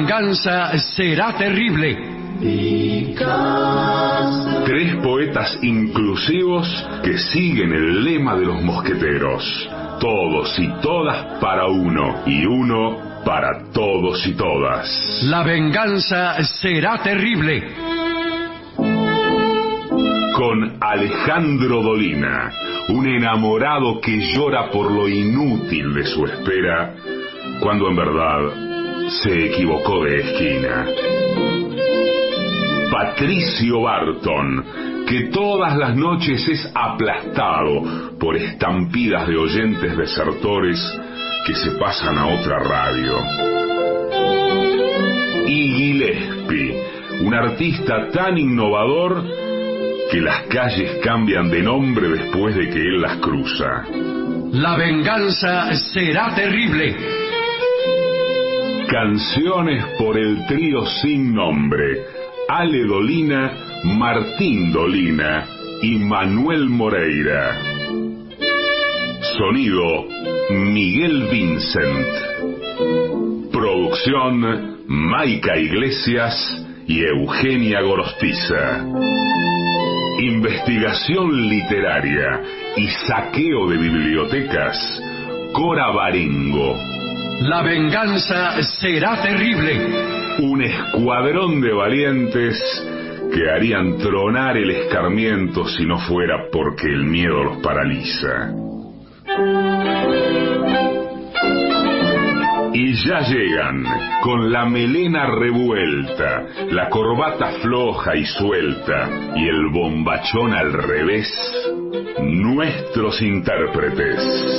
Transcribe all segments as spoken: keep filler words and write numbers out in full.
venganza será terrible. Tres poetas inclusivos que siguen el lema de los mosqueteros. Todos y todas para uno, y uno para todos y todas. La venganza será terrible. Con Alejandro Dolina, un enamorado que llora por lo inútil de su espera, cuando en verdad se equivocó de esquina. Patricio Barton, que todas las noches es aplastado por estampidas de oyentes desertores que se pasan a otra radio. Y Gillespie, un artista tan innovador que las calles cambian de nombre después de que él las cruza. La venganza será terrible. Canciones por el trío sin nombre: Ale Dolina, Martín Dolina y Manuel Moreira. Sonido: Miguel Vincent. Producción: Maica Iglesias y Eugenia Gorostiza. Investigación literaria y saqueo de bibliotecas: Cora Barengo. La venganza será terrible. Un escuadrón de valientes que harían tronar el escarmiento si no fuera porque el miedo los paraliza. Y ya llegan, con la melena revuelta, la corbata floja y suelta y el bombachón al revés, nuestros intérpretes.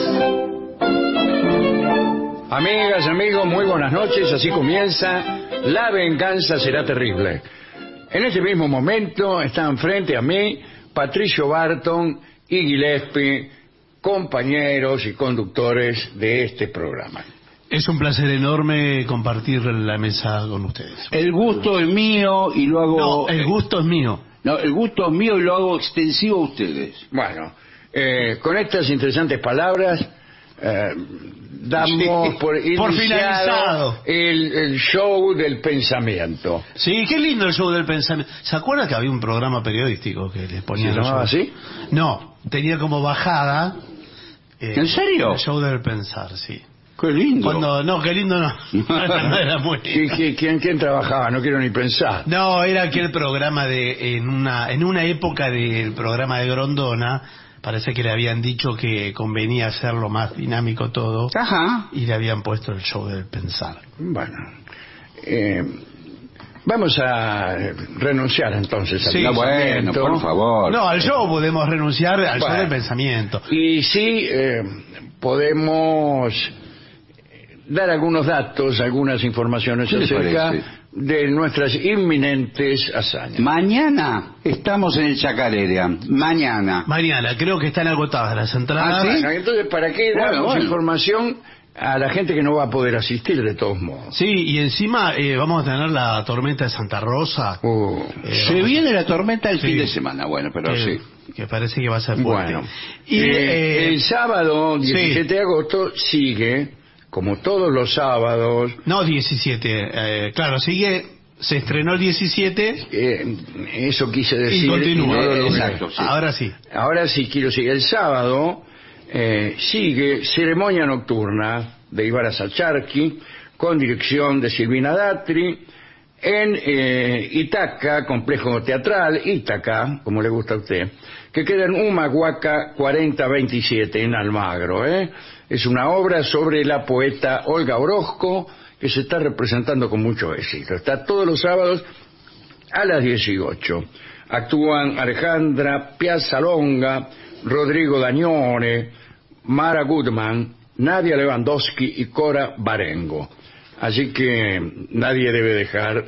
Amigas, amigos, muy buenas noches. Así comienza La venganza será terrible. En este mismo momento están frente a mí Patricio Barton y Gillespie, compañeros y conductores de este programa. Es un placer enorme compartir la mesa con ustedes. El gusto es mío y lo hago... No, el gusto es mío. No, el gusto es mío y lo hago extensivo a ustedes. Bueno, eh, con estas interesantes palabras eh, damos Sí, por iniciado por finalizado el, el show del pensamiento. Sí, qué lindo el show del pensamiento. ¿Se acuerda que había un programa periodístico que les ponía? ¿Se llamaba así? No, tenía como bajada... Eh, ¿En serio? El show del pensar, sí. Qué lindo. Cuando, no, qué lindo no. No era muy ¿Qui- qui- ¿Quién, quién trabajaba? No quiero ni pensar. No, era aquel programa de en una en una época del programa de Grondona, parece que le habían dicho que convenía hacerlo más dinámico todo. Ajá. Y le habían puesto el show del pensar. Bueno, eh, vamos a renunciar entonces al Sí, pensamiento. bueno, por favor. No, al show podemos renunciar, al Bueno. show del pensamiento. Y sí, eh, podemos dar algunos datos, algunas informaciones ¿Qué le acerca parece? de nuestras inminentes hazañas. Mañana estamos en el Chacarera. Mañana. Mañana, creo que están agotadas las entradas. ¿Ah, sí? Bueno, entonces, ¿para qué Bueno, damos bueno. información a la gente que no va a poder asistir de todos modos? Sí, y encima eh, vamos a tener la tormenta de Santa Rosa. Uh, Eh, Se vamos- viene la tormenta el Sí. fin de semana. Bueno, pero que, sí. que parece que va a ser fuerte. bueno, y eh, eh, el sábado diecisiete de agosto sigue, como todos los sábados, no diecisiete, eh, claro, sigue, se estrenó el diecisiete eh, eso quise decir. y continúa. no lo logré. Exacto, sí. Ahora sí. Ahora sí quiero seguir. El sábado eh, sigue Ceremonia Nocturna de Ibarra Sacharqui, con dirección de Silvina Datri, en eh, Itaca, Complejo Teatral, Ítaca, como le gusta a usted, que queda en Humahuaca cuarenta veintisiete, en Almagro. ¿eh? Es una obra sobre la poeta Olga Orozco, que se está representando con mucho éxito. Está todos los sábados a las dieciocho. Actúan Alejandra Piazzalonga, Rodrigo Dañone, Mara Goodman, Nadia Lewandowski y Cora Barengo. Así que nadie debe dejar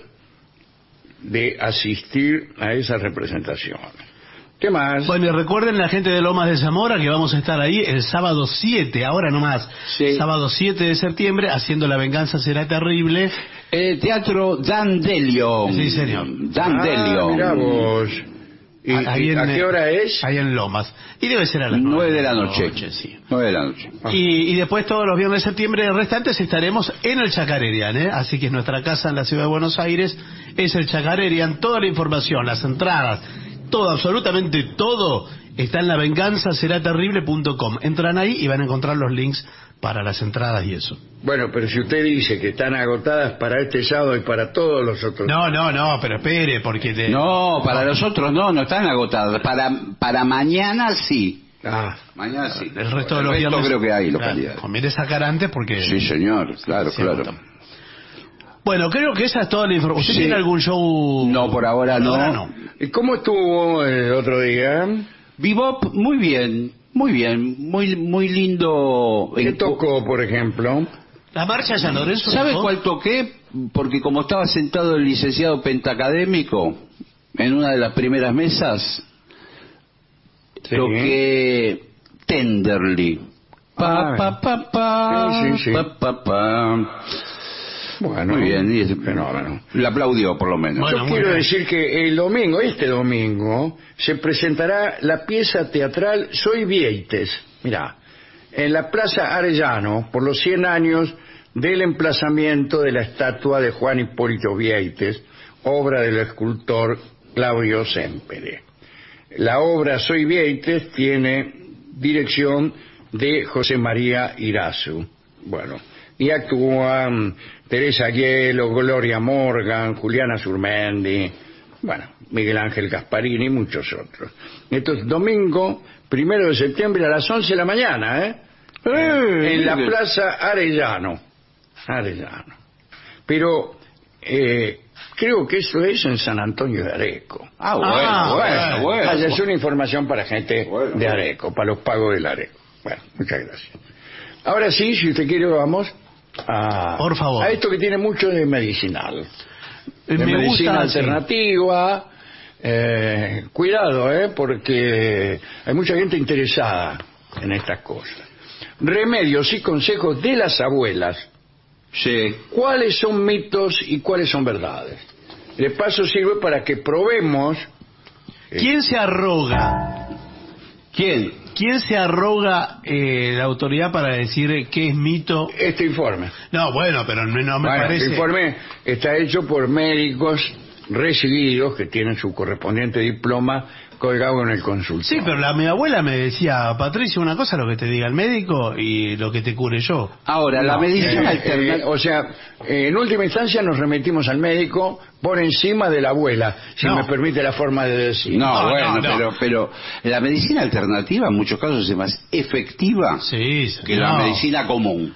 de asistir a esa representación. ¿Qué más? Bueno, y recuerden la gente de Lomas de Zamora que vamos a estar ahí el sábado siete, ahora nomás, Sí. sábado siete de septiembre, haciendo La venganza será terrible. El Teatro Dandelio. Sí, señor. Dandelio. Ah, mirá vos. ¿Y, Ahí y en, a qué hora es? Ahí en Lomas. Y debe ser a las Nueve de la noche. sí. Nueve de la noche. Y, y después todos los viernes de septiembre restantes estaremos en el Chacarerian, ¿eh? Así que es nuestra casa en la ciudad de Buenos Aires, es el Chacarerian. Toda la información, las entradas, todo, absolutamente todo, está en la venganza será terrible punto com. Entran ahí y van a encontrar los links para las entradas y eso. Bueno, pero si usted dice que están agotadas para este sábado y para todos los otros... No, no, no, pero espere, porque... De... No, para los otros no, no están agotadas. Para, para mañana sí. Ah, Mañana sí. El resto de El los resto viernes... creo que hay Claro, localidades. conviene sacar antes porque... Sí, señor, claro, se claro. agotan. Bueno, creo que esa es toda la información. ¿Usted Sí. tiene algún show...? No, por ahora no. ahora no. ¿y cómo estuvo el otro día? Bebop, muy bien, muy bien, muy muy lindo. ¿Qué En- tocó, por ejemplo? La marcha de San Lorenzo... ¿Sabe ¿no? cuál toqué? Porque como estaba sentado el licenciado pentacadémico en una de las primeras mesas, Sí. toqué Tenderly. Pa, Ah, pa, pa, pa, sí, sí, sí. pa, pa, pa. Bueno, Muy bien, y es- fenómeno. le aplaudió por lo menos. Bueno, Yo muy quiero bien. decir que el domingo, este domingo, se presentará la pieza teatral Soy Vieites, mirá, en la Plaza Arellano, por los cien años del emplazamiento de la estatua de Juan Hipólito Vieites, obra del escultor Claudio Sempere. La obra Soy Vieites tiene dirección de José María Irazu. Bueno, y actúan Teresa Hielo, Gloria Morgan, Juliana Surmendi, bueno, Miguel Ángel Gasparini y muchos otros. Entonces, domingo, primero de septiembre a las once de la mañana, ¿eh? Eh, en la mire. Plaza Arellano. Arellano. Pero eh, creo que eso es en San Antonio de Areco. Ah, bueno, Ah, bueno, bueno. Ah, ya es una información para gente Bueno, de bueno. Areco, para los pagos del Areco. Bueno, muchas gracias. Ahora sí, si usted quiere, vamos a, Por favor. a esto que tiene mucho de medicinal. Eh, De me medicina gusta, sí. alternativa. Eh, cuidado, eh, porque hay mucha gente interesada en estas cosas. Remedios y consejos de las abuelas. Sí. ¿Cuáles son mitos y cuáles son verdades? De paso sirve para que probemos. eh, ¿Quién se arroga? ¿Quién? ¿Quién se arroga eh, la autoridad para decir qué es mito? este informe. No, bueno, pero no, no me Bueno, parece... este informe está hecho por médicos recibidos que tienen su correspondiente diploma colgado en el consultorio. Sí, pero la, mi abuela me decía, Patricio, una cosa lo que te diga el médico y lo que te cure yo. Ahora, la No, medicina eh, alternativa... eh, o sea, eh, en última instancia nos remitimos al médico por encima de la abuela, si No. me permite la forma de decir. No, No, bueno, no, no. Pero, pero la medicina alternativa en muchos casos es más efectiva Sí, que la no. medicina común.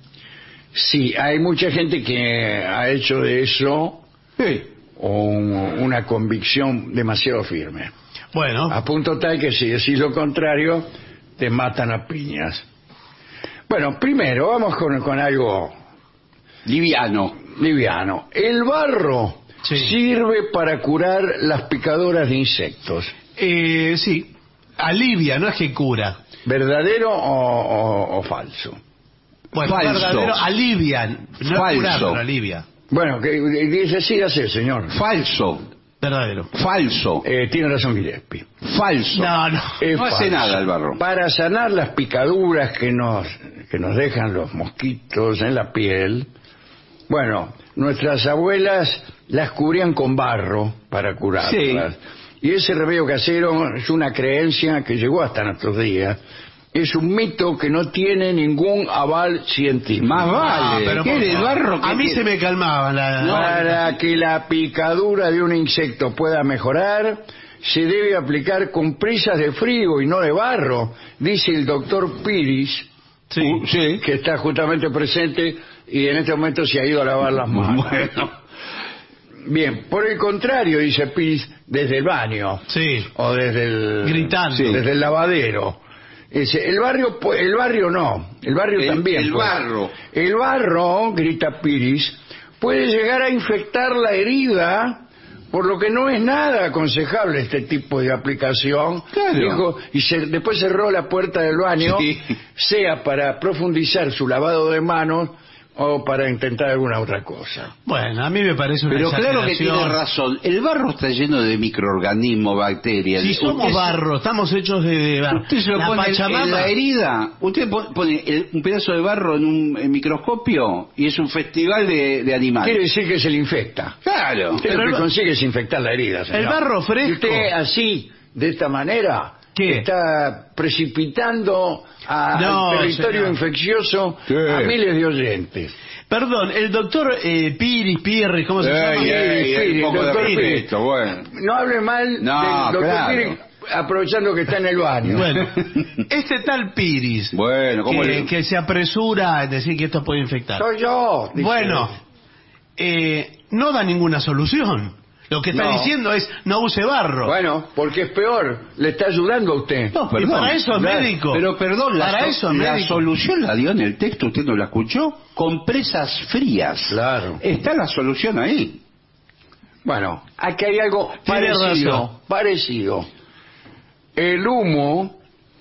Sí, hay mucha gente que ha hecho de eso Sí. un- una convicción demasiado firme. Bueno, A punto tal que si decís lo contrario, te matan a piñas. Bueno, primero vamos con, con algo Liviano. liviano. El barro Sí. sirve para curar las picaduras de insectos. eh, sí, alivia, no es que cura. ¿Verdadero o, o- o falso? Bueno, Falso. verdadero, alivian, no es Falso. curar, pero alivia. Bueno, que que dice, sígase, señor. Falso. Verdadero. Falso. Eh, tiene razón Gillespie. Falso. No, no. Es No hace falso. nada el barro. Para sanar las picaduras que nos, que nos dejan los mosquitos en la piel, bueno, nuestras abuelas las cubrían con barro para curarlas. Y ese remedio casero es una creencia que llegó hasta nuestros días. Es un mito que no tiene ningún aval científico. Más Ah, vale. pero ¿Qué por es el favor. barro? A que mí tiene? se me calmaba la... Para que la picadura de un insecto pueda mejorar, se debe aplicar con prisas de frío y no de barro, dice el doctor Piris, Sí. Uh, sí. que está justamente presente y en este momento se ha ido a lavar las manos. Bueno. Bien, por el contrario, dice Piris, desde el baño Sí. o desde el Gritando. sí, desde el lavadero. Dice, el barrio pu- el barrio no, el barrio El- también. el puede. barro. El barro, grita Piris, puede llegar a infectar la herida, por lo que no es nada aconsejable este tipo de aplicación. Claro. Dijo, y se- después cerró la puerta del baño, Sí. sea para profundizar su lavado de manos o para intentar alguna otra cosa. Bueno, a mí me parece una Pero claro que exageración. tiene razón. El barro está lleno de microorganismos, bacterias. Si somos Usted- barro, estamos hechos de, de barro. Usted se lo La pone en- en Pachamama, la herida. Usted po- pone el- un pedazo de barro en un en microscopio y es un festival de, de animales. Quiere decir que se le infecta. Claro. Usted Pero lo el que ba- consigue es infectar la herida, señor. El barro fresco. Y usted así, de esta manera, ¿Qué? está precipitando a- No, al territorio señor. infeccioso Sí. a miles de oyentes. Perdón, el doctor eh, Piris, Pirri, ¿cómo se Ey, llama? ey, Piri, un poco de doctor Piri. respeto, bueno. No hable mal No, del doctor claro. Piri, aprovechando que está en el baño. Bueno, este tal Piris, Bueno, ¿cómo que, le- que se apresura a decir que esto puede infectar. Soy yo. dice. Bueno, eh, no da ninguna solución. Lo que está No. diciendo es no use barro. Bueno, porque es peor, le está ayudando a usted. No, y perdón. para eso es Claro. médico. Pero perdón, la, para so- eso es la médico. solución la dio en el texto, ¿usted no la escuchó? Compresas frías. Claro. Está la solución ahí. Bueno, aquí hay algo Tiene parecido, razón. parecido. El humo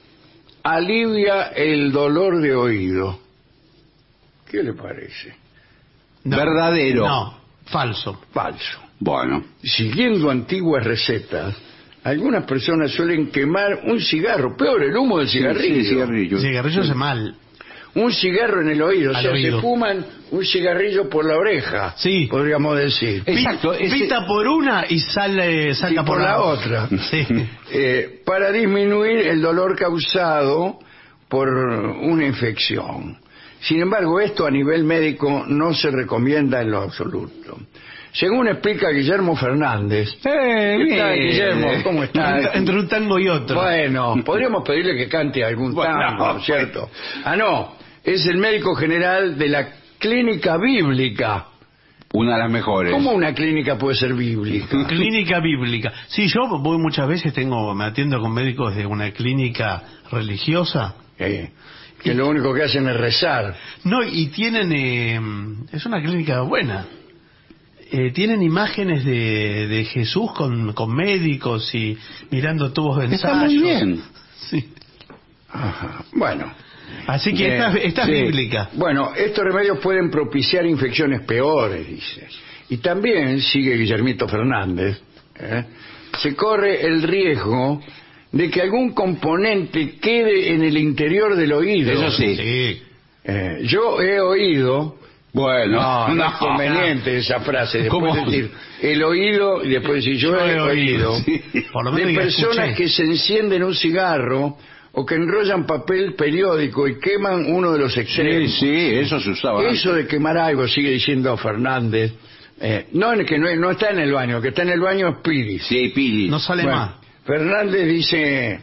alivia el dolor de oído. ¿Qué le parece? No. Verdadero. No, falso. Falso. Bueno. Siguiendo antiguas recetas, algunas personas suelen quemar un cigarro, peor el humo del cigarrillo. Sí, cigarrillo. El cigarrillo hace mal. Un cigarro en el oído, o Al sea, oído. se fuman un cigarrillo por la oreja, Sí. podríamos decir. Exacto, Pi- ese- Pita por una y sale, saca Y por la otra. Sí. Eh, para disminuir el dolor causado por una infección. Sin embargo, esto a nivel médico no se recomienda en lo absoluto. Según explica Guillermo Fernández. Eh, ¿Qué tal, bien. Guillermo? ¿Cómo está? Entre, entre un tango y otro. Bueno, podríamos pedirle que cante algún Bueno, tango, ¿no es cierto? Ah, no, es el médico general de la Clínica Bíblica. Una de las mejores. ¿Cómo una clínica puede ser bíblica? Clínica bíblica. Sí, yo voy muchas veces, tengo, me atiendo con médicos de una clínica religiosa. Eh, que lo único que hacen es rezar. No, y tienen, eh, es una clínica buena. Eh, tienen imágenes de, de Jesús con, con médicos y mirando tubos de ensayo. Está muy bien. Sí. Ajá. Bueno. Así que Eh, esta, esta es sí. bíblica. Bueno, estos remedios pueden propiciar infecciones peores, dice. Y también, sigue Guillermito Fernández, ¿eh? se corre el riesgo de que algún componente quede en el interior del oído. Eso sí. Sí. Eh, yo he oído... Bueno, No, no es conveniente esa frase. Después ¿Cómo? decir el oído y después decir yo, Yo he he oído. oído. Sí. Por lo menos De que personas escuché. que se encienden un cigarro o que enrollan papel periódico y queman uno de los Sí, extremos. sí, eso se usaba. Eso de quemar algo, sigue diciendo Fernández. Eh, no, es que no, no está en el baño, que está en el baño es Piris. Sí, Pili. No sale Bueno, más. Fernández dice,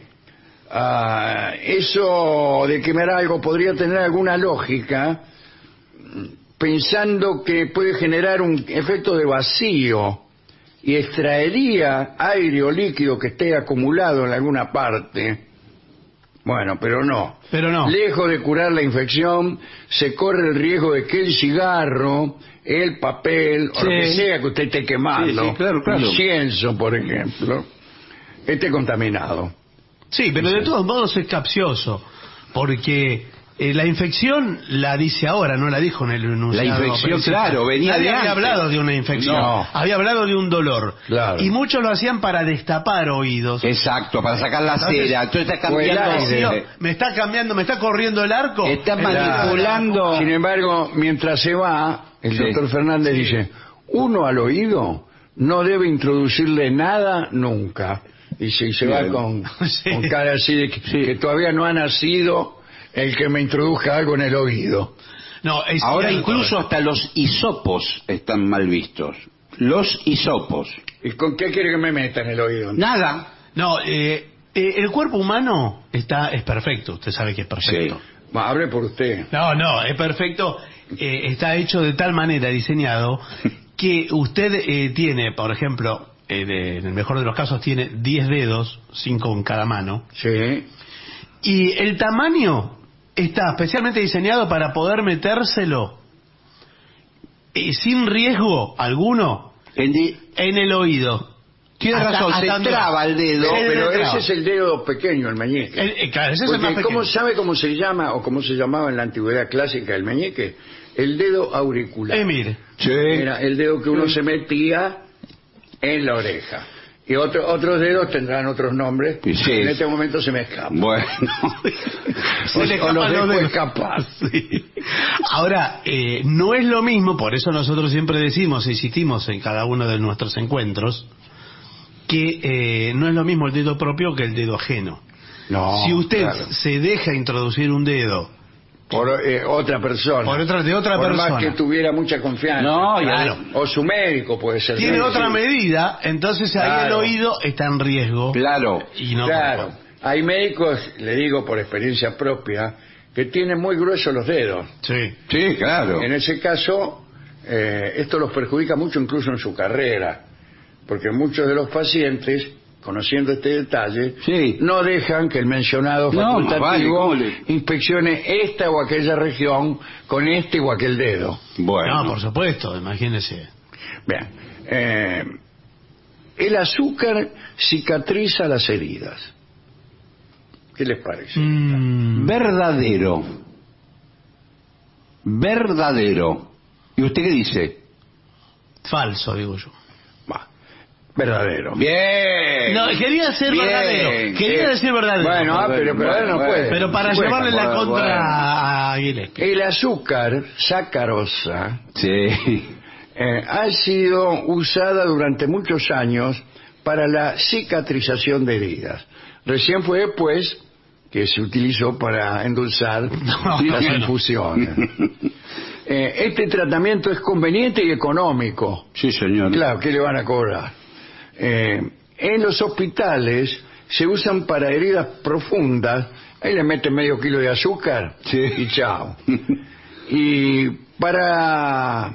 ah, eso de quemar algo podría tener alguna lógica, pensando que puede generar un efecto de vacío y extraería aire o líquido que esté acumulado en alguna parte. Bueno, pero no. Pero no. Lejos de curar la infección, se corre el riesgo de que el cigarro, el papel, o lo Sí. que sea que usted esté quemando, Sí, sí, claro, claro. incienso, por ejemplo, esté contaminado. Sí, pero de todos modos es capcioso, porque eh, la infección la dice ahora, no la dijo en el enunciado. La infección, principal. claro, venía Nadie de había antes. hablado de una infección, No. había hablado de un dolor. Claro. Y muchos lo hacían para destapar oídos. Exacto, para sacar la Entonces, cera. Entonces está o el cambiando. aire. Decía, eh, me está cambiando, me está corriendo el arco. Está El- manipulando. Sin embargo, mientras se va, el Sí. doctor Fernández Sí. dice, uno al oído no debe introducirle nada nunca. Dice, y se va Bien. con, Sí. con cara así de que, Sí. que todavía no ha nacido el que me introduzca algo en el oído. No, es Ahora cierto. incluso hasta los hisopos están mal vistos. Los hisopos. ¿Y con qué quiere que me meta en el oído? Nada. No, eh, eh, el cuerpo humano está es perfecto, usted sabe que es perfecto. Sí. Va, hable por usted. No, no, es perfecto. eh, está hecho de tal manera, diseñado, que usted eh, tiene, por ejemplo, eh, de- en el mejor de los casos tiene diez dedos, cinco en cada mano, Sí. y el tamaño está especialmente diseñado para poder metérselo eh, sin riesgo alguno En di- en el oído. Tiene Hasta- razón, hasta se donde- traba el dedo. No, Sí, pero de ese traba. es el dedo pequeño, el meñique. El- eh, claro, ese es el Porque más ¿cómo pequeño. sabe cómo se llama o cómo se llamaba en la antigüedad clásica el meñique? El dedo auricular. Eh, mire. Sí. Era el dedo que uno se metía en la oreja. Y otro- otros dedos tendrán otros nombres. Sí, sí. En este momento se me escapa. Bueno. Se le o, o los escapan los dejo dedos. escapar. Sí. Ahora, eh, no es lo mismo, por eso nosotros siempre decimos, insistimos en cada uno de nuestros encuentros, que eh, no es lo mismo el dedo propio que el dedo ajeno. No, si usted claro. se deja introducir un dedo Por eh, otra persona. Por otra- de otra Por persona. más que tuviera mucha confianza. No, y Claro. además- O su médico puede ser. tiene Sí, otra sí. medida, entonces ahí el Claro. oído está en riesgo. Claro. Y no Claro. Hay médicos, le digo por experiencia propia, que tienen muy gruesos los dedos. Sí. Sí, claro. En ese caso, eh, esto los perjudica mucho incluso en su carrera, porque muchos de los pacientes, conociendo este detalle, Sí. no dejan que el mencionado No, más vale, facultativo ¿cómo le- inspeccione esta o aquella región con este o aquel dedo. Bueno. No, por supuesto, imagínese. Bien, eh, el azúcar cicatriza las heridas. ¿Qué les parece? Mm, Verdadero. Verdadero. ¿Y usted qué dice? falso, digo yo. Va, verdadero. Bien. No, quería ser Bien. verdadero. Quería Eh, decir verdadero. Bueno, ah, pero verdadero no Bueno, puede. pero para No puede. llevarle la bueno, contra bueno. a Gillespie. El azúcar, sacarosa, Sí. eh, ha sido usada durante muchos años para la cicatrización de heridas. Recién fue después que se utilizó para endulzar No, las bueno. infusiones. Eh, este tratamiento es conveniente y económico. Sí, señor. Claro, ¿qué le van a cobrar? Eh, en los hospitales se usan para heridas profundas. Ahí le meten medio kilo de azúcar Sí. y chao. Y para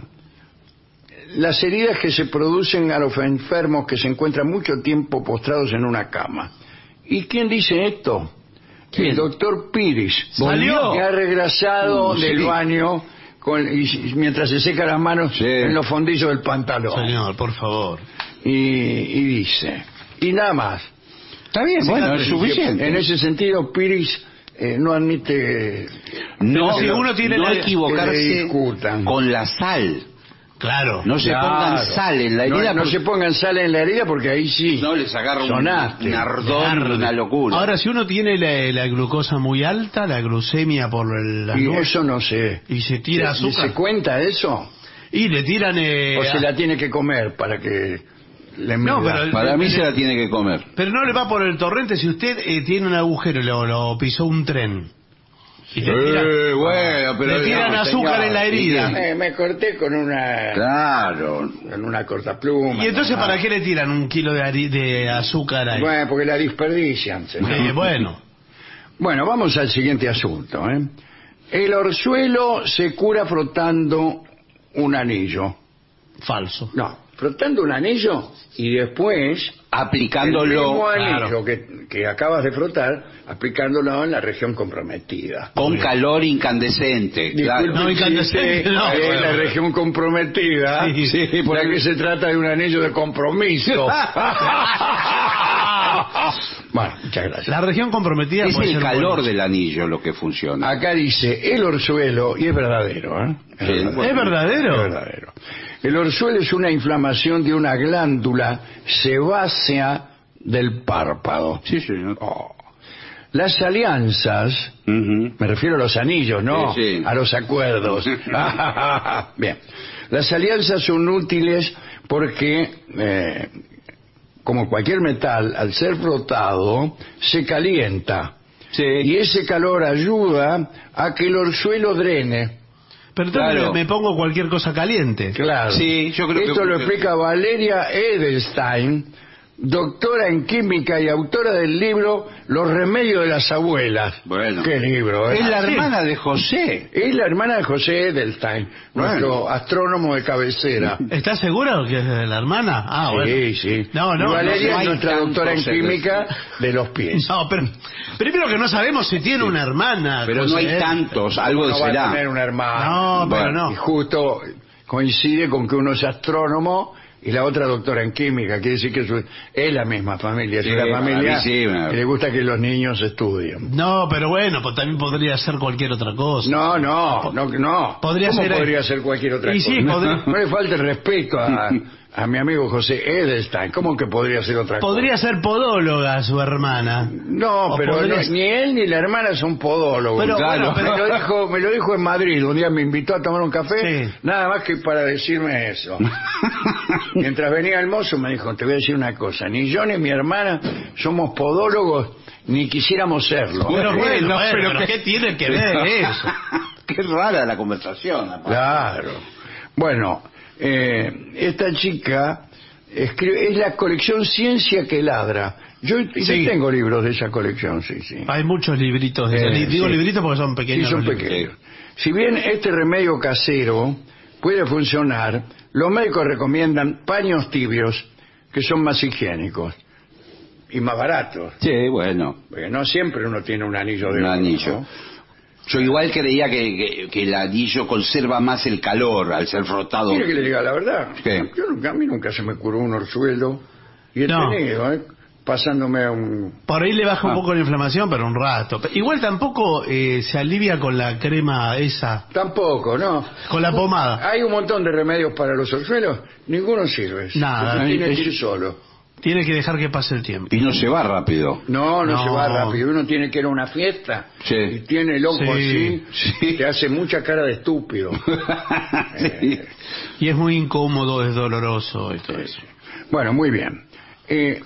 las heridas que se producen a los enfermos que se encuentran mucho tiempo postrados en una cama. ¿Y quién dice esto? ¿Quién? El doctor Piris. ¿Salió? Que ha regresado Uh, del sí. baño con, y, mientras se seca las manos Sí. en los fondillos del pantalón. Señor, por favor. Y, y dice, y nada más. Está bien, bueno, es suficiente. En ese sentido, Piris eh, no admite No, Pero si uno tiene no la- que le equivocarse discutan. con la sal. Claro. No se Claro. pongan sal en la herida. No, no porque se pongan sal en la herida porque ahí sí. no les agarra un, Sonaste. un ardor, una locura. Ahora, si uno tiene la, la glucosa muy alta, la glucemia por el, las Y nubes, eso no sé. y se tira ¿Se, azúcar. ¿Se cuenta eso? Y le tiran... Eh, ¿O se la tiene que comer para que le No, mida? pero el- Para mí el- se la tiene que comer. Pero no le va por el torrente si usted eh, tiene un agujero y lo, lo pisó un tren. Y le tiran, Eh, bueno, pero le tiran no, azúcar señor, en la herida. Eh, me corté con una Claro. con una cortapluma. Y entonces, ¿no? ¿para qué le tiran un kilo de, hari- de azúcar ahí? Bueno, porque la desperdician. señor. Eh, bueno, Bueno, vamos al siguiente asunto. ¿eh? El orzuelo se cura frotando un anillo. falso. No, frotando un anillo y después Aplicándolo. el mismo anillo claro. que, que acabas de frotar, aplicándolo en la región comprometida. Con calor incandescente. Claro. Disculpe No, si incandescente, ese no, es bueno, la bueno. región comprometida, Sí, sí, por aquí se trata de un anillo de compromiso. Bueno, muchas gracias. La región comprometida Es puede el ser calor buena. del anillo lo que funciona. Acá dice el orzuelo, y es verdadero, ¿eh? Sí, verdadero. ¿Es verdadero? Es verdadero. El orzuelo es una inflamación de una glándula sebácea del párpado. Sí, señor. Oh. Las alianzas, Ujú. me refiero a los anillos, no Sí, sí. a los acuerdos. Bien. Las alianzas son útiles porque, eh, como cualquier metal, al ser frotado, se calienta. Sí. Y ese calor ayuda a que el orzuelo drene. Pero entonces Claro. me pongo cualquier cosa caliente. Claro. Sí, yo creo que- Esto lo explica Valeria Edelstein, doctora en química y autora del libro Los remedios de las abuelas. Bueno. Qué libro, ¿eh? Es la Sí. hermana de José. Es la hermana de José Edelstein, Bueno. nuestro astrónomo de cabecera. ¿Estás seguro que es la hermana? Ah, bueno. Sí, sí. No, no, Y Valeria no hay es nuestra doctora en tantos química de los pies. No, pero primero que no sabemos si tiene una hermana. Pero no José, hay ¿eh? tantos, algo No va a será. tener una hermana. No, pero Bueno, no. Y justo coincide con que uno es astrónomo y la otra doctora en química, quiere decir que su- es la misma familia, es Sí, una familia a mí sí, me- que le gusta que los niños estudien. No, pero bueno, pues también podría ser cualquier otra cosa. No, no, no, no. Podría ¿Cómo ser- podría ser cualquier otra Y cosa? sí, podría- No le falte el respeto a, a mi amigo José Edelstein. ¿Cómo que podría ser otra Podría cosa? ser podóloga su hermana. No, O pero podría no- ser- ni él ni la hermana son podólogos. Pero, Claro, bueno, pero- me, lo dijo, me lo dijo en Madrid. Un día me invitó a tomar un café, Sí. nada más que para decirme eso. Mientras venía el mozo me dijo, te voy a decir una cosa, ni yo ni mi hermana somos podólogos, ni quisiéramos serlo. Pero bueno, Bueno, bueno, pero pero que- ¿qué tiene que ver eso? Qué rara la conversación. aparte. Claro. Bueno, eh, esta chica escribe, es la colección Ciencia que Ladra. Yo, yo Sí. tengo libros de esa colección, sí, sí. Hay muchos libritos de Eh, ese. Digo sí. libritos porque son Sí, pequeños. son los libros. pequeños. Si bien este remedio casero puede funcionar, los médicos recomiendan paños tibios que son más higiénicos y más baratos. Sí, bueno, Porque no siempre uno tiene un anillo de un oro, anillo. ¿no? Yo igual creía que, que, que el anillo conserva más el calor al ser frotado. Quiere que le diga la verdad. ¿Qué? Yo nunca, a mí nunca se me curó un orzuelo y he No. tenido, ¿eh? Pasándome un... Por ahí le baja un Ah. poco la inflamación, pero un rato. Igual tampoco eh, se alivia con la crema esa, Tampoco, ¿no? con la pomada. Hay un montón de remedios para los orzuelos, ninguno sirve. Nada. Porque tiene Es- que ir solo. Tiene que dejar que pase el tiempo. Y no se va rápido. No, no, No. se va rápido. Uno tiene que ir a una fiesta Sí. y tiene el ojo Sí, así, sí. te hace mucha cara de estúpido. Sí. Y es muy incómodo, es doloroso y todo eso. Bueno, muy bien. Eh,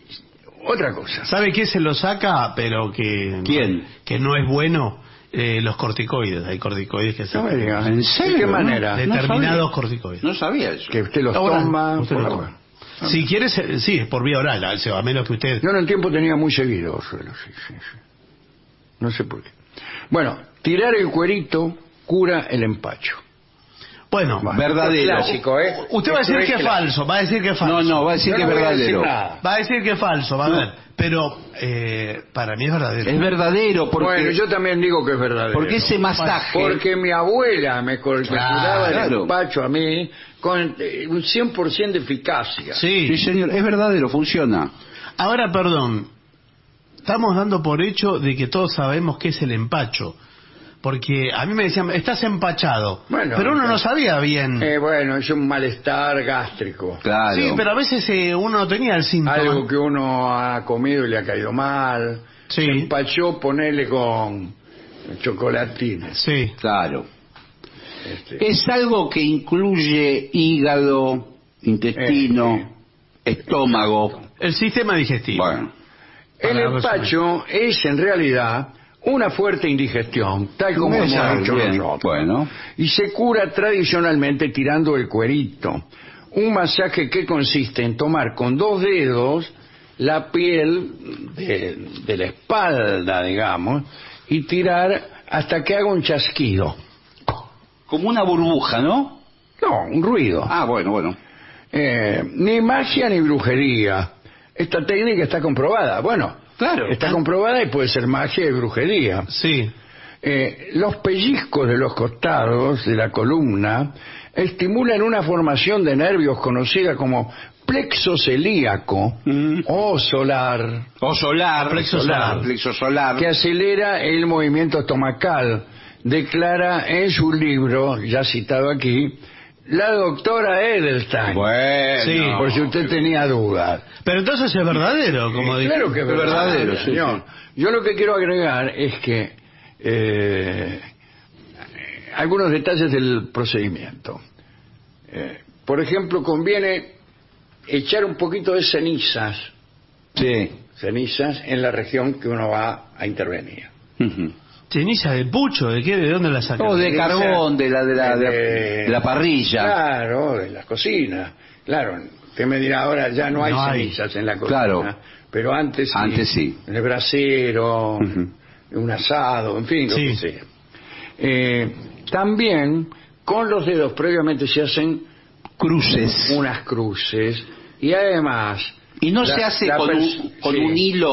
otra cosa. ¿Sabe qué se lo saca? Pero que... ¿Quién? Que no es bueno. Eh, los corticoides. Hay corticoides que se No me diga. ¿En ¿De serio? qué No, manera? de- Determinados sabía. corticoides. No sabía eso. Que usted los Ahora, toma. usted por lo la- toma. Si quiere, se- sí, por vía oral, a menos que usted... Yo en el tiempo tenía muy seguido orzuelos, sí, sí, sí. No sé por qué. Bueno, tirar el cuerito cura el empacho. Bueno, Bueno, Verdadero. clásico, ¿eh? usted va a Esto decir que es clásico. falso, va a decir que es falso. No, no, va a decir Yo que no es voy a decir verdadero. nada. Va a decir que es falso, va a No. ver. Pero eh, para mí es verdadero. Es verdadero porque, Bueno, yo también digo que es verdadero. porque ese masaje... Porque mi abuela me curaba el Claro. empacho a mí con eh, un cien por ciento de eficacia. Sí. Sí, señor, es verdadero, funciona. Ahora, perdón. Estamos dando por hecho de que todos sabemos qué es el empacho. Porque a mí me decían, estás empachado. Bueno, pero uno no entonces- sabía bien. Eh, bueno, es un malestar gástrico. Claro. Sí, pero a veces eh, uno no tenía el síntoma. Algo que uno ha comido y le ha caído mal. Sí. Se empachó, ponerle con chocolatines. Sí. Claro. Este, Es algo que incluye hígado, intestino, Eh, estómago. El sistema digestivo. Bueno, el para empacho es en realidad una fuerte indigestión, tal como hemos Bien, dicho bien. nosotros. Bueno, Y se cura tradicionalmente tirando el cuerito. Un masaje que consiste en tomar con dos dedos la piel de, de la espalda, digamos, y tirar hasta que haga un chasquido. como una burbuja, ¿no? No, un ruido. Ah, bueno, bueno. Eh, ni magia ni brujería. Esta técnica está comprobada. Bueno, Claro. está comprobada y puede ser magia y brujería. Sí. Eh, los pellizcos de los costados de la columna estimulan una formación de nervios conocida como plexo celíaco Mm. o solar, O solar, Plexo solar. plexo solar. que acelera el movimiento estomacal, declara en su libro, ya citado aquí, la doctora Edelstein. Bueno, Sí, Por si usted tenía dudas. Pero entonces es verdadero, como Sí, dije. claro que es Es verdadero, verdadero, sí, señor. Yo lo que quiero agregar es que eh, algunos detalles del procedimiento. Eh, por ejemplo, conviene echar un poquito de cenizas, Sí. cenizas en la región que uno va a intervenir. Ujú. ¿Ceniza de pucho? ¿De qué? ¿De dónde la sacan? O de Ceniza carbón, de la, de la, de la- de- de la parrilla. Claro, de las cocinas. Claro, usted me dirá ahora ya no hay No hay. cenizas en la cocina. Claro. Pero antes sí. Antes sí. En el brasero, Ujú. un asado, en fin, lo Sí. que sea. Eh, también con los dedos previamente se hacen Cruces. unas cruces y además... Y no la- se hace la con, pers- un, con sí. un hilo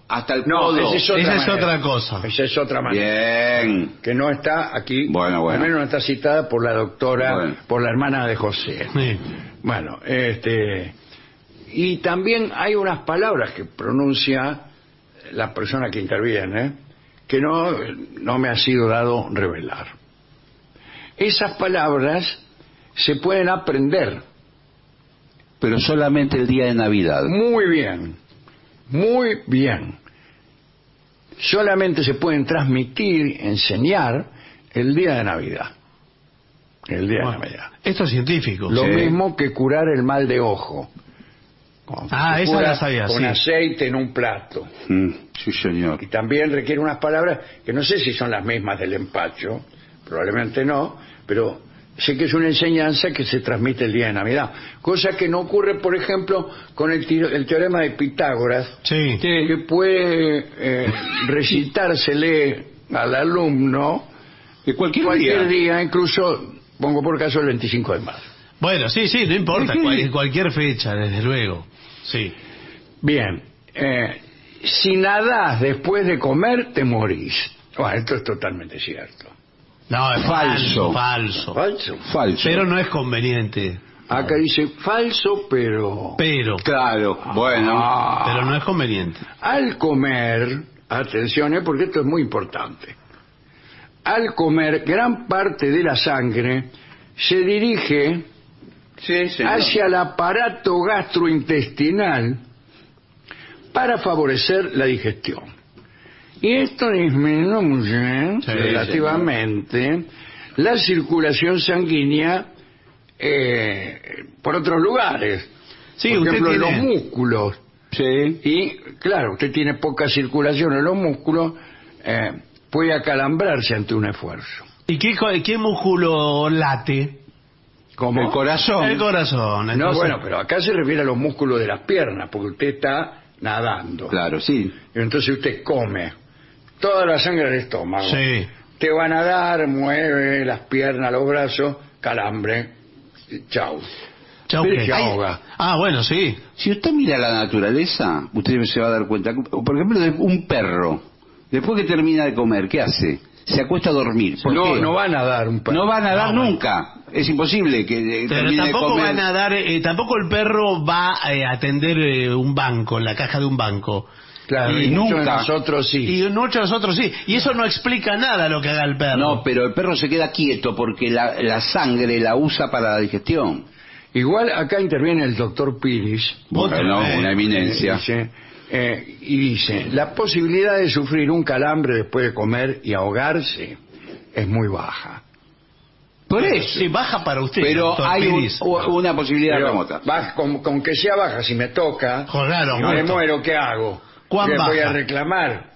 hasta el No, codo. esa es otra, Esa es manera. otra cosa. Esa es otra manera. Bien. Que no está aquí, Bueno, bueno. al menos no está citada por la doctora, Bueno. por la hermana de José. Sí. Bueno, este, y también hay unas palabras que pronuncia la persona que interviene que no, no me ha sido dado revelar. Esas palabras se pueden aprender Pero solamente el día de Navidad. muy bien, muy bien. Solamente se pueden transmitir, enseñar el día de Navidad. El día Bueno, de Navidad. esto es científico. Lo Sí. mismo que curar el mal de ojo. Con- Ah, se esa cura la sabía, Con sí. aceite en un plato. Mm, sí, señor. Y también requiere unas palabras que no sé si son las mismas del empacho, probablemente no, pero sé que es una enseñanza que se transmite el día de Navidad. Cosa que no ocurre, por ejemplo, con el, tiro- el teorema de Pitágoras, Sí. que puede eh, recitársele al alumno De cualquier, cualquier día. día, incluso, pongo por caso, el veinticinco de marzo. Bueno, sí, sí, no importa. ¿Qué? cual- cualquier fecha, desde luego. Sí. Bien, eh, si nadás después de comer, te morís. Bueno, esto es totalmente cierto. No, es Falso. falso. Falso. Falso. Falso. Pero no es conveniente. Acá dice falso, pero... Pero. Claro, bueno. Ah, Pero no es conveniente. al comer, atención, eh, porque esto es muy importante. Al comer, gran parte de la sangre se dirige Sí, señor. hacia el aparato gastrointestinal para favorecer la digestión. Y esto disminuye Sí, relativamente la circulación sanguínea eh, por otros lugares. Sí, por usted ejemplo, en los tiene- músculos. Sí. Y claro, usted tiene poca circulación en los músculos, eh, puede acalambrarse ante un esfuerzo. ¿Y qué, co- qué músculo late? ¿Cómo? El corazón. El corazón. No, entonces- bueno, pero acá se refiere a los músculos de las piernas, porque usted está nadando. Claro, sí. Y entonces usted come toda la sangre del estómago. Sí. Te va a nadar, mueve las piernas, los brazos, calambre, chau. Chau, Pero ¿qué? se Ay, ahoga. Ah, bueno, sí. Si usted mira la naturaleza, usted se va a dar cuenta. Por ejemplo, de un perro, después que termina de comer, ¿qué hace? Se acuesta a dormir. ¿Por No, qué? no va a nadar un perro. No va a nadar No, bueno. nunca. Es imposible que eh, Pero termine de tampoco comer. van a dar, eh, tampoco el perro va eh, a atender eh, un banco, la caja de un banco. Claro, Y y muchos de nunca. nosotros sí. Y muchos de nosotros sí. Y eso no explica nada lo que haga el perro. No, pero el perro se queda quieto porque la, la sangre la usa para la digestión. Igual acá interviene el doctor Piris. Bueno, vez. una eminencia. Eh, dice, eh, y dice, la posibilidad de sufrir un calambre después de comer y ahogarse es muy baja. Por eso. Sí, baja para usted. Pero doctor hay un- Piris. una posibilidad Pero remota. baja- con, con que sea baja, si me toca, Claro, y me muerto. muero, ¿qué hago? ¿Cuán ¿Qué voy baja? a reclamar?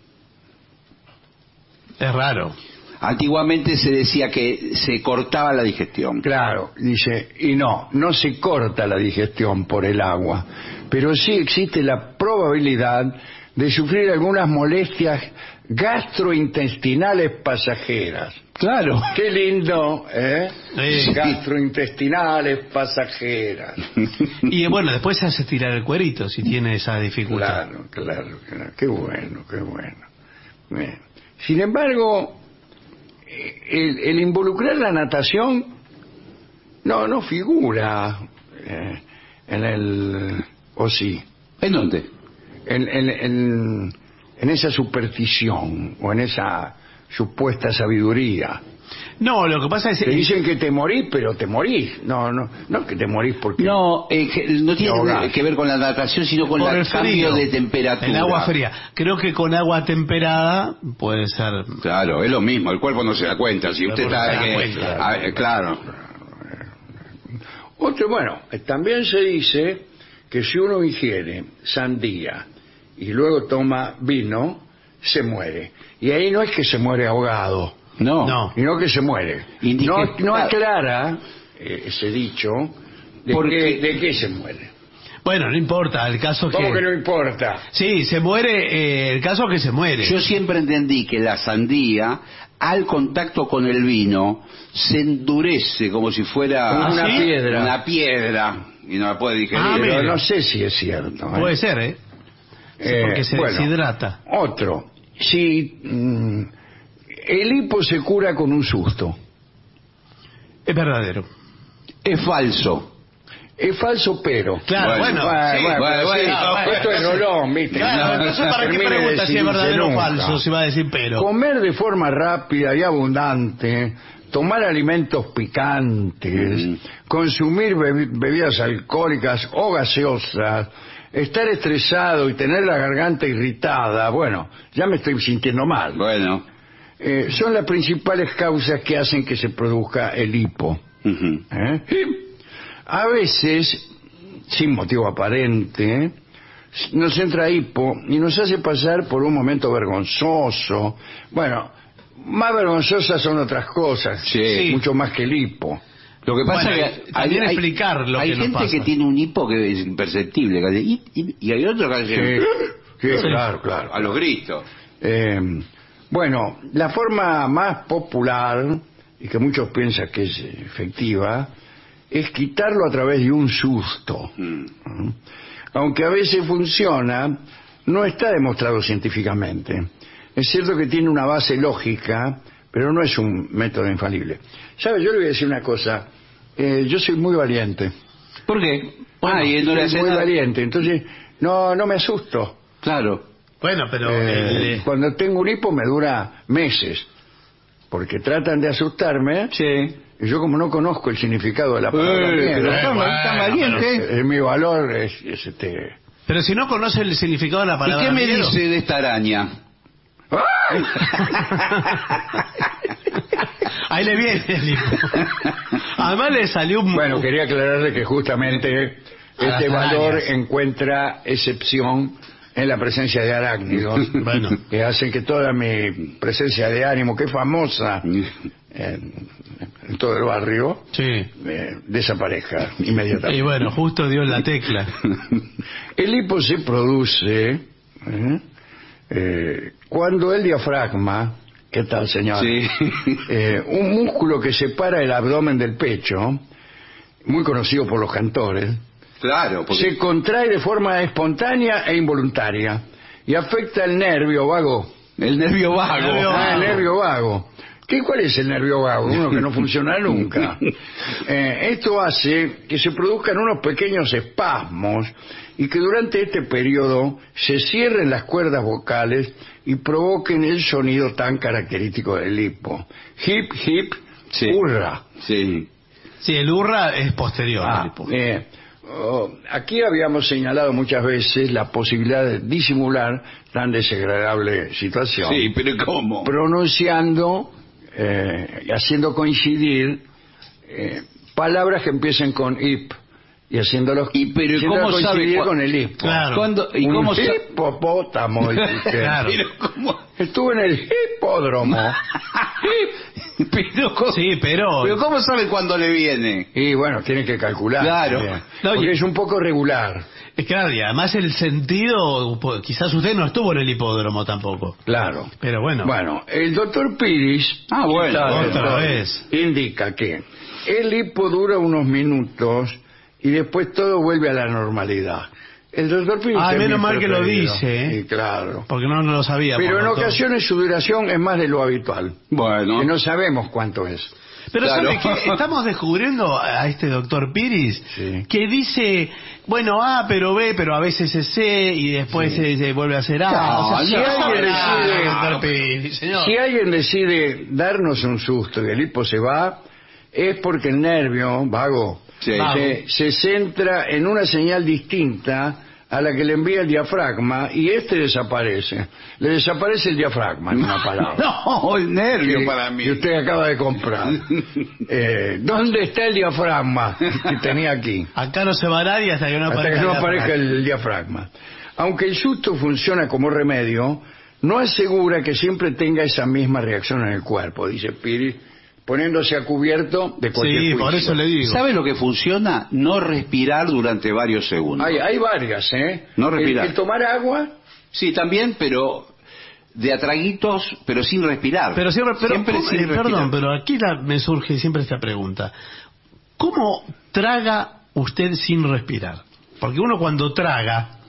Es raro. Antiguamente se decía que se cortaba la digestión. Claro, dice, y no, no se corta la digestión por el agua, pero sí existe la probabilidad de sufrir algunas molestias gastrointestinales pasajeras. Claro. Qué lindo, ¿eh? Sí. Gastrointestinales pasajeras. Y bueno, después se hace tirar el cuerito si tiene esa dificultad. Claro, claro, claro. Qué bueno, qué bueno. Bien. Sin embargo, el, el involucrar la natación no no figura eh, en el... o sí, ¿En dónde? en, en, en, en esa superstición o en esa supuesta sabiduría. No, lo que pasa es Te dicen que te morís, pero te morís. No, no, no que te morís porque... No, eh, que no tiene ahogás. que ver con la natación, sino con por el el cambio frío, de temperatura. el agua fría. Creo que con agua temperada puede ser. Claro, es lo mismo, el cuerpo no se da cuenta. Si El usted cuerpo está... no se da eh, cuenta. ah, eh, claro. Otro, bueno, eh, también se dice que si uno ingiere sandía y luego toma vino, se muere. Y ahí no es que se muere ahogado, No. No. sino que se muere. Indique- No, no claro. aclara eh, ese dicho de, Porque- qué, de qué se muere. Bueno, no importa, el caso ¿Cómo que. que no importa? Sí, se muere, eh, el caso que se muere. Yo siempre entendí que la sandía, al contacto con el vino, se endurece como si fuera Como una ¿sí? piedra. una piedra y no la puede digerir. Ah, Pero mire. no sé si es cierto. ¿eh? Puede ser, ¿eh? Sí, porque se bueno, deshidrata. Otro, si mm, el hipo se cura con un susto. Es verdadero. Es falso. Es falso, pero. Claro, bueno, bueno, sí, bueno, bueno, pero sí, bueno, bueno, esto es Rolón, ¿viste? Claro, entonces ¿para qué Termine de pregunta si es decidirse verdadero o nunca. falso? Si va a decir pero. Comer de forma rápida y abundante, tomar alimentos picantes, Mm. consumir bebi- bebidas alcohólicas o gaseosas, estar estresado y tener la garganta irritada, bueno, ya me estoy sintiendo mal. Bueno. Eh, son las principales causas que hacen que se produzca el hipo. Ujú. ¿Eh? A veces, sin motivo aparente, nos entra hipo y nos hace pasar por un momento vergonzoso. Bueno, más vergonzosas son otras cosas, Sí. mucho más que el hipo. Lo que pasa Bueno, es que también explicar lo hay que nos gente pasa. que tiene un hipo que es imperceptible, que hace y, y- y hay otro que hace Sí, sí, claro, claro. a los gritos. Eh, bueno, la forma más popular, y que muchos piensan que es efectiva, es quitarlo a través de un susto. Mm. ¿Mm? Aunque a veces funciona, no está demostrado científicamente. Es cierto que tiene una base lógica, pero no es un método infalible. ¿Sabe? Yo le voy a decir una cosa. Eh, yo soy muy valiente. ¿Por qué? Bueno, ah, y él no le soy hace muy nada. valiente, entonces no, no me asusto. Claro. Bueno, pero Eh, eh, cuando tengo un hipo me dura meses, porque tratan de asustarme, Sí. y yo como no conozco el significado de la palabra Eh, miedo, pero está, bueno, está valiente. eh, mi valor es, es este... pero si no conoce el significado de la ¿Y palabra qué me miedo, dice de esta araña? ¡Ay! ahí le viene el hipo. Además le salió un... Bueno, quería aclararle que justamente A este las valor arañas. encuentra excepción en la presencia de arácnidos, Bueno. que hacen que toda mi presencia de ánimo, que es famosa en, en todo el barrio, Sí. eh, desaparezca inmediatamente. Y bueno, justo dio en la tecla. El hipo se produce ¿eh? Eh, cuando el diafragma, ¿qué tal, señor? Sí. Eh, un músculo que separa el abdomen del pecho, muy conocido por los cantores, Claro, porque se contrae de forma espontánea e involuntaria y afecta el nervio vago. el nervio vago. Nervio Ah, el vago. nervio vago. ¿Qué, ¿Cuál es el nervio vago? Uno que no funciona nunca. Eh, esto hace que se produzcan unos pequeños espasmos y que durante este periodo se cierren las cuerdas vocales y provoquen el sonido tan característico del hipo. Hip, hip, Sí. hurra. Sí. Sí, el hurra es posterior. Ah, al hipo. eh, oh, aquí habíamos señalado muchas veces la posibilidad de disimular tan desagradable situación, Sí, pero ¿cómo? pronunciando eh, y haciendo coincidir eh, palabras que empiecen con hip y haciéndolos Y, pero, haciéndolas ¿cómo sabe coincidir cua- con el hipo. Claro. ¿Cuándo- ¿Y Un cómo sa- hipopótamo, dice usted. Claro. Pero ¿cómo? Estuve en el hipódromo. pero, ¿cómo? Sí, pero... pero ¿cómo sabe cuándo le viene? Y bueno, tiene que calcular. Claro. también, No, porque y- es un poco regular. Es claro, y además el sentido, pues, quizás usted no estuvo en el hipódromo tampoco. Claro. Pero bueno. Bueno, el doctor Piris Ah, bueno. ¿qué tal, Otra doctor? vez. indica que el hipo dura unos minutos y después todo vuelve a la normalidad. El doctor Piris Ah, es menos mi mal que lo preferido. dice, ¿eh? Sí, claro. Porque no, no lo sabíamos. Pero en doctor. ocasiones su duración es más de lo habitual. Bueno. Que no sabemos cuánto es. Pero Claro. ¿sabe qué? Estamos descubriendo a este doctor Piris Sí. que dice, bueno, A, pero B, pero a veces es C y después se, se vuelve a hacer A. No, O sea, no, si no, alguien no, decide, no. doctor Piris, señor. Si alguien decide darnos un susto y el hipo se va, es porque el nervio vago Sí. se, se centra en una señal distinta a la que le envía el diafragma y este desaparece. Le desaparece el diafragma, en una palabra. No, el nervio que, para mí. que usted acaba de comprar. Eh, ¿Dónde está el diafragma que tenía aquí? Acá no se va nadie hasta que no Hasta aparezca que no la aparezca frase. el diafragma. Aunque el susto funciona como remedio, no asegura que siempre tenga esa misma reacción en el cuerpo, dice Piris, poniéndose a cubierto de cualquier Sí, por juicio. eso le digo. ¿Sabe lo que funciona? No respirar durante varios segundos. Hay, hay varias, ¿eh? No el, respirar. el tomar agua, Sí, también, pero de a traguitos, pero sin respirar. Pero siempre, pero, Siempre ¿cómo- sin eh, perdón, respirar. pero aquí la- me surge siempre esta pregunta. ¿Cómo traga usted sin respirar? Porque uno cuando traga,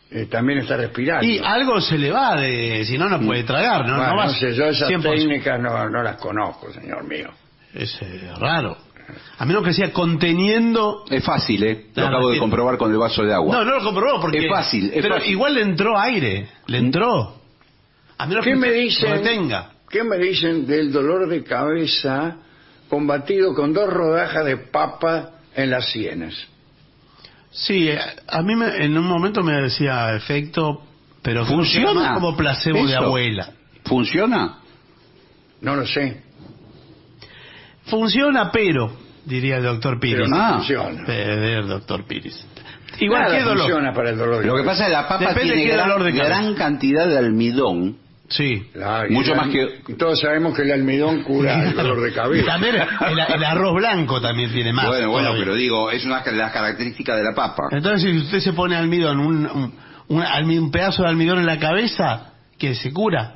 eh, también está respirando. Y algo se le va de... Si no, no puede tragar, ¿no? Bueno, no, va no sé, yo esas cien por ciento. técnicas no, no las conozco, señor mío. Es eh, raro. A menos que sea conteniendo... Es fácil, ¿eh? Lo Claro, acabo de tiene- comprobar con el vaso de agua. No, no lo comprobó porque... Es fácil, es pero fácil. igual le entró aire. Le entró. A menos ¿Qué que me se dicen? retenga. ¿Qué me dicen del dolor de cabeza combatido con dos rodajas de papa en las sienes? Sí, eh, a mí me- en un momento me decía efecto, pero ¿Funciona? más como placebo de ¿Eso? abuela. ¿Funciona? No lo sé, Funciona, pero, diría el doctor Piris. pero no Ah. funciona. Eh, el doctor Piris. Igual, Nada ¿qué dolor? funciona para el dolor de Lo que cabeza. pasa es que la papa Depende tiene qué gran, dolor de cabeza. gran cantidad de almidón. Sí. Claro, y Mucho el- más que- y todos sabemos que el almidón cura el dolor de Y cabeza. también el, el arroz blanco también tiene más. bueno, bueno, todavía. pero digo, es una de las características de la papa. Entonces, si usted se pone almidón, un, un, un, almi- un pedazo de almidón en la cabeza, que se cura.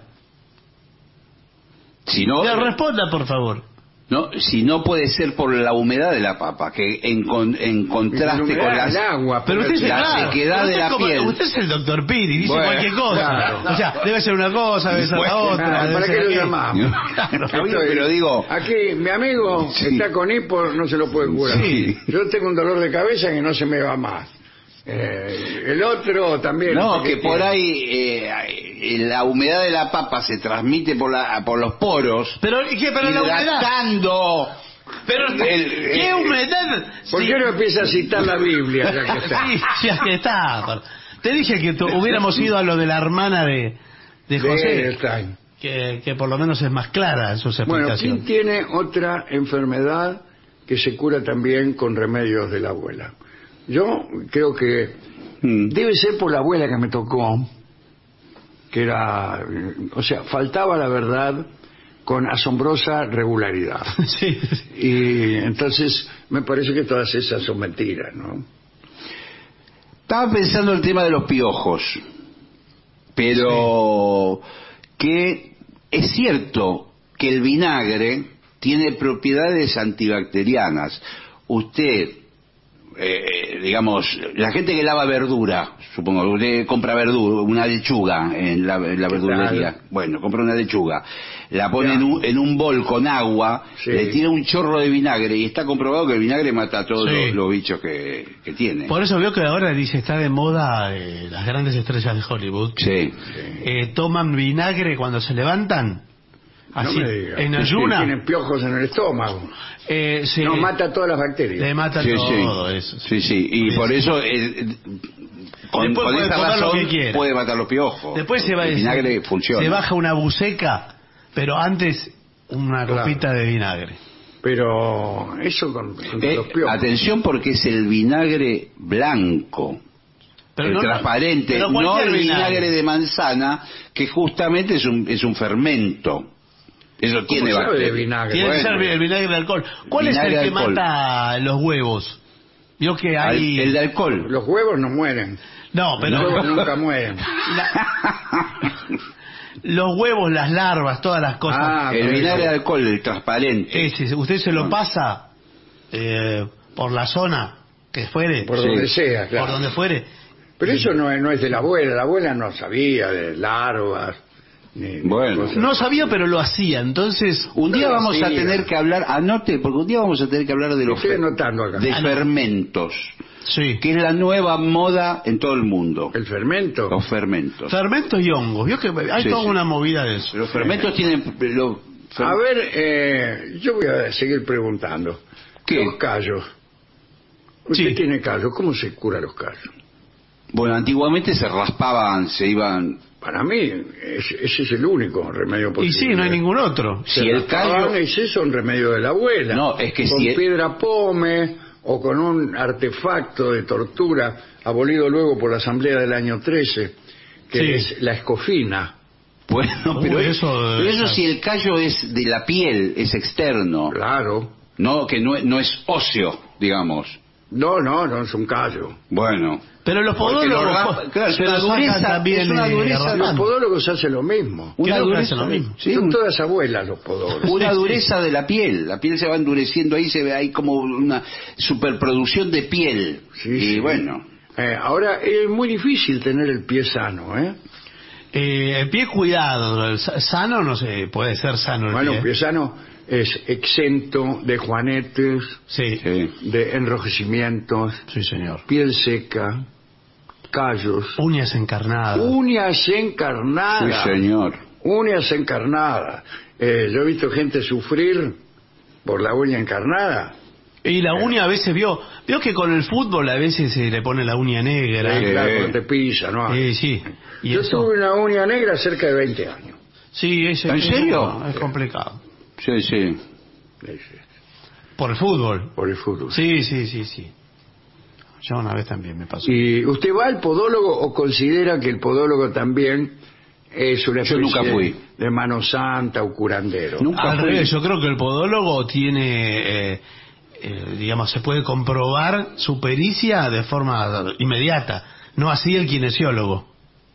Si no, Le responda, por favor. no, si no puede ser por la humedad de la papa, que en, con- en contraste Y la con humedad las... del agua, Pero usted, la claro, sequedad pero de usted la es como- piel. Usted es el doctor Piri, dice Bueno, cualquier cosa. claro. O sea, debe ser una cosa, debe ser la Bueno, otra. Nada, debe ¿para ser qué lo aquello. llamamos? Claro, Estoy- pero digo... Aquí, mi amigo Sí. está con hipo, no se lo puede curar. Sí. Yo tengo un dolor de cabeza que no se me va más. Eh, el otro también. No, sé que qué por tiene. ahí eh, la humedad de la papa se transmite por, la, por los poros, Pero, ¿y qué? Pero la humedad. hidratando. Pero, El- ¿qué eh, humedad? ¿Por Sí. qué no empieza a citar la Biblia? Ya que está? Sí, ya que está. Te dije que tu- hubiéramos ido a lo de la hermana de, de José, De Stein. que, que por lo menos es más clara en sus Bueno, explicaciones. ¿quién tiene otra enfermedad que se cura también con remedios de la abuela? Yo creo que Mm. debe ser por la abuela que me tocó, que era, eh, o sea, faltaba la verdad con asombrosa regularidad. Sí, sí. Y entonces me parece que todas esas son mentiras, ¿no? Estaba pensando el tema de los piojos, pero que es cierto que el vinagre tiene propiedades antibacterianas. Usted, eh, digamos, la gente que lava verdura, supongo, usted compra verdura, una lechuga en la, en la verdulería. Claro. Bueno, compra una lechuga, la pone Ya. en un, en un bol con agua, Sí. le tira un chorro de vinagre y está comprobado que el vinagre mata a todos Sí. los, los bichos que, que tiene. Por eso veo que ahora dice está de moda eh, las grandes estrellas de Hollywood. Sí. Eh, toman vinagre cuando se levantan. Así, no me diga. en Sí, ayuna. tienen piojos en el estómago. Eh, se- No mata todas las bacterias. Le mata Sí, todo sí. eso. Sí, sí. Y Sí. por eso, eh, con, Después con puede esa tomar lo razón, que quiera. puede matar los piojos. Después se va El vinagre se, funciona. se baja una buceca, pero antes una Claro. copita de vinagre. Pero eso con, con Eh, los piojos. atención porque es el vinagre blanco. Pero el no- transparente, pero no cualquier el vinagre. vinagre. de manzana, que justamente es un, es un fermento. Eso ¿Cómo tiene sabe de bacterias. vinagre? Tiene que Bueno, ser el vinagre de alcohol. ¿Cuál vinagre es el de que alcohol. mata los huevos? Vio que al- hay... el de alcohol. Los huevos no mueren. No, pero... Los huevos nunca mueren. Los huevos, las larvas, todas las cosas. Ah, el por vinagre de eso. alcohol, el transparente. Ese, usted se lo pasa eh, por la zona que fuere, Por Sí. donde sea, claro. por donde fuere. Pero eso no es, no es de la abuela. La abuela no sabía de larvas. Ni, ni Bueno. cosas No así. sabía, pero lo hacía. Entonces, Un día Pero vamos a sí, tener que hablar, anote, porque un día vamos a tener que hablar de los Estoy fer- anotando acá. de Ah, no. fermentos, sí. que es la nueva moda en todo el mundo. El fermento. Los fermentos. Fermentos y hongos. Vio que hay Sí, toda sí. una movida de eso. Los fermentos tienen los fer- A ver, eh, yo voy a seguir preguntando. ¿Qué? Los callos. Usted Sí. tiene callos. ¿Cómo se cura los callos? Bueno, antiguamente se raspaban, se iban. Para mí, es- ese es el único remedio Y posible. sí, no hay ningún otro. Se Si el raspaban, callo- ese es un remedio de la abuela. No, es que con si el- piedra pome o con un artefacto de tortura abolido luego por la Asamblea del año trece, que Sí. es la escofina. Bueno, Uy, pero eso eso, debe pero eso ser. si el callo es de la piel, es externo, Claro. no que no, no es óseo, digamos. No, no, no es un callo. Bueno, Pero los Porque lo podólogos... raspa- claro, es se una lo sacan dureza- también, es una eh, dureza- raspando. Los podólogos hacen lo mismo. una Creo que dureza, hacen lo mismo. sí, Son un- todas abuelas los podólogos. una Sí, dureza de la piel, la piel se va endureciendo ahí, se ve ahí como una superproducción de piel. Sí, y sí. bueno, Eh, ahora, es muy difícil tener el pie sano, ¿eh? Eh, el pie cuidado, el sa- sano no sé, puede ser sano el Bueno, pie. el pie sano es exento de juanetes, Sí, Sí. de enrojecimientos, sí señor. piel seca, callos, Uñas encarnadas. uñas Sí, encarnadas. señor. Uñas encarnadas. Eh, yo he visto gente sufrir por la uña encarnada. Y la uña a veces vio, vio que con el fútbol a veces se le pone la uña negra. Sí, Sí. claro, cuando te pisa, ¿no? Sí, sí. Y Yo eso, tuve una uña negra cerca de veinte años. sí, ese- ¿En eso serio? es complicado. Sí, sí. Por el fútbol. Por el fútbol. Sí, sí, sí, sí. Yo una vez también me pasó. ¿Y usted va al podólogo o considera que el podólogo también es una Yo especie nunca fui. de, de mano santa o curandero? Nunca Al fui. revés, yo creo que el podólogo tiene, eh, eh, digamos, se puede comprobar su pericia de forma inmediata, no así el kinesiólogo.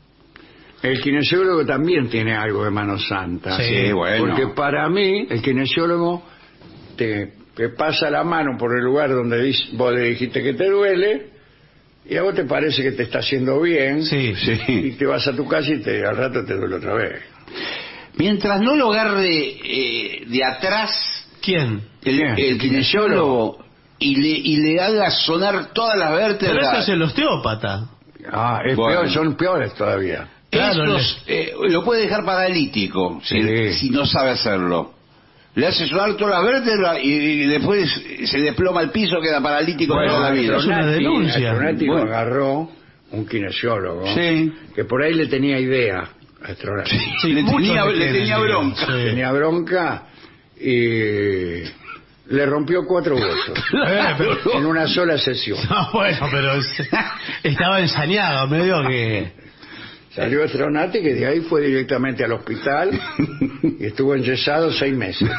El kinesiólogo también tiene algo de mano santa. Sí, Sí, bueno. Porque para mí, el kinesiólogo te, te pasa la mano por el lugar donde dis- vos le dijiste que te duele, y a vos te parece que te está haciendo bien, Sí, y Sí. te vas a tu casa y te, al rato te duele otra vez. Mientras no lo agarre eh, de atrás ¿Quién? el, Bien, el el kinesiólogo y le, y le haga sonar todas las Pero eso vértebras. es el osteópata. Ah, es Bueno. peor, son peores todavía. Claro, Estos, eh, lo puede dejar paralítico si, Sí. si no sabe hacerlo. Le hace sonar todas las vértebras y, y después se desploma el piso, queda paralítico toda la vida. es una Astronati- denuncia. Astronati lo Bueno. agarró un kinesiólogo Sí. que por ahí le tenía idea a Astronati. Sí, le, muchos tenía, le le tienen tenía idea. bronca. Sí. Tenía bronca y le rompió cuatro huesos Eh, pero- en una sola sesión. No, bueno, pero es- estaba ensañado, medio que... Salió Astronati, que de ahí fue directamente al hospital y estuvo enyesado seis meses.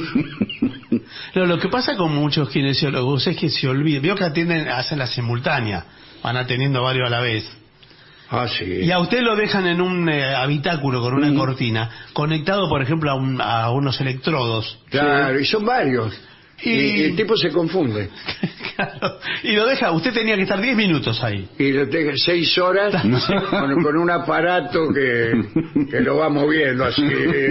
No, lo que pasa con muchos kinesiólogos es que se olvidan. Veo que atienden, hacen la simultánea, van atendiendo varios a la vez. Ah, sí. Y a usted lo dejan en un eh, habitáculo con una cortina, conectado, por ejemplo, a, un- a unos electrodos. Claro, y son varios. Y, Y- y el tipo se confunde. Claro. Y lo deja, usted tenía que estar diez minutos ahí. Y lo deja seis horas con, con un aparato que, que lo va moviendo así.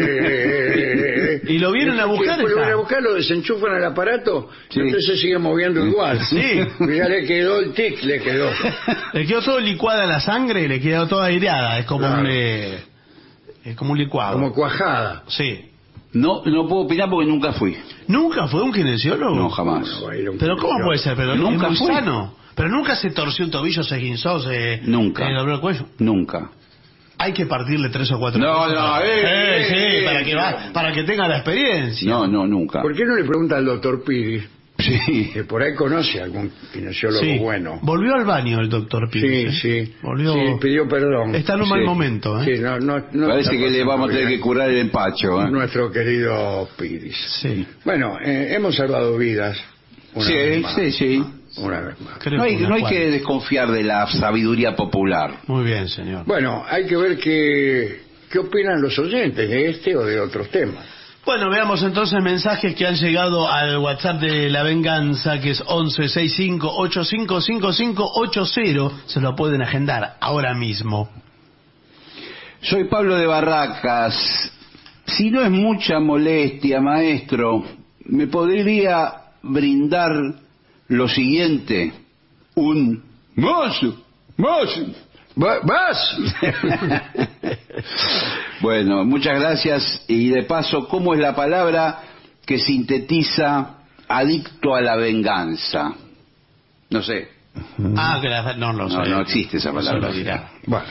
Y lo vienen a buscar, Después lo está. vienen a buscar, lo desenchufan al aparato, Sí. y entonces se sigue moviendo igual. Sí. Y ya le quedó el tic, le quedó. Le quedó todo licuada la sangre y le quedó toda aireada. Es como Claro. un eh, es como un licuado. Como cuajada. Sí. No, no puedo opinar porque nunca fui. ¿Nunca fue un kinesiólogo? No, jamás. Bueno, va a ir a un Pero ¿cómo kinesiólogo. puede ser? Pero Nunca nunca es muy fue. sano. Pero nunca se torció un tobillo, se guinzó, se... Nunca. se dobló el cuello. Nunca. Hay que partirle tres o cuatro. No, veces no, para- eh, Eh, eh, sí, eh, para que va, para que tenga la experiencia. No, no, nunca. ¿Por qué no le pregunta al doctor Piri, Sí. que por ahí conoce a algún kinesiólogo Sí. bueno? Volvió al baño el doctor Sí, Pires. sí. ¿eh? Volvió. Sí, pidió perdón. Está en un mal Sí. momento, ¿eh? Sí, no, no, no Parece está que le pasando vamos a tener bien. que curar el empacho. ¿eh? Nuestro querido Piris. Sí. Bueno, eh, hemos salvado vidas. Una Sí, vez más. sí, sí. Una vez más. Creo No hay, que no hay unas que cuantas. desconfiar de la sabiduría popular. Muy bien, señor. Bueno, hay que ver qué, qué opinan los oyentes de este o de otros temas. Bueno, veamos entonces mensajes que han llegado al WhatsApp de La Venganza, que es once sesenta y cinco ochenta y cinco cincuenta y cinco ochenta. Se lo pueden agendar ahora mismo. Soy Pablo de Barracas. Si no es mucha molestia, maestro, ¿me podría brindar lo siguiente? Un mozo, mozo. Va- ¿Vas? Bueno, muchas gracias. Y de paso, ¿cómo es la palabra que sintetiza adicto a la venganza? No sé. Ah, que la, no lo No, sé. no existe esa No se palabra. lo dirá. Bueno,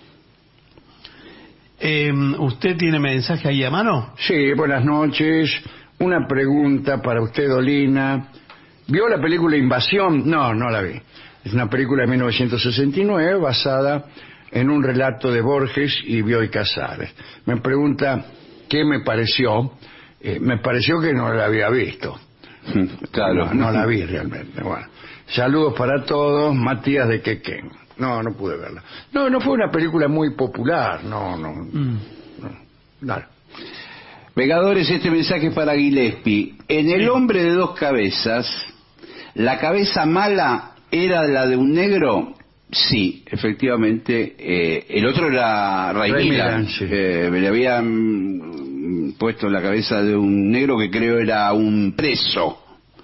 Eh, ¿Usted tiene mensaje ahí a mano? sí, buenas noches. Una pregunta para usted, Dolina. ¿Vio la película Invasión? No, no la vi. Es una película de mil novecientos sesenta y nueve basada en un relato de Borges y Bioy Casares. Me pregunta qué me pareció. Eh, me pareció que no la había visto. Claro. No, no la vi realmente. Bueno, saludos para todos. Matías de Quequén. No, no pude verla. No, no fue una película muy popular. No, no. Mm. no. Dale. Vengadores, este mensaje es para Gillespie. En El hombre de dos cabezas, la cabeza mala era la de un negro Sí, efectivamente. Eh, el otro era Ray Ray Milland. Milland, sí. Eh, me le habían puesto en la cabeza de un negro que creo era un preso.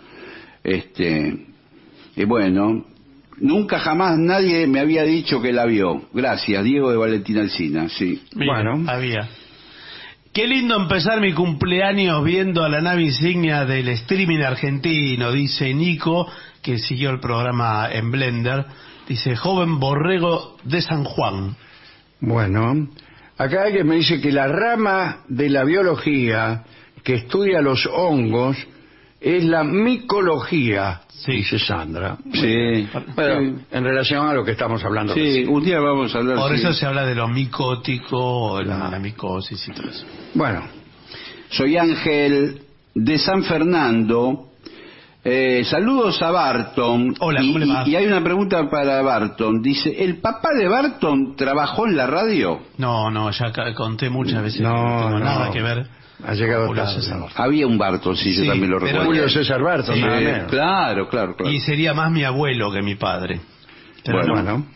Este, y bueno, nunca jamás nadie me había dicho que la vio. Gracias, Diego de Valentín Alsina, sí. Mira, Bueno. había. Qué lindo empezar mi cumpleaños viendo a la nave insignia del streaming argentino, dice Nico, que siguió el programa en Blender. Dice, joven borrego de San Juan. Bueno, acá alguien me dice que la rama de la biología que estudia los hongos es la micología, Sí. dice Sandra. Sí, Bueno, en relación a lo que estamos hablando. sí, recién. un día vamos a hablar. Por sí. eso se habla de lo micótico, la, la micosis y todo eso. Bueno, Soy Ángel de San Fernando. Eh, saludos a Barton. Hola, y, ¿cómo le va? y- y hay una pregunta para Barton. Dice, ¿el papá de Barton trabajó en la radio? No, no, ya ca- conté muchas veces No, que no tengo no. nada que ver. ha llegado Julio tarde. César. Había un Barton, sí, yo Sí, también lo pero- recuerdo. Julio César Barton, Sí, nada Eh, menos. claro, claro, claro. Y sería más mi abuelo que mi padre. Pero Bueno, no. Bueno,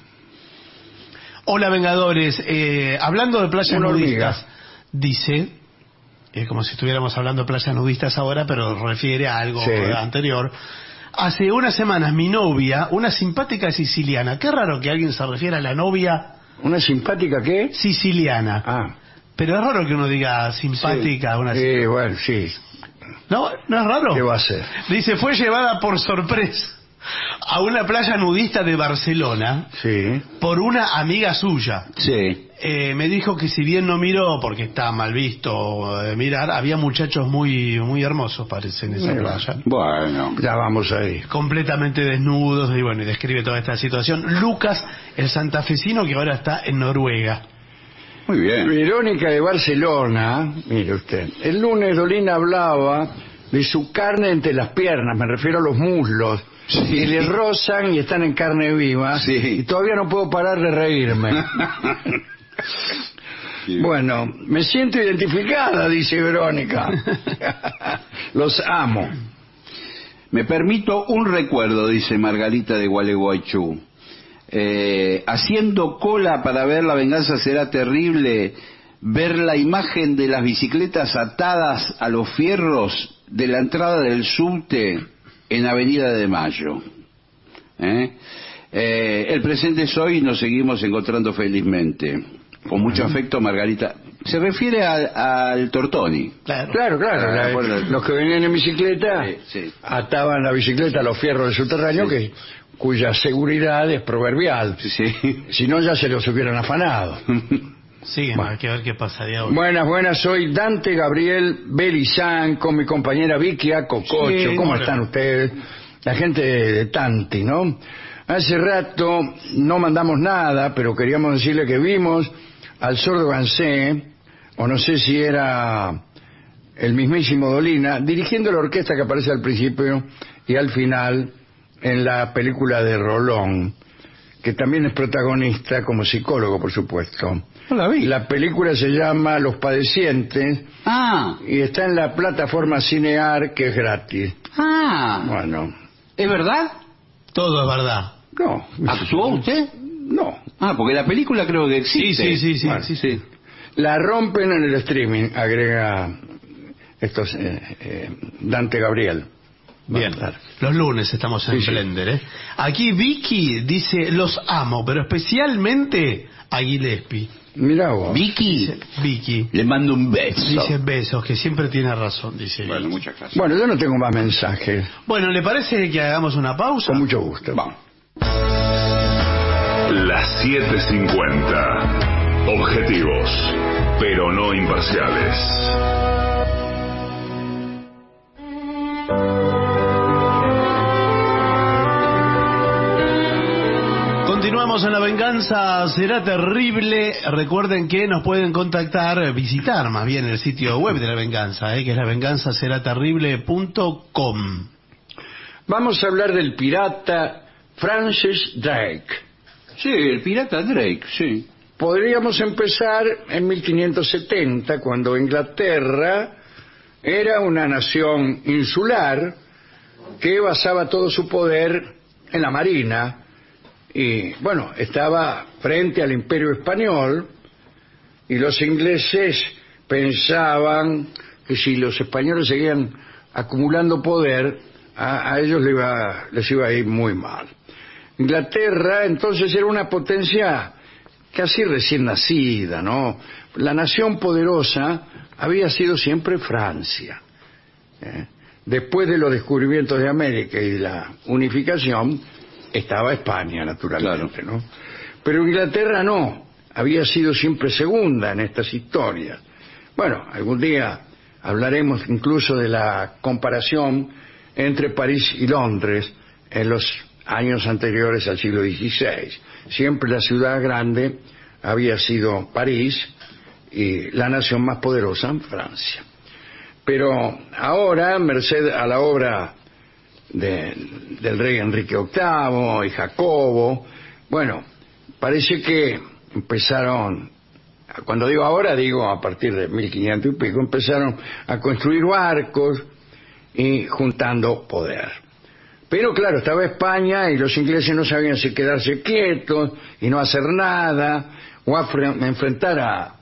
Hola, Vengadores. Eh, hablando de playas Una hormiga. nudistas, dice, es como si estuviéramos hablando de playas nudistas ahora, pero refiere a algo Sí. anterior. Hace unas semanas mi novia, una simpática siciliana, qué raro que alguien se refiera a la novia ¿una simpática qué? siciliana. Ah, Pero es raro que uno diga simpática a una sí, bueno, sí. ¿No? ¿No es raro? ¿Qué va a hacer? Dice, fue llevada por sorpresa a una playa nudista de Barcelona Sí. por una amiga suya. sí. Eh, me dijo que si bien no miró, porque está mal visto eh, mirar, había muchachos muy muy hermosos, parece, en esa Mira. playa. Bueno. Ya vamos ahí. Completamente desnudos, y bueno, y describe toda esta situación. Lucas, el santafesino que ahora está en Noruega. Muy bien. Verónica de Barcelona, mire usted, el lunes Dolina hablaba de su carne entre las piernas, me refiero a los muslos, Sí. y le rozan y están en carne viva, Sí. y todavía no puedo parar de reírme. Sí. Bueno, me siento identificada, dice Verónica. Los amo. Me permito un recuerdo, dice Margarita de Gualeguaychú. Eh, haciendo cola para ver La venganza será terrible, ver la imagen de las bicicletas atadas a los fierros de la entrada del subte en Avenida de Mayo. ¿Eh? Eh, el presente es hoy y nos seguimos encontrando felizmente. Con mucho afecto, Margarita. Se refiere al, al Tortoni. Claro. Claro, claro, Ah, la- bueno. los que venían en bicicleta Sí, sí. ataban la bicicleta a los fierros del subterráneo, Sí. que, cuya seguridad es proverbial. Sí, sí. Si no, ya se los hubieran afanado. Sí, Bueno. hay que ver qué pasaría hoy. Buenas, buenas, soy Dante Gabriel Belizán con mi compañera Vicky Acococho. Sí, ¿Cómo hola. están ustedes? La gente de Tanti, ¿no? Hace rato no mandamos nada, pero queríamos decirle que vimos al sordo Gansé, o no sé si era el mismísimo Dolina, dirigiendo la orquesta que aparece al principio y al final en la película de Rolón, que también es protagonista como psicólogo, por supuesto. No la vi. La película se llama Los Padecientes Ah, y está en la plataforma Cinear, que es gratis. ah. Bueno, ¿Es verdad? Todo es verdad. no. ¿Actuó usted? No. Ah, porque la película creo que Sí, existe. sí, sí, sí, Bueno, sí, sí. La rompen en el streaming, agrega estos eh, eh, Dante Gabriel. Bien, Claro. los lunes estamos en Sí, sí. Blender, ¿eh? Aquí Vicky dice, los amo, pero especialmente a Gillespie. Mirá vos. Vicky, Dice, Vicky, le mando un beso. dice besos, que siempre tiene razón, dice Bueno, Vicky. muchas gracias. Bueno, yo no tengo más mensajes. Bueno, ¿le parece que hagamos una pausa? Con mucho gusto. Vamos. Las siete cincuenta. Objetivos, pero no imparciales. Continuamos en La Venganza Será Terrible. Recuerden que nos pueden contactar, visitar más bien el sitio web de La Venganza, ¿eh? que es la venganza será terrible punto com. Vamos a hablar del pirata Francis Drake. Sí, el pirata Drake, sí. Podríamos empezar en mil quinientos setenta, cuando Inglaterra era una nación insular que basaba todo su poder en la marina y bueno, estaba frente al Imperio Español, y los ingleses pensaban que si los españoles seguían acumulando poder, a, a ellos les iba, les iba a ir muy mal. Inglaterra entonces era una potencia casi recién nacida, ¿no? La nación poderosa había sido siempre Francia. ¿eh? Después de los descubrimientos de América y de la unificación, estaba España, naturalmente, claro. ¿no? Pero Inglaterra no, había sido siempre segunda en estas historias. Bueno, algún día hablaremos incluso de la comparación entre París y Londres en los años anteriores al siglo dieciséis. Siempre la ciudad grande había sido París y la nación más poderosa Francia. Pero ahora, merced a la obra de, del rey Enrique octavo y Jacobo, bueno, parece que empezaron, cuando digo ahora, digo a partir de mil quinientos y pico, empezaron a construir barcos y juntando poder. Pero claro, estaba España y los ingleses no sabían si quedarse quietos y no hacer nada, o a enfrentar a, a,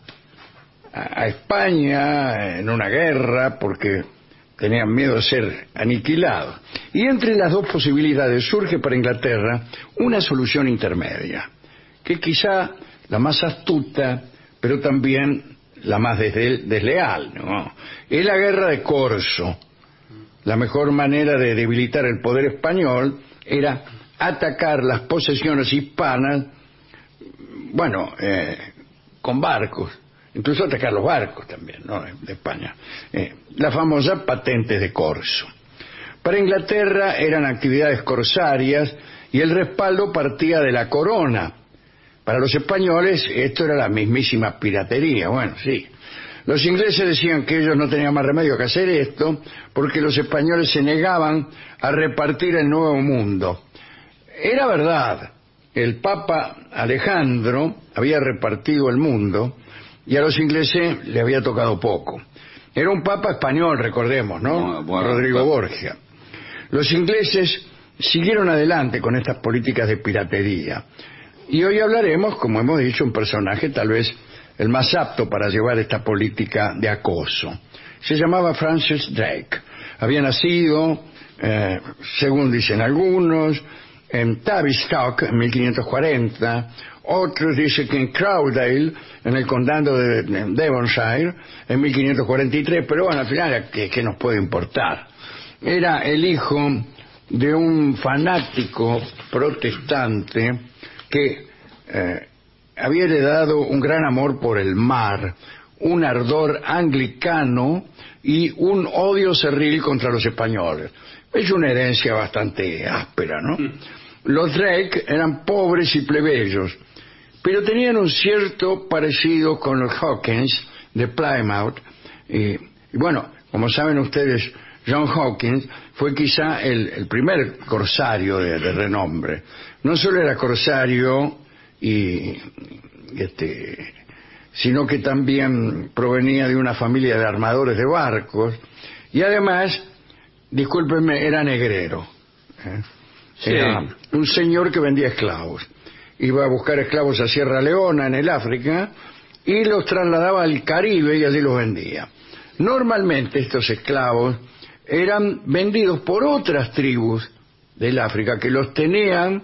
a España en una guerra porque tenían miedo de ser aniquilados. Y entre las dos posibilidades surge para Inglaterra una solución intermedia, que quizá la más astuta, pero también la más desle desleal, ¿no? Es la guerra de Corso. La mejor manera de debilitar el poder español era atacar las posesiones hispanas, bueno, eh, con barcos, incluso atacar los barcos también, ¿no?, de España. Eh, las famosas patentes de corso. Para Inglaterra eran actividades corsarias y el respaldo partía de la corona. Para los españoles esto era la mismísima piratería. Bueno, sí. Los ingleses decían que ellos no tenían más remedio que hacer esto porque los españoles se negaban a repartir el nuevo mundo. Era verdad, el Papa Alejandro había repartido el mundo y a los ingleses le había tocado poco. Era un Papa español, recordemos, ¿no? Bueno, bueno, Rodrigo bueno. Borgia. Los ingleses siguieron adelante con estas políticas de piratería. Y hoy hablaremos, como hemos dicho, un personaje tal vez el más apto para llevar esta política de acoso. Se llamaba Francis Drake. Había nacido, eh, según dicen algunos, en Tavistock en mil quinientos cuarenta, otros dicen que en Crowdale, en el condado de Devonshire, en mil quinientos cuarenta y tres, pero bueno, al final, ¿qué, qué nos puede importar? Era el hijo de un fanático protestante que eh, había heredado un gran amor por el mar, un ardor anglicano y un odio cerril contra los españoles. Es una herencia bastante áspera, ¿no? Los Drake eran pobres y plebeyos, pero tenían un cierto parecido con los Hawkins de Plymouth. Y, y bueno, como saben ustedes, John Hawkins fue quizá el, el primer corsario de, de renombre. No solo era corsario y este sino que también provenía de una familia de armadores de barcos y además, discúlpenme, era negrero. ¿eh? Sí. Era un señor que vendía esclavos. Iba a buscar esclavos a Sierra Leona, en el África, y los trasladaba al Caribe y allí los vendía. Normalmente estos esclavos eran vendidos por otras tribus del África que los tenían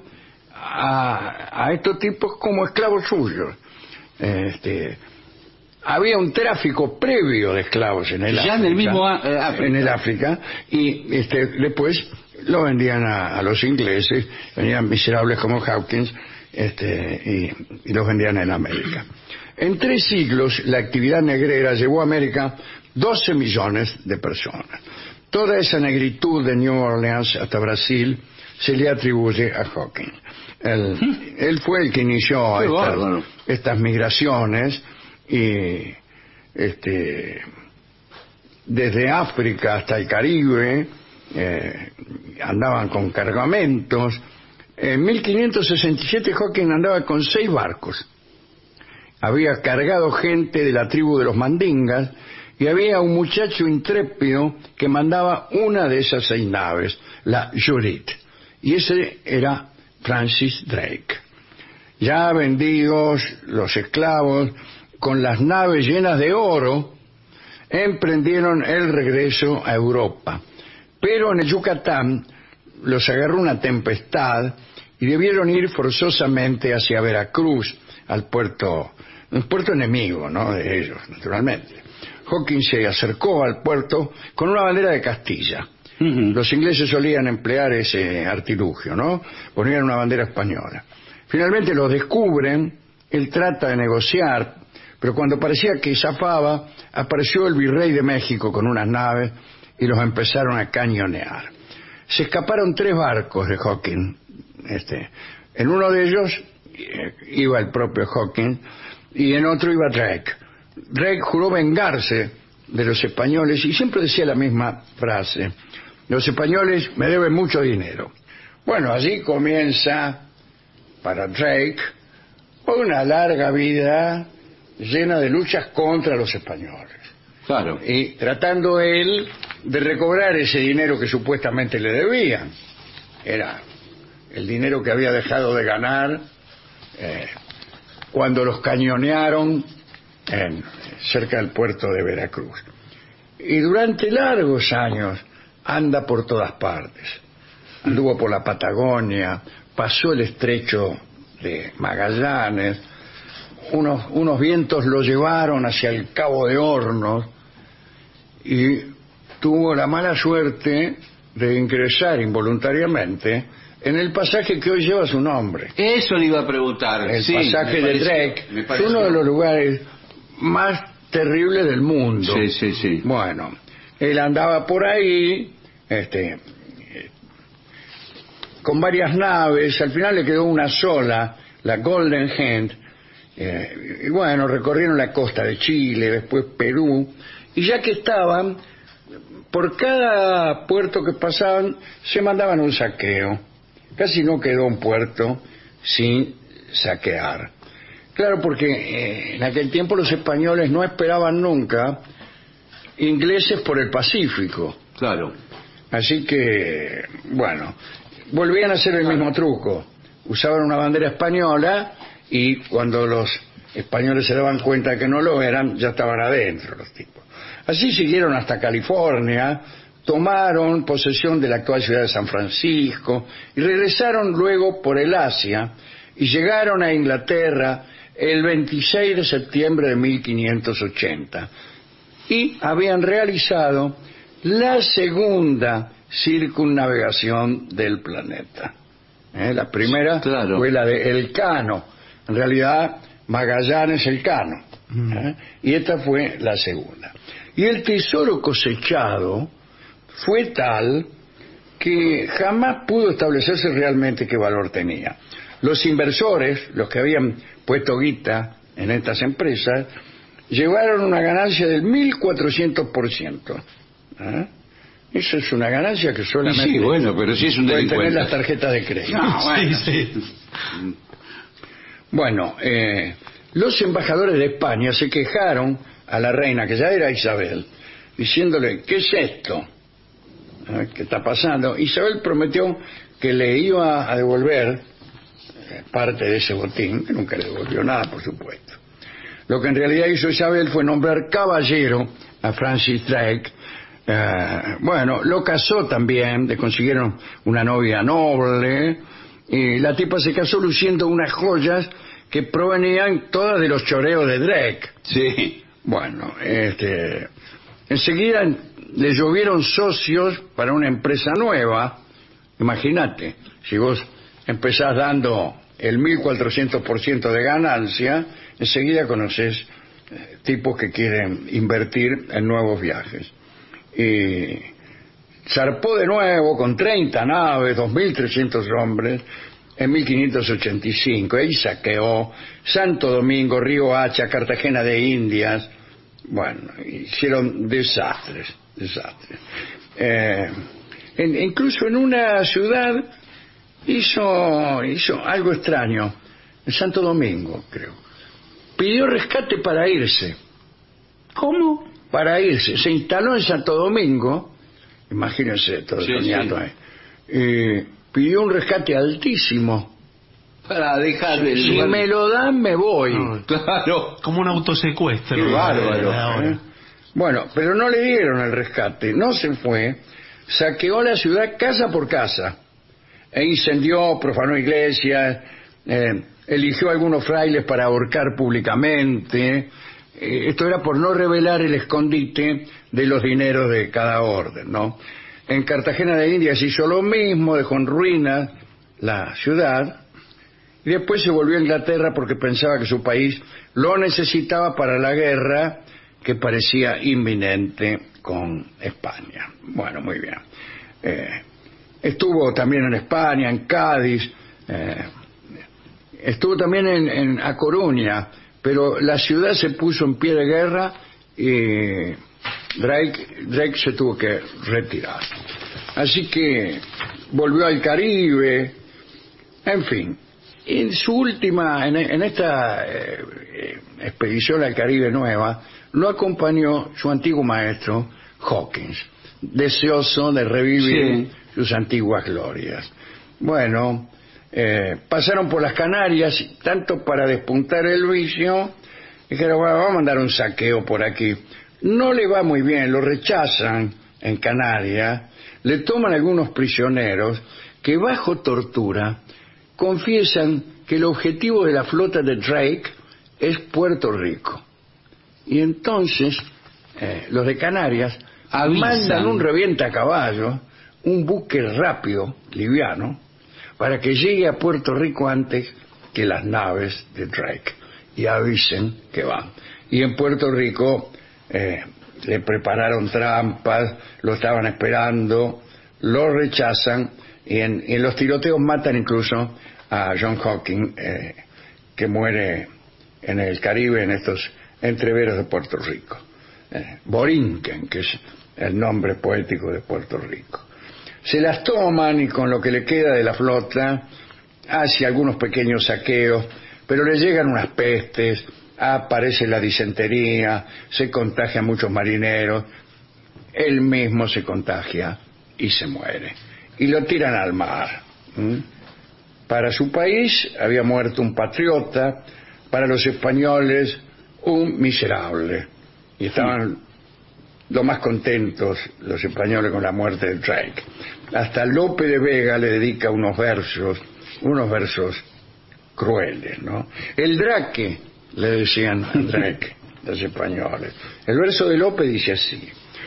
a, a estos tipos como esclavos suyos. Este, había un tráfico previo de esclavos en el ya África, en el mismo eh, África. en el África y este, después lo vendían a, a los ingleses, venían miserables como Hawkins este, y, y los vendían en América. En tres siglos la actividad negrera llevó a América doce millones de personas. Toda esa negritud de New Orleans hasta Brasil se le atribuye a Hawkins. Él, él fue el que inició estas, estas migraciones y este, desde África hasta el Caribe eh, andaban con cargamentos. En mil quinientos sesenta y siete Hawkins andaba con seis barcos. Había cargado gente de la tribu de los Mandingas y había un muchacho intrépido que mandaba una de esas seis naves, la Judith. Y ese era Francis Drake. Ya vendidos los esclavos, con las naves llenas de oro, emprendieron el regreso a Europa. Pero en el Yucatán los agarró una tempestad y debieron ir forzosamente hacia Veracruz, al puerto, un puerto enemigo, ¿no?, de ellos, naturalmente. Hawkins se acercó al puerto con una bandera de Castilla. Uh-huh. Los ingleses solían emplear ese artilugio, ¿no? Ponían una bandera española. Finalmente los descubren, él trata de negociar, pero cuando parecía que zafaba, apareció el virrey de México con unas naves y los empezaron a cañonear. Se escaparon tres barcos de Hawkins. Este, en uno de ellos eh, iba el propio Hawkins y en otro iba Drake. Drake juró vengarse de los españoles y siempre decía la misma frase: los españoles me deben mucho dinero. Bueno, allí comienza para Drake una larga vida llena de luchas contra los españoles. Claro. Y tratando él de recobrar ese dinero que supuestamente le debían. Era el dinero que había dejado de ganar eh, cuando los cañonearon en, cerca del puerto de Veracruz. Y durante largos años anda por todas partes. Anduvo por la Patagonia, pasó el estrecho de Magallanes, unos, unos vientos lo llevaron hacia el Cabo de Hornos y tuvo la mala suerte de ingresar involuntariamente en el pasaje que hoy lleva su nombre. Eso le iba a preguntar. El sí, pasaje de pareció, Drake es uno de los lugares más terribles del mundo. Sí, sí, sí. Bueno, él andaba por ahí, este, con varias naves. Al final le quedó una sola, la Golden Hand. Eh, y bueno, recorrieron la costa de Chile, después Perú, y ya que estaban, por cada puerto que pasaban se mandaban un saqueo. Casi no quedó un puerto sin saquear. Claro, porque eh, en aquel tiempo los españoles no esperaban nunca ingleses por el Pacífico. Claro. Así que, bueno, volvían a hacer el mismo truco. Usaban una bandera española y cuando los españoles se daban cuenta que no lo eran, ya estaban adentro los tipos. Así siguieron hasta California, tomaron posesión de la actual ciudad de San Francisco y regresaron luego por el Asia y llegaron a Inglaterra el veintiséis de septiembre de mil quinientos ochenta y habían realizado la segunda circunnavegación del planeta. ¿Eh? La primera claro. fue la de Elcano, en realidad Magallanes Elcano, ¿eh? Y esta fue la segunda. Y el tesoro cosechado fue tal que jamás pudo establecerse realmente qué valor tenía. Los inversores, los que habían puesto guita en estas empresas, llevaron una ganancia del mil cuatrocientos por ciento. ¿Eh? Eso es una ganancia que solamente sí, bueno, pero si es un pueden delincuente. tener las tarjetas de crédito. No, bueno. Sí, sí. Bueno, eh, los embajadores de España se quejaron a la reina, que ya era Isabel, diciéndole: ¿qué es esto? ¿Eh? ¿Qué está pasando? Isabel prometió que le iba a devolver eh, parte de ese botín, que nunca le devolvió nada, por supuesto. Lo que en realidad hizo Isabel fue nombrar caballero a Francis Drake. Eh, bueno, lo casó también, le consiguieron una novia noble, y la tipa se casó luciendo unas joyas que provenían todas de los choreos de Drake. Sí. Bueno, este, enseguida le llovieron socios para una empresa nueva. Imagínate, si vos empezás dando el mil cuatrocientos por ciento de ganancia, enseguida conoces eh, tipos que quieren invertir en nuevos viajes. Y zarpó de nuevo con treinta naves, dos mil trescientos hombres, en mil quinientos ochenta y cinco. Ahí saqueó Santo Domingo, Río Hacha, Cartagena de Indias. Bueno, hicieron desastres, desastres. Eh, en, incluso en una ciudad hizo, hizo algo extraño, en Santo Domingo, creo. Pidió rescate para irse. ¿Cómo? Para irse. Se instaló en Santo Domingo, imagínense, todo sí, soñando sí. ahí. Eh, pidió un rescate altísimo Para dejar el Si lugar. me lo dan, me voy. No. Claro. Como un autosecuestro. Qué bárbaro. de ahora. ¿eh? Bueno, pero no le dieron el rescate. No se fue. Saqueó la ciudad casa por casa. E incendió, profanó iglesias, eh, eligió a algunos frailes para ahorcar públicamente. Eh, esto era por no revelar el escondite de los dineros de cada orden, ¿no? En Cartagena de Indias hizo lo mismo, dejó en ruinas la ciudad. Y después se volvió a Inglaterra porque pensaba que su país lo necesitaba para la guerra que parecía inminente con España. Bueno, muy bien. Eh, estuvo también en España, en Cádiz, eh, estuvo también en, en A Coruña, pero la ciudad se puso en pie de guerra y Drake, Drake se tuvo que retirar. Así que volvió al Caribe, en fin. En su última, en, en esta eh, eh, expedición al Caribe nueva, lo acompañó su antiguo maestro Hawkins, deseoso de revivir Sí. sus antiguas glorias. Bueno, eh, pasaron por las Canarias, tanto para despuntar el vicio, dijeron, bueno, vamos a mandar un saqueo por aquí. No le va muy bien, lo rechazan en Canarias, le toman algunos prisioneros que bajo tortura confiesan que el objetivo de la flota de Drake es Puerto Rico. Y entonces eh, los de Canarias Avisan. mandan un revientacaballos, un buque rápido, liviano, para que llegue a Puerto Rico antes que las naves de Drake y avisen que van. Y en Puerto Rico eh, le prepararon trampas, lo estaban esperando, lo rechazan y en, y en los tiroteos matan incluso a John Hawking, eh, que muere en el Caribe en estos entreveros de Puerto Rico. Eh, Borinquen, que es el nombre poético de Puerto Rico. Se las toman y con lo que le queda de la flota hace algunos pequeños saqueos, pero le llegan unas pestes, aparece la disentería, se contagian muchos marineros, él mismo se contagia y se muere. Y lo tiran al mar. ¿Mm? Para su país había muerto un patriota, para los españoles un miserable. Y estaban lo más contentos los españoles con la muerte de Drake. Hasta Lope de Vega le dedica unos versos, unos versos crueles, ¿no? El Drake, le decían a Drake los españoles. El verso de Lope dice así: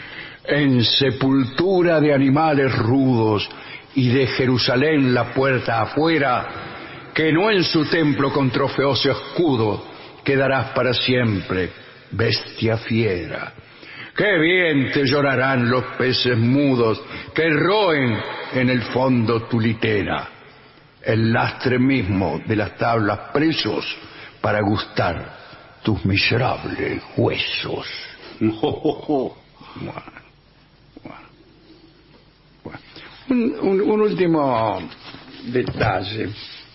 en sepultura de animales rudos y de Jerusalén la puerta afuera, que no en su templo con trofeoso escudo quedarás para siempre, bestia fiera. Qué bien te llorarán los peces mudos que roen en el fondo tu litera, el lastre mismo de las tablas presos para gustar tus miserables huesos. Bueno, bueno, bueno. Un, un, un último detalle.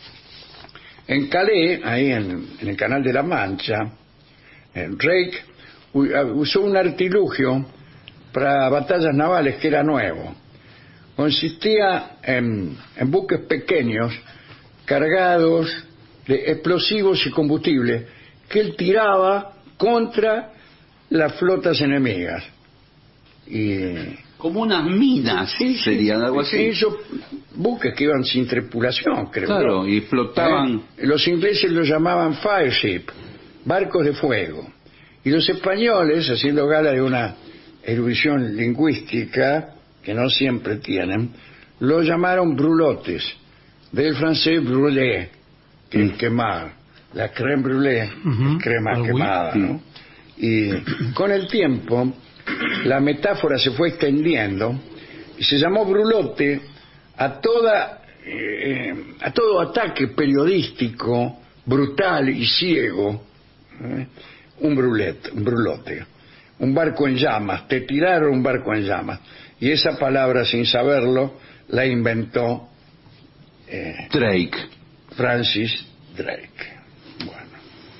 En Calais, ahí en, en el Canal de la Mancha, Drake usó un artilugio para batallas navales que era nuevo. Consistía en, en buques pequeños cargados de explosivos y combustible que él tiraba contra las flotas enemigas. Y como unas minas, sí, sí, serían algo sí, así. hizo buques que iban sin tripulación, creo. Claro, y flotaban. Eh, los ingleses lo llamaban fireship, barcos de fuego. Y los españoles, haciendo gala de una erudición lingüística que no siempre tienen, lo llamaron brulotes, del francés brûlé, que Mm. es quemar, la crème brûlée, Ujú, crema el quemada, whisky. ¿no? Y con el tiempo la metáfora se fue extendiendo y se llamó brulote a toda eh, a todo ataque periodístico brutal y ciego, ¿eh? un brulet, un brulote, un barco en llamas, te tiraron un barco en llamas, y esa palabra sin saberlo la inventó eh, Drake. Francis Drake. Bueno,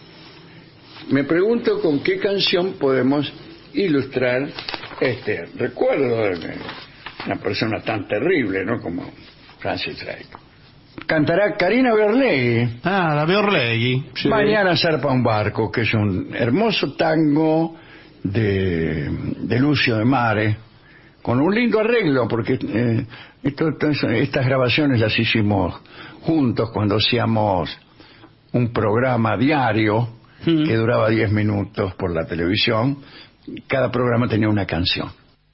me pregunto con qué canción podemos ilustrar este recuerdo de una persona tan terrible, ¿no?, como Francis Drake. cantará Karina Berlegui. Ah, la Berlegui. Sí. Mañana zarpa un barco, que es un hermoso tango de, de Lucio de Mare, con un lindo arreglo, porque eh, esto, esto, estas grabaciones las hicimos juntos cuando hacíamos un programa diario mm. que duraba diez minutos por la televisión. Cada programa tenía una canción.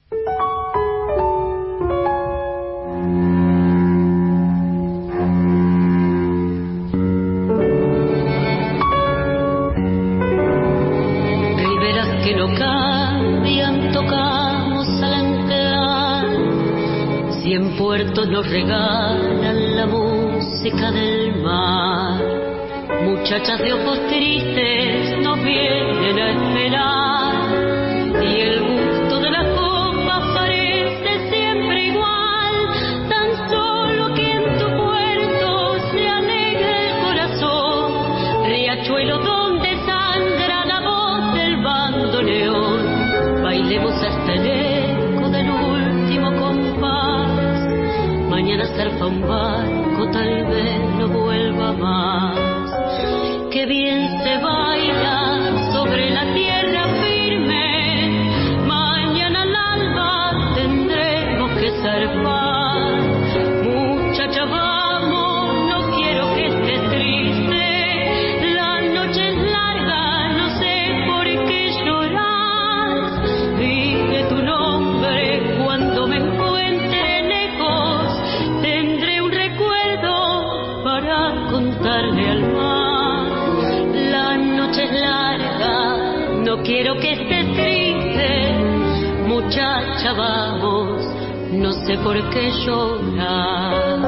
Nos regalan la música del mar. Muchachas de ojos tristes nos vienen a esperar, y el gusto de la copa parece siempre igual. Tan solo que en tu puerto se alegra el corazón, riachuelo donde sangra la voz del bandoneón. Bailemos hasta el eco del último compás. Mañana zarpa un barco, tal vez no vuelva más. Qué bien se baila sobre la tierra firme. Mañana al alba tendremos que zarpar. Muchacha, vamos, no quiero que estés triste. La noche es larga, no sé por qué llorar. Dije tu nombre cuando me encuentre lejos. Tendré un recuerdo para contarle al mar. La noche es larga, no quiero que estés triste. Muchacha, vamos, no sé por qué llorar.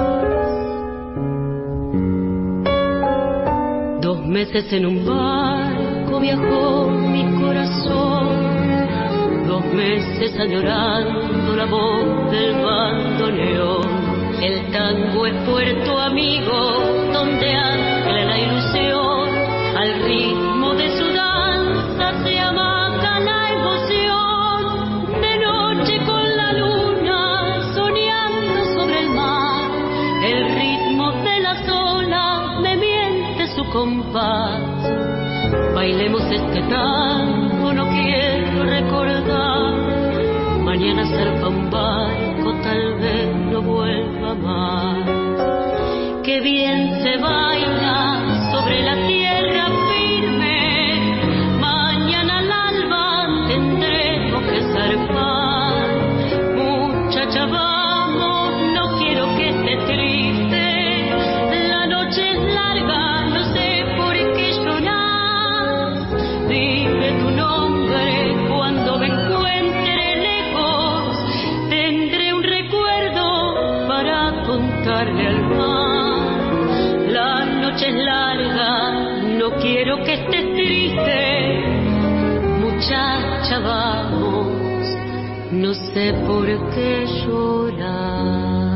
Dos meses en un barco viajó mi corazón. Dos meses añorando la voz del bandoneón. El tango es puerto amigo, donde ancla la ilusión. Al ritmo de su danza se amaca la emoción. De noche con la luna soñando sobre el mar. El ritmo de la olas me miente su compás. Bailemos este tango, no quiero recordar. Mañana zarpa un barco, tal vez no vuelva más. Qué bien se baila sobre la tierra firme. Mañana al alba tendremos que zarpar. Muchacha, vamos, no quiero que estés triste. La noche es larga, no sé por qué llorar. Dime tu nombre cuando me encuentre lejos. Tendré un recuerdo para contarle al mar. La noche es larga, no quiero que estés triste. Muchacha, vamos, no sé por qué llorar.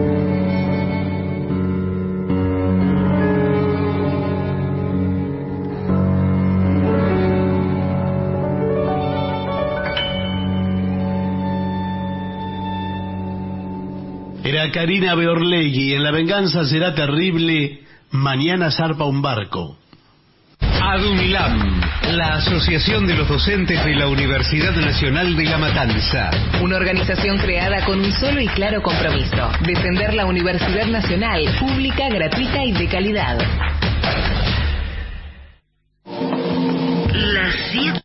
Era Karina Berlegui, en La venganza será terrible, mañana zarpa un barco. ADUNLAM, la Asociación de los Docentes de la Universidad Nacional de La Matanza. Una organización creada con un solo y claro compromiso: defender la Universidad Nacional, pública, gratuita y de calidad. Las siete.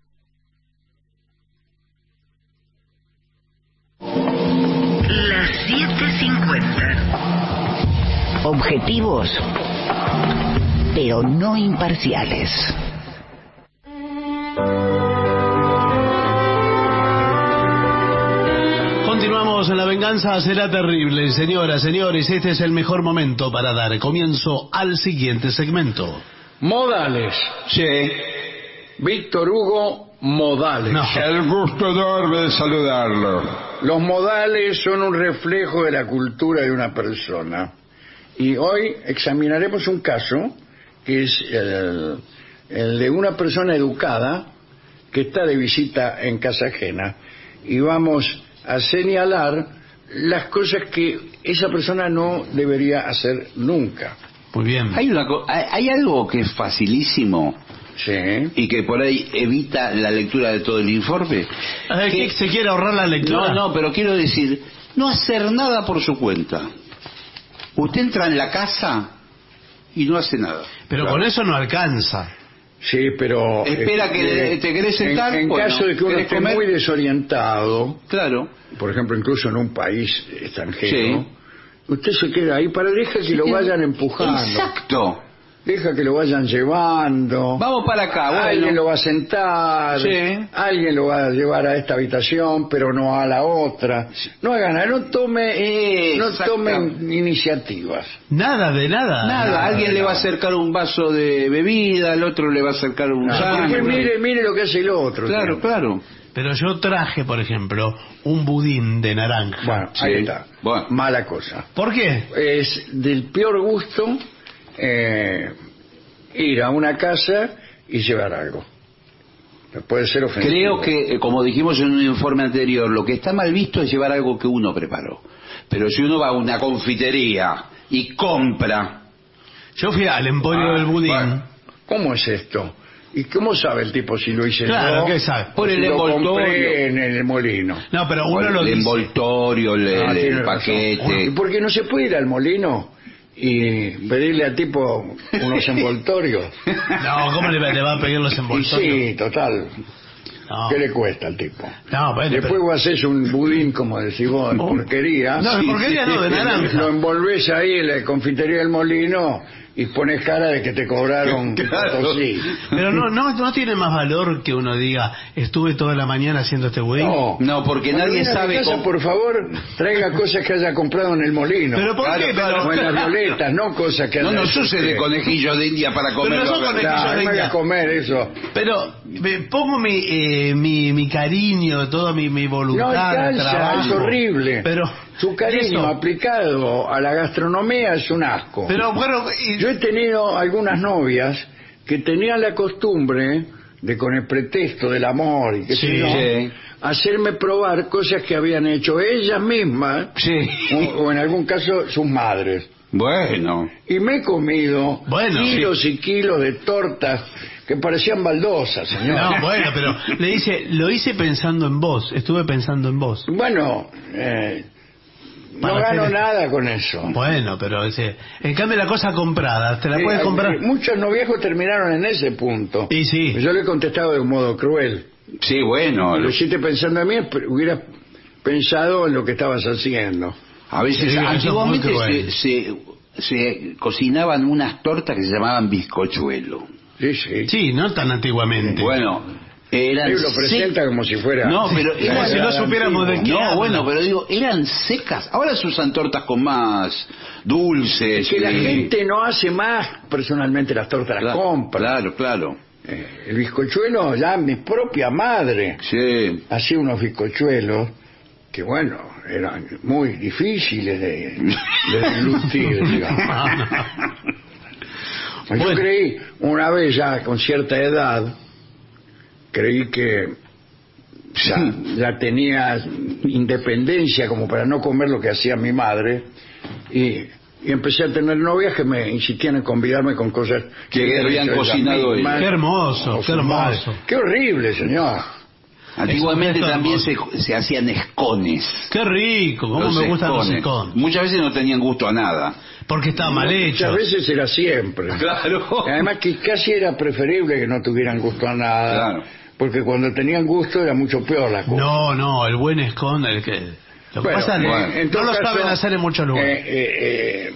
Las siete cincuenta. Objetivos, pero no imparciales. Continuamos en La venganza será terrible. Señoras, señores, este es el mejor momento para dar comienzo al siguiente segmento. Modales. Sí. Víctor Hugo Modales. No. El gusto enorme de saludarlo. Los modales son un reflejo de la cultura de una persona. Y hoy examinaremos un caso que es el, el de una persona educada que está de visita en casa ajena. Y vamos a señalar las cosas que esa persona no debería hacer nunca. Muy bien. Hay, una, co- hay, hay algo que es facilísimo Sí. y que por ahí evita la lectura de todo el informe. ¿Qué Que- se quiere ahorrar la lectura? No, no, pero quiero decir, no hacer nada por su cuenta. Usted entra en la casa y no hace nada. Pero Claro. con eso no alcanza. Sí, pero... Espera que te querés sentar, En, en bueno, caso de que uno ¿querés esté comer? muy desorientado, Claro. por ejemplo, incluso en un país extranjero, Sí. usted se queda ahí para deja que lo vayan empujando. Exacto. Deja que lo vayan llevando. Vamos para acá, bueno. Alguien lo va a sentar, Sí. alguien lo va a llevar a esta habitación, pero no a la otra. No hagan nada, no tome, no Exacto. tomen iniciativas. Nada de nada. Nada, nada, alguien le va a nada. acercar un vaso de bebida, el otro le va a acercar un No, sándwich. porque mire, mire lo que hace el otro. Claro, tío. claro. Pero yo traje, por ejemplo, un budín de naranja. Bueno, Sí. ahí está. Bueno. Mala cosa. ¿Por qué? Es del peor gusto eh, ir a una casa y llevar algo. Puede ser ofensivo. Creo que, eh, como dijimos en un informe anterior, lo que está mal visto es llevar algo que uno preparó. Pero si uno va a una confitería y compra... Yo fui al emporio Ah, del budín. bueno, ¿cómo es esto? ¿Y cómo sabe el tipo si lo hice Claro, yo? ¿qué sabe? o Por si el lo envoltorio. compré en el molino. No, pero uno el lo dice. envoltorio, el, Ah, el tiene razón. paquete... Porque no se puede ir al molino y pedirle al tipo unos envoltorios. No, ¿cómo le va, le va a pedir los Y envoltorios? sí, total. No. ¿Qué le cuesta al tipo? No, bueno, Después pero- vos haces un budín, como decís vos, de Oh. porquería. No, de porquería no, de naranja. Lo envolvés ahí en la confitería del molino y pones cara de que te cobraron Claro. Potosí. Pero no, no, no tiene más valor que uno diga, estuve toda la mañana haciendo este budín. No, No, porque Cuando nadie viene a mi sabe casa, cómo- por favor, traiga cosas que haya comprado en el molino. Pero ¿por Claro, qué? claro. O en las violetas, no cosas que No haya nos hecho use de usted. conejillo de India para comer. no son conejillos Claro, de no me India. haga comer eso. Pero me pongo mi, eh, mi, mi cariño, toda mi, mi No voluntad, alcanza, trabajo. es horrible. Pero Su cariño eso- aplicado a la gastronomía es un asco. Pero bueno, y- Yo he tenido algunas novias que tenían la costumbre de, con el pretexto del amor y qué sé Sí, yo, sí. hacerme probar cosas que habían hecho ellas mismas Sí. o, o en algún caso sus madres. Bueno. Y me he comido Bueno, kilos y kilos de tortas que parecían baldosas, señor. no, bueno, pero le dice, lo hice pensando en vos, estuve pensando en vos. Bueno, eh, no Para gano hacer- nada con eso. Bueno, pero ese, en cambio la cosa comprada, te la Sí, puedes hay- comprar. Muchos noviejos terminaron en ese punto. Y sí. Yo le he contestado de un modo cruel. Sí, bueno. Lo lo- hiciste pensando en mí, pero hubiera pensado en lo que estabas haciendo. A veces, Sí, eso es antiguamente muy cruel. se, se, se cocinaban unas tortas que se llamaban bizcochuelo. Sí, sí. Sí, no tan antiguamente. Bueno, eran... Él lo presenta sec- como si fuera... No, pero la era- si no edad supiéramos de antigua. qué No, habla. bueno, pero digo, eran secas. Ahora se usan tortas con más dulces. Es que la y- gente no hace más personalmente las tortas, las Claro, compra. Claro, claro. Eh, el bizcochuelo, ya mi propia madre Sí. hacía unos bizcochuelos que, bueno, eran muy difíciles de, de deglutir, digamos. Yo Bueno. creí, una vez ya con cierta edad, creí que ya, ya tenía independencia como para no comer lo que hacía mi madre y, y empecé a tener novias que me insistían en convidarme con cosas Que habían habían hecho ellas cocinado mismas, Qué hermoso, o qué sus hermoso. madres. Qué horrible, señor. Antiguamente Es un también gesto se, se hacían escones. Qué rico, cómo Los me gustan los escones. escones. Muchas veces no tenían gusto a nada. Porque estaba mal hecho. Muchas veces era siempre. Claro. Además que casi era preferible que no tuvieran gusto a nada. Claro. Porque cuando tenían gusto era mucho peor la cosa. No, no, el buen escone, el que... Lo que Bueno, pasa es que bueno, en no todo lo caso, saben hacer en muchos lugares. eh, eh, eh,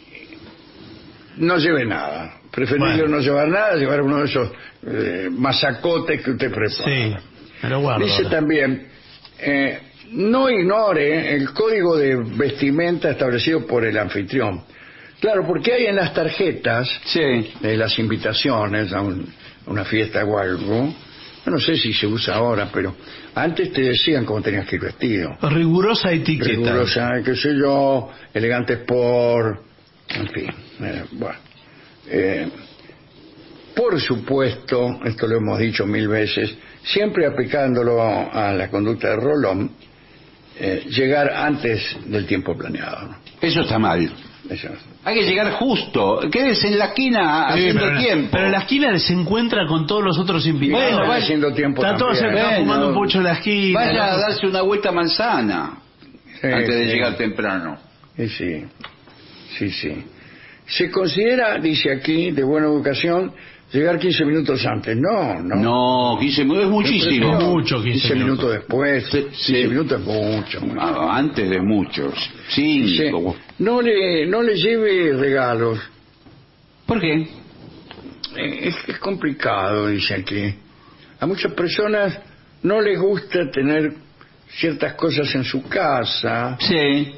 no lleve nada. Preferible Bueno. no llevar nada, llevar uno de esos eh, masacotes que usted prepara. Sí, me lo guardo. Dice ahora. también, eh, no ignore el código de vestimenta establecido por el anfitrión. Claro, porque hay en las tarjetas Sí. de las invitaciones a, un- a una fiesta o algo, yo no sé si se usa ahora, pero antes te decían cómo tenías que ir vestido. Rigurosa etiqueta. Rigurosa, qué sé yo, elegante sport, en fin. eh, bueno. Eh, por supuesto, esto lo hemos dicho mil veces, siempre aplicándolo a la conducta de Rolón, eh, llegar antes del tiempo planeado, ¿no? Eso está mal. Eso. Hay que llegar justo. Quédese en la esquina Sí, haciendo pero, en la- tiempo. pero en la esquina se encuentra con todos los otros invitados. Bueno, vaya haciendo tiempo Está todo también. sentado Bueno, fumando un pucho en la esquina. Vaya a ¿no? darse una vuelta manzana Sí, antes de sí. llegar temprano. Sí, sí, sí, sí. Se considera, dice aquí, de buena educación, llegar quince minutos antes. No, no. No, quince minutos es muchísimo. Yo prefiero Mucho, quince minutos minutos. después. Sí, quince sí. minutos es mucho. mucho. Ah, antes de muchos. Dice, Cinco. no le, no le lleve regalos. ¿Por qué? Eh, Es, es complicado, dice aquí. A muchas personas no les gusta tener ciertas cosas en su casa. Sí.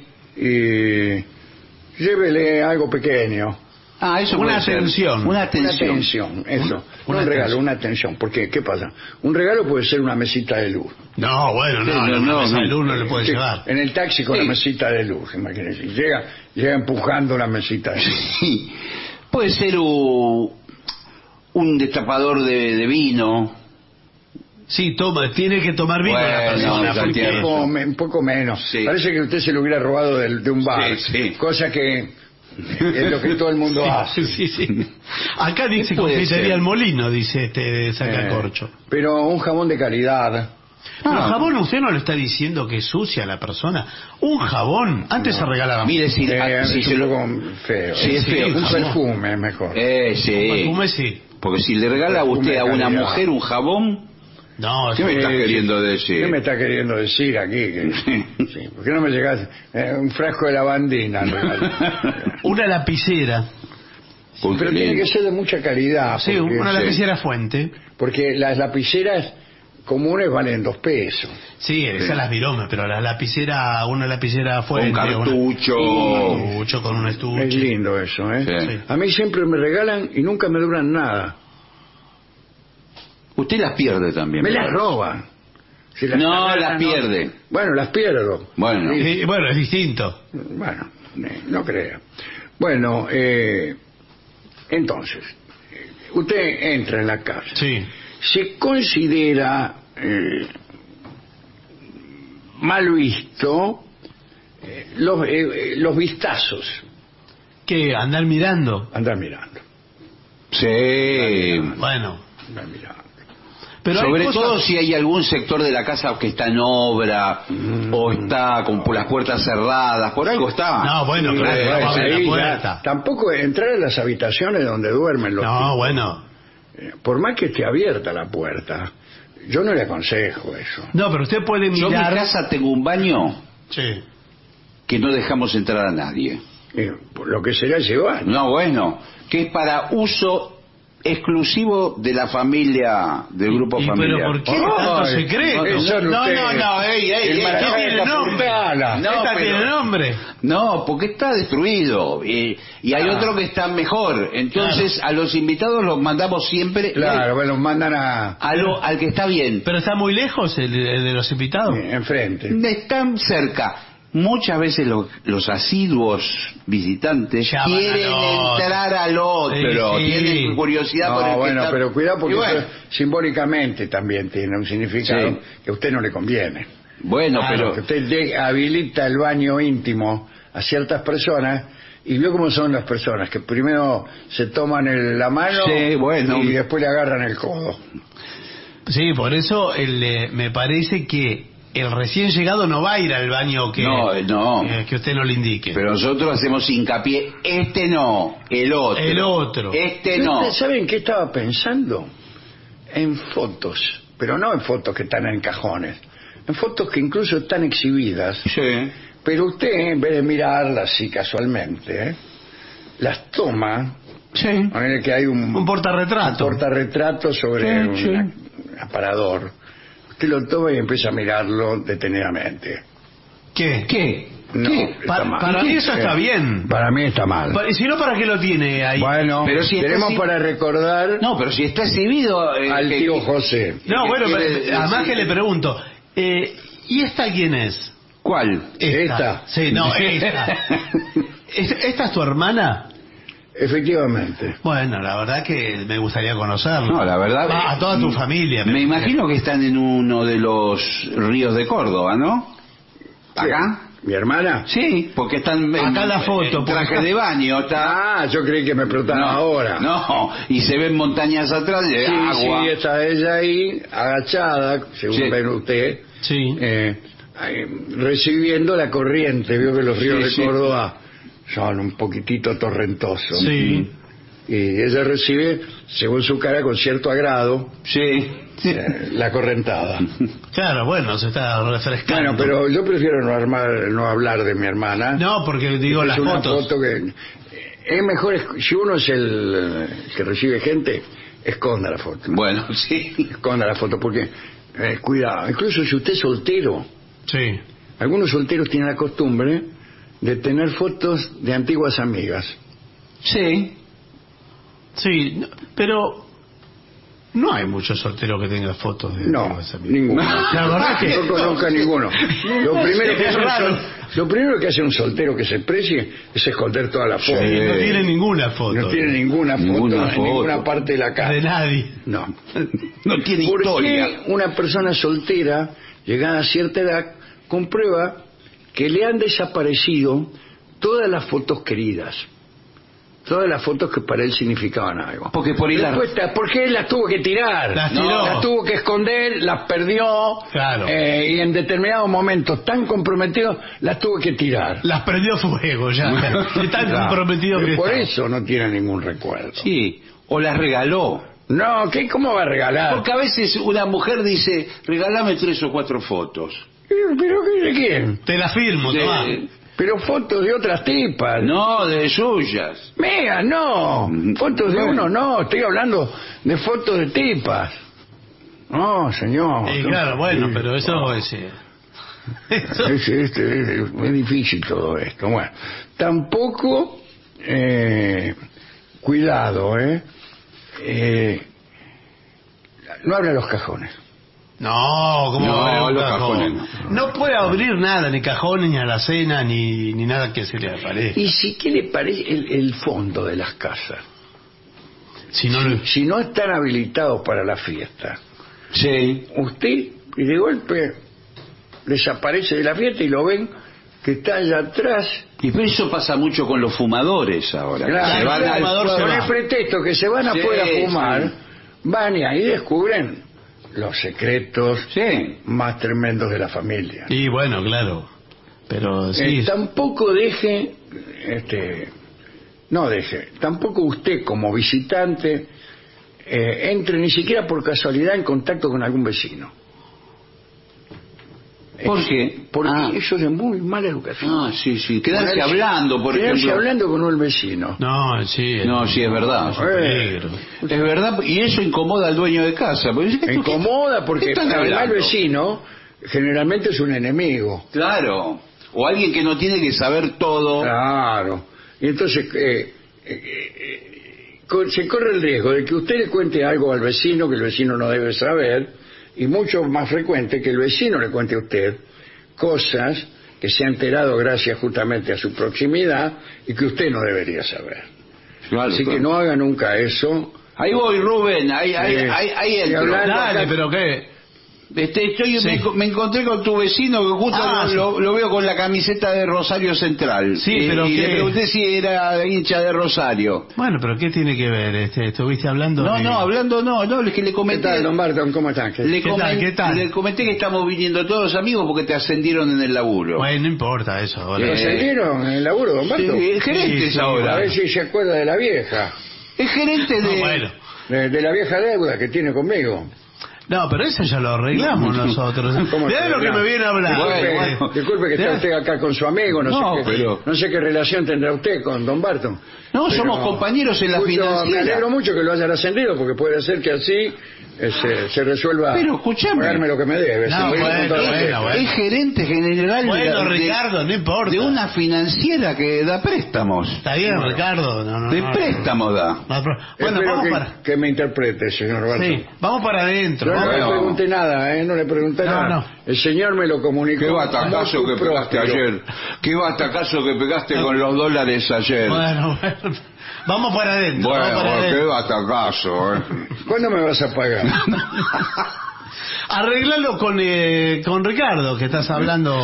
Y llévele algo pequeño. Ah, eso Una puede ser. atención. Una atención. Una atención, eso. Una no un regalo, atención. una atención. Porque, ¿qué pasa? Un regalo puede ser una mesita de luz. No, bueno, no, Sí, no, no, no, no, el no. uno le puede Sí, llevar. en el taxi con Sí. la mesita de luz, imagínense. Llega, llega empujando la mesita de luz. Sí. Puede ser u- un destapador de, de vino. Sí, toma, tiene que tomar vino Bueno, la persona. ya porque- entiendo. Un poco, me- un poco menos. Sí. Parece que usted se lo hubiera robado del- de, un bar. Sí, sí. Cosa que es lo que todo el mundo hace. Sí, sí, sí. Acá dice Puede confitería ser. El Molino, dice este Sacacorcho. Eh, pero un jabón de calidad. Pero Ah. jabón, usted no le está diciendo que es sucia la persona. Un jabón, antes se regalaba. Mire, si, Eh, ah, si es se un lo... poco feo. Sí, es feo. Un jabón. perfume es mejor. Eh, sí. Perfume sí. Porque si le regala a usted a una Calidad. mujer un jabón, No, ¿qué me eso- está Eh, queriendo decir? ¿Qué me está queriendo decir aquí? Que, sí, ¿por qué no me llegas eh, un frasco de lavandina? regalo? una lapicera. Porque- Pero tiene que ser de mucha calidad. Sí, porque, una lapicera fuente. porque las lapiceras comunes valen dos pesos. Sí, esas las viromes, pero la lapicera, una lapicera fuente. Un cartucho. Una, un cartucho con un Es estuche. lindo eso, ¿eh? Sí. A mí siempre me regalan y nunca me duran nada. Usted las pierde también. Me ¿verdad? las roban. Si No, regalan, las pierde. Bueno, las pierdo. Bueno. Sí. Sí, bueno, es distinto. Bueno, eh, no crea. Bueno, eh, entonces, eh, usted entra en la casa. Sí. Se considera eh, mal visto eh, los, eh, eh, los vistazos, ¿Qué? ¿Andar mirando? andar mirando, Sí. Bueno. andar mirando. Pero hay Sobre cosas- todo si hay algún sector de la casa que está en obra o está con las puertas cerradas, por algo está. No, bueno, Sí, claro, bueno, vamos a abrir ahí la ya- puerta. tampoco entrar en las habitaciones donde duermen los No, tipos. bueno. Eh, por más que esté abierta la puerta, yo no le aconsejo eso. No, pero usted puede Yo en mi mirar. casa tengo un baño Sí. que no dejamos entrar a nadie. Eh, por lo que será ese baño. No, bueno, que es para uso exclusivo de la familia, del grupo ¿Y familiar. pero por qué tanto Ay, secreto? eso No, usted- no, no, ey, ey, el ey, Maradona ¿qué tiene de la nombre? Portala. No, Esta pero- tiene nombre. No, porque está destruido y, y hay Ah. otro que está mejor. Entonces a los invitados los mandamos siempre Claro, bueno, mandan a, a lo- al que está bien. Pero está muy lejos el, el de los invitados. eh, enfrente. Están cerca. Muchas veces los, los asiduos visitantes Llaman quieren al otro. entrar al otro, Sí, sí. tienen curiosidad por el No, que bueno, está- pero cuidado porque Y bueno, eso simbólicamente también tiene un significado Sí. que a usted no le conviene. bueno, Claro, pero que usted de- habilita el baño íntimo a ciertas personas y vio cómo son las personas, que primero se toman el- la mano Sí, bueno. y después le agarran el codo. Sí, por eso el, eh, me parece que el recién llegado no va a ir al baño que, No, no. eh, que usted no le indique. pero nosotros hacemos hincapié, este no, el otro. El otro. Este no. ¿Saben qué estaba pensando? En fotos, pero no en fotos que están en cajones, en fotos que incluso están exhibidas, Sí. pero usted en vez de mirarlas así casualmente, ¿eh? las toma, Sí. ponele que hay un, Un portarretrato. un portarretrato sobre Sí, un sí. a- aparador. Usted lo toma y empieza a mirarlo detenidamente. ¿Qué? ¿Qué? No, ¿Qué? está Para, mal. para mí eso está Eh, bien. Para mí está mal. Pa- Y si no, ¿para qué lo tiene ahí? Bueno, Pero si está tenemos así- para recordar No, pero si está exhibido... eh, al que- tío José. No, ¿qué bueno, quiere pero, además decir? que le pregunto, eh, ¿y esta quién es? ¿Cuál? Esta. Sí, no, esta. ¿Es- ¿Esta es tu hermana? Efectivamente. Bueno, la verdad que me gustaría conocerla. No, la verdad... Va, a toda tu familia. Me imagino que están en uno de los ríos de Córdoba, ¿no? ¿Acá? ¿Mi hermana? Sí, porque están en, Acá la foto, en traje acá. de baño. Está... Ah, yo creí que me preguntaban no, ahora. No, y se ven montañas atrás de Sí, agua. sí, está ella ahí, agachada, según Sí. ven usted, Sí. eh, eh, recibiendo la corriente. Vio que los ríos Sí, de sí. Córdoba son un poquitito torrentosos. Sí. Y ella recibe, según su cara, con cierto agrado, Sí. eh, la correntada. Claro, bueno, se está refrescando. Bueno, pero yo prefiero no, armar, no hablar de mi hermana. No, porque digo es las una fotos. foto que es mejor, es- si uno es el eh, que recibe gente, esconda la foto. Bueno, sí. Esconda la foto, porque, eh, cuidado, incluso si usted es soltero, Sí. algunos solteros tienen la costumbre de tener fotos de antiguas amigas. Sí. Sí, no, pero no hay muchos solteros que tengan fotos de No, antiguas amigas. ninguno. La verdad es que No conozco a ninguno. Lo primero, que Es hace un raro. sol- lo primero que hace un soltero que se precie es esconder toda la foto. Sí, no tiene ninguna foto. No tiene ninguna foto Ninguna en foto. ninguna parte de la casa. de nadie. No. No tiene ¿Por historia. qué una persona soltera, llegada a cierta edad, comprueba que le han desaparecido todas las fotos queridas? Todas las fotos que para él significaban algo. Porque por ahí la- Respuesta, porque él las tuvo que tirar. Las No, tiró. las tuvo que esconder, las perdió. Claro. eh, y en determinados momentos tan comprometidos, las tuvo que tirar. Las prendió fuego ya. Están Claro. comprometidos que Y por están. eso no tiene ningún recuerdo. Sí. O las regaló. No, ¿qué, ¿cómo va a regalar? Porque a veces una mujer dice, regálame tres o cuatro fotos. ¿Pero, pero qué de quién? Te la firmo, De- tomá. Pero fotos de otras tipas. No, de suyas. Mía, no. Fotos de uno, no. Estoy hablando de fotos de tipas. No, señor. Sí, claro, bueno, pero eso es... eh, eso- Es, es- es- es difícil todo esto. Bueno, tampoco, eh, cuidado, ¿eh? eh no abra los cajones. No, ¿cómo No, va a abrir un los cajón? cajones No puede abrir nada, ni cajones, ni alacena, ni, ni nada que se le aparezca. Y si, ¿qué le parece el, el fondo de las casas? Si no, lo- Si no están habilitados para la fiesta, Sí. usted y de golpe desaparece de la fiesta y lo ven que está allá atrás. Y pero eso pasa mucho con los fumadores ahora. que Claro, se van claro, al- fumador se con va. el pretexto que se van Sí, afuera a fumar, sí. van y ahí descubren los secretos Sí. más tremendos de la familia. Y bueno, claro. Pero sí. Eh, tampoco deje, este, no deje, tampoco usted como visitante eh, entre ni siquiera por casualidad en contacto con algún vecino. ¿Por Eh, qué? Porque Ah. eso es de muy mala educación. Ah, sí, sí. Quedarse Ponerse- hablando, por quedarse ejemplo. hablando con un vecino. No, sí. No, sí, es verdad. Es un peligro. Es verdad, y eso incomoda al dueño de casa. Porque dice, ¿qué- Incomoda qué porque están además el hablando? vecino generalmente es un enemigo. Claro. O alguien que no tiene que saber todo. Claro. Y entonces eh, eh, eh, co- se corre el riesgo de que usted le cuente algo al vecino que el vecino no debe saber, y mucho más frecuente que el vecino le cuente a usted cosas que se ha enterado gracias justamente a su proximidad y que usted no debería saber. Claro, Así claro. que no haga nunca eso. Ahí voy, Rubén. Ahí, ahí, Eh, ahí, ahí y entro. hablando- Dale, pero qué. Este, estoy, Sí. me, me encontré con tu vecino que justo Ah, lo, sí. lo- lo veo con la camiseta de Rosario Central. Sí, y, pero y ¿qué? le pregunté si era hincha de Rosario. Bueno, pero ¿qué tiene que ver? Este, ¿Estuviste hablando? No, de- no, hablando no, no, es que le ¿Qué comenté. tal, don Barton? ¿Cómo están? ¿Qué- Le, ¿Qué comen- tal, qué tal? le comenté que estamos viniendo todos los amigos porque te ascendieron en el laburo. Bueno, no importa eso. ahora. ¿Lo Eh, ascendieron en el laburo, don Barton? Sí, es gerente Sí, es sí, A ahora. ver si se acuerda de la vieja, Es gerente No, de... bueno. de, de la vieja deuda que tiene conmigo. No, pero eso ya lo arreglamos nosotros. ¿Cómo Mirá se lo que arregla? me viene a hablar. Disculpe, Bueno, bueno. disculpe que está Mirá. usted acá con su amigo, no, No, sé qué, pero- no sé qué relación tendrá usted con don Barton. No, Pero somos compañeros en la justo financiera. Me alegro mucho que lo hayan ascendido, porque puede ser que así eh, se, se resuelva Pero escuchame. pagarme lo que me debe. No, Se lo voy a bueno, contar a usted. bueno, bueno. Es gerente general de, Bueno, la- de- Ricardo, no importa. de una financiera que da préstamos. Está bien, Ricardo. No, no, De no, préstamos da. no, no, pero- Bueno, Espero vamos que, para... que me interprete, señor Barton. Sí, vamos para adentro. Yo no vamos. le Bueno. pregunté nada, ¿eh? No le pregunté No, nada. no. El señor me lo comunicó. Qué batacazo motu que pegaste propio. ayer. Qué batacazo que pegaste con los dólares ayer. Bueno, bueno. Vamos para adentro. Bueno, vamos para qué adentro. batacazo, eh. ¿Cuándo me vas a pagar? Arreglalo con, eh, con Ricardo, que estás hablando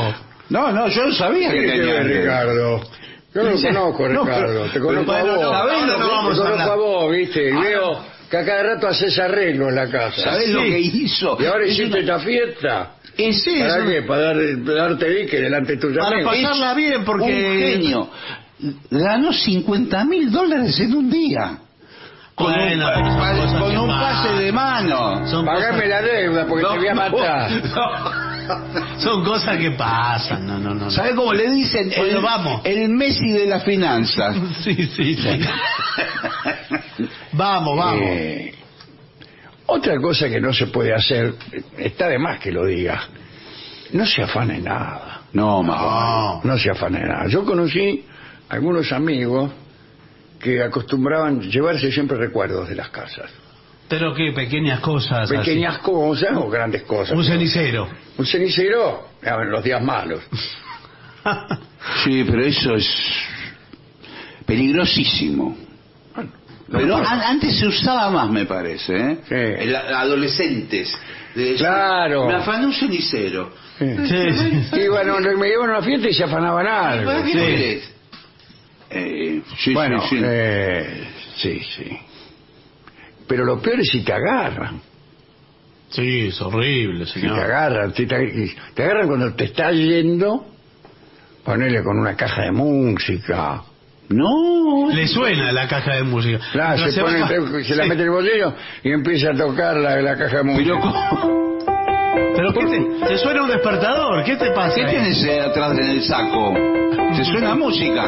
No, no, yo no sabía que ¿Qué tenía es Ángel. Ricardo? Yo no lo Dice- conozco, no, Ricardo. pero- Te conozco pero a bueno, vos. ¿sabés lo Te que- conozco hablar? a vos, ¿viste? Y Ah, veo que a cada rato haces arreglo en la casa. ¿Sabés lo Sí. que hizo? Y ahora Es hiciste una- esta fiesta. es- Sí, ¿Para es qué? Para dar, darte dique delante de tus Para amigos. pasarla bien, porque... Un genio. Ganó cincuenta mil dólares en un día. Con Bueno, un, pero son pa- cosas con que un pasan. pase de mano. Son Pagame cosas- la deuda porque te voy a matar. No. Son cosas que pasan, no, no, no. no. ¿Sabe cómo le dicen? Bueno, el, vamos. el Messi de las finanzas. Sí, sí, sí. Vamos, vamos. Eh, otra cosa que no se puede hacer, está de más que lo diga, no se afane nada. No, más No. No se afane nada. Yo conocí algunos amigos que acostumbraban llevarse siempre recuerdos de las casas. Pero qué pequeñas cosas. así. Pequeñas cosas o grandes cosas. Un cenicero. Un cenicero, a ver, los días malos. Sí, pero eso es peligrosísimo. Pero an- antes se usaba más, me parece, ¿eh? Sí. El- adolescentes. De- Claro. Me afané un cenicero. Sí. Sí, sí. Y bueno, me iban a una fiesta y se afanaban algo. ¿Para qué Sí. querés? Eh, sí, Bueno, sí, sí. eh, sí, sí. Pero lo peor es si te agarran. Sí, es horrible, Si señor. te agarran, si te, te agarran cuando te estás yendo, ponele con una caja de música. No. Le suena la caja de música. Claro, Mientras se, pone, baja- se la Sí. mete en el bolsillo y empieza a tocar la, la caja de música. Pero ¿cómo? ¿Pero qué te, te suena un despertador? ¿Qué te pasa? ¿Qué ahí? tienes eh, atrás en el saco? ¿Te suena música?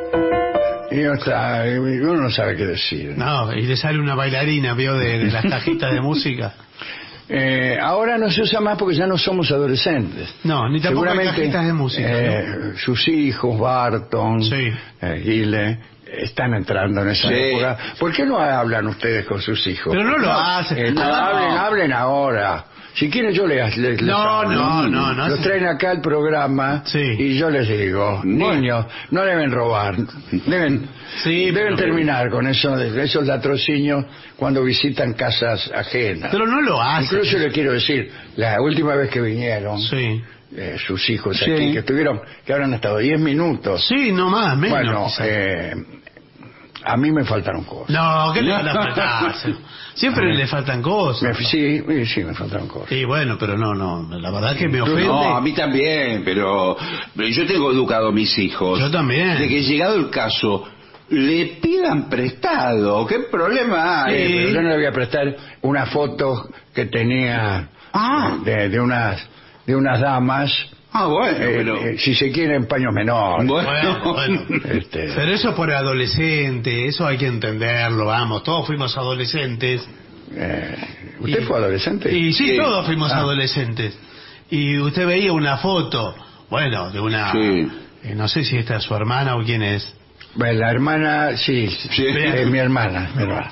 Y uno, está- y uno no sabe qué decir. No, y le sale una bailarina, vio, de, de las cajitas de música. Eh, ahora no se usa más porque ya no somos adolescentes. No, ni tampoco hay Seguramente cajitas de música. eh, sus hijos, Barton, Sí. eh, Gile, están entrando en esa Sí. época. ¿Por qué no hablan ustedes con sus hijos? Pero no lo hacen. Eh, no, No. hablen, hablen ahora. Si quieren yo les, les, les No, hablo. no, no, no Los hace- traen acá al programa Sí. y yo les digo, niños, no deben robar, deben, Sí, deben pero- terminar con eso, esos latrocinios cuando visitan casas ajenas. Pero no lo hacen. Incluso le quiero decir, la última vez que vinieron, Sí. eh, sus hijos Sí. aquí, que estuvieron, que habrán estado diez minutos. Sí, no más, menos. bueno, quizás. eh, a mí me faltaron cosas. No, ¿qué le van a faltar? Siempre le faltan Me- cosas. sí, sí, sí, me faltaron cosas. Sí, bueno, pero no, no. La verdad que me ofende. No, a mí también, pero yo tengo educado a mis hijos. Yo también. De que llegado el caso, le pidan prestado. ¿Qué problema hay? Eh, pero yo no le voy a prestar una foto que tenía Ah. de, de unas de unas damas, Ah, bueno, eh, pero... eh, si se quiere en paños menores. Bueno, bueno. Este, Pero eso por adolescente, eso hay que entenderlo, vamos, todos fuimos adolescentes. eh, ¿Usted Y- fue adolescente? Y sí, Sí. todos fuimos Ah. adolescentes. Y usted veía una foto, bueno, de una... Sí. eh, no sé si esta es su hermana o quién es. Bueno, la hermana, sí, Sí. es mi hermana. mi hermana.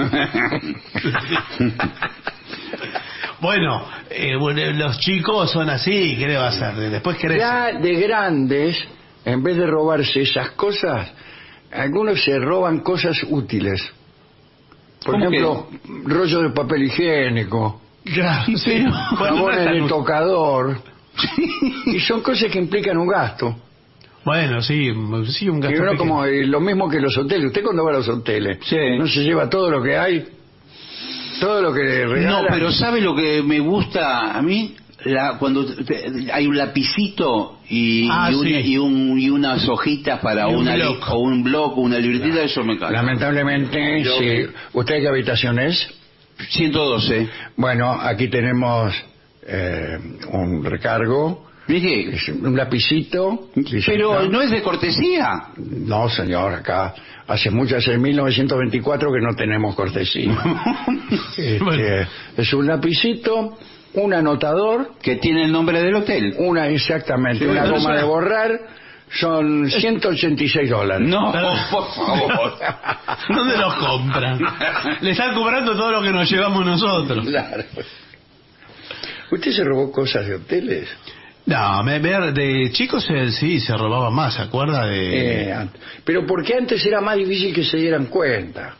Bueno, eh, bueno, los chicos son así, ¿qué le va a hacer? Después crecen. Ya de grandes, en vez de robarse esas cosas, algunos se roban cosas útiles. Por ¿Cómo ejemplo, rollo de papel higiénico, Claro, sí. Bueno, no es jabones tan de útil. tocador. Y son cosas que implican un gasto. Bueno, sí, sí, un Y gasto uno pequeño. como eh, lo mismo que los hoteles. Usted cuando va a los hoteles, Sí. no se lleva todo lo que hay, todo lo que le regalan. No, pero ¿sabe lo que me gusta a mí? La, cuando te- hay un lapicito y, Ah, y, una- sí. y un- y unas hojitas para Y un una li- bloc. o un blog o una libretita, eso me encanta. Lamentablemente, Yo- sí. ¿Usted qué habitación es? ciento doce. Bueno, aquí tenemos eh, un recargo, Dije, es un lapicito. pero no es de cortesía. No, señor, acá hace mucho, hace mil novecientos veinticuatro que no tenemos cortesía. Este, Bueno. Es un lapicito, un anotador, Que tiene el nombre del hotel. una exactamente, Sí, una pero goma eso- de borrar, son ciento ochenta y seis dólares. No, Pero- por favor. ¿Dónde los compran? Le están cobrando todo lo que nos llevamos nosotros. Claro. ¿Usted se robó cosas de hoteles? No, me, me- de chicos eh, sí, se robaba más, ¿se acuerda de...? Eh, an- pero porque antes era más difícil que se dieran cuenta.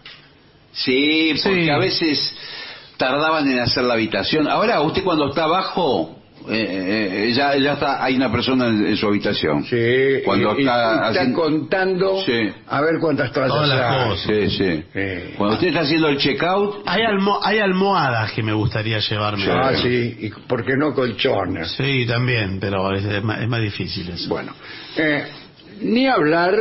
Sí, porque Sí. a veces tardaban en hacer la habitación. Ahora usted cuando está abajo eh, eh, ya, ya está, hay una persona en, en su habitación. Sí, cuando y, está, y está haciendo... contando sí. a ver cuántas toallas hay. Sí, sí. Eh, Cuando usted está haciendo el check-out... Hay, almo hay almohadas que me gustaría llevarme. Ah, sí, y por qué no colchones. Sí, también, pero es, es, más, es más difícil eso. Bueno, eh, ni hablar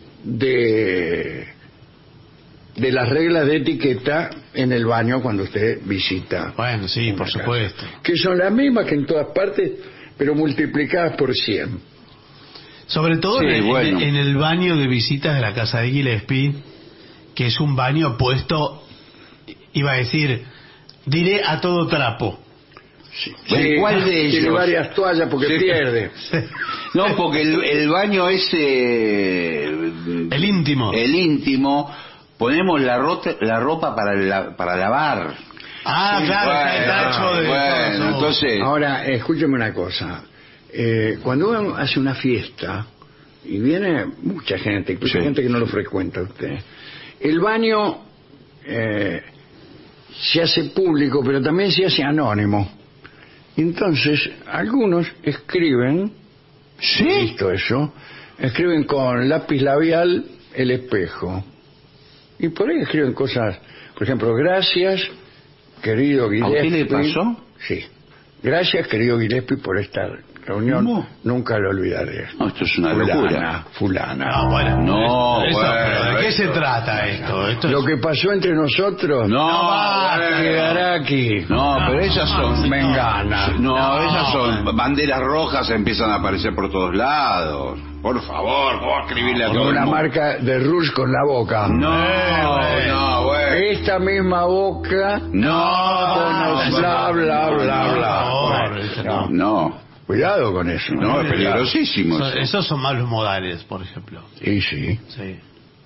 de de las reglas de etiqueta en el baño cuando usted visita. Bueno, sí, por casa, supuesto. que son las mismas que en todas partes, pero multiplicadas por cien. Sobre todo Sí, en, bueno. en, en el baño de visitas de la casa de Gillespie, que es un baño puesto, iba a decir, diré a todo trapo. Sí, Sí, ¿cuál de tiene ellos? varias toallas porque Sí. pierde. No, porque el, el baño ese... El íntimo. El íntimo, ponemos la, rota, la ropa para, la, para lavar. Ah, Sí, claro, bueno, está el tacho de... bueno, todo. entonces... Ahora, escúcheme una cosa. Eh, cuando uno hace una fiesta y viene mucha gente, incluso Sí. gente que no lo frecuenta a usted, el baño eh, se hace público, pero también se hace anónimo. Entonces, algunos escriben, ¿Sí? he visto eso, escriben con lápiz labial el espejo. Y por ahí escriben cosas, por ejemplo, gracias, querido Gillespie. ¿A usted le pasó? Sí. Gracias, querido Gillespie, por esta reunión. No. Nunca lo olvidaré. No, esto es una fulana, locura. fulana. No, bueno, No, eso- bueno, pero ¿de qué esto- se trata esto? Esto Lo es- que pasó entre nosotros No, va, bueno. quedará aquí. No, pero esas son... Me engana. No, No. esas son banderas rojas, empiezan a aparecer por todos lados. Por favor, ¿cómo va a escribirle a Con todo el una mundo? marca de Rouge con la boca. No, Eh, no, bueno. Esta misma boca. No, Con los bla, bla, bla, bla. No, Bueno, no. no, Cuidado con eso. no, es peligrosísimo Eso- eso. esos son malos modales, por ejemplo. Y sí. Sí.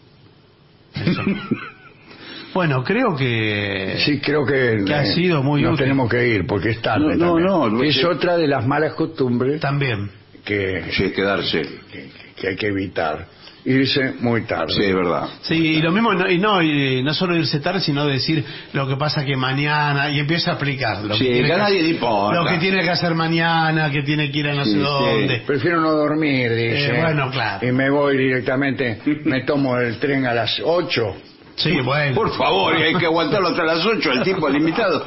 Eso. Bueno, creo que... Sí, creo que, Que ha eh, sido muy nos útil. tenemos que ir porque es tarde. No, no, también. no, es sí. otra de las malas costumbres También. que, Sí, quedarse. que, que hay que evitar. Irse muy tarde. Sí, es verdad. Sí, y lo mismo, no, y no, y no solo irse tarde, sino decir lo que pasa que mañana, y empieza a explicar lo Sí, que, tiene que a que nadie hacer- le importa. lo que tiene que hacer mañana, que tiene que ir a no Sí, sé sí. dónde. Prefiero no dormir, dice. Eh, bueno, claro. Y me voy directamente, me tomo el tren a las ocho. Sí, bueno. Por favor, y hay que aguantarlo hasta las ocho, el tiempo limitado.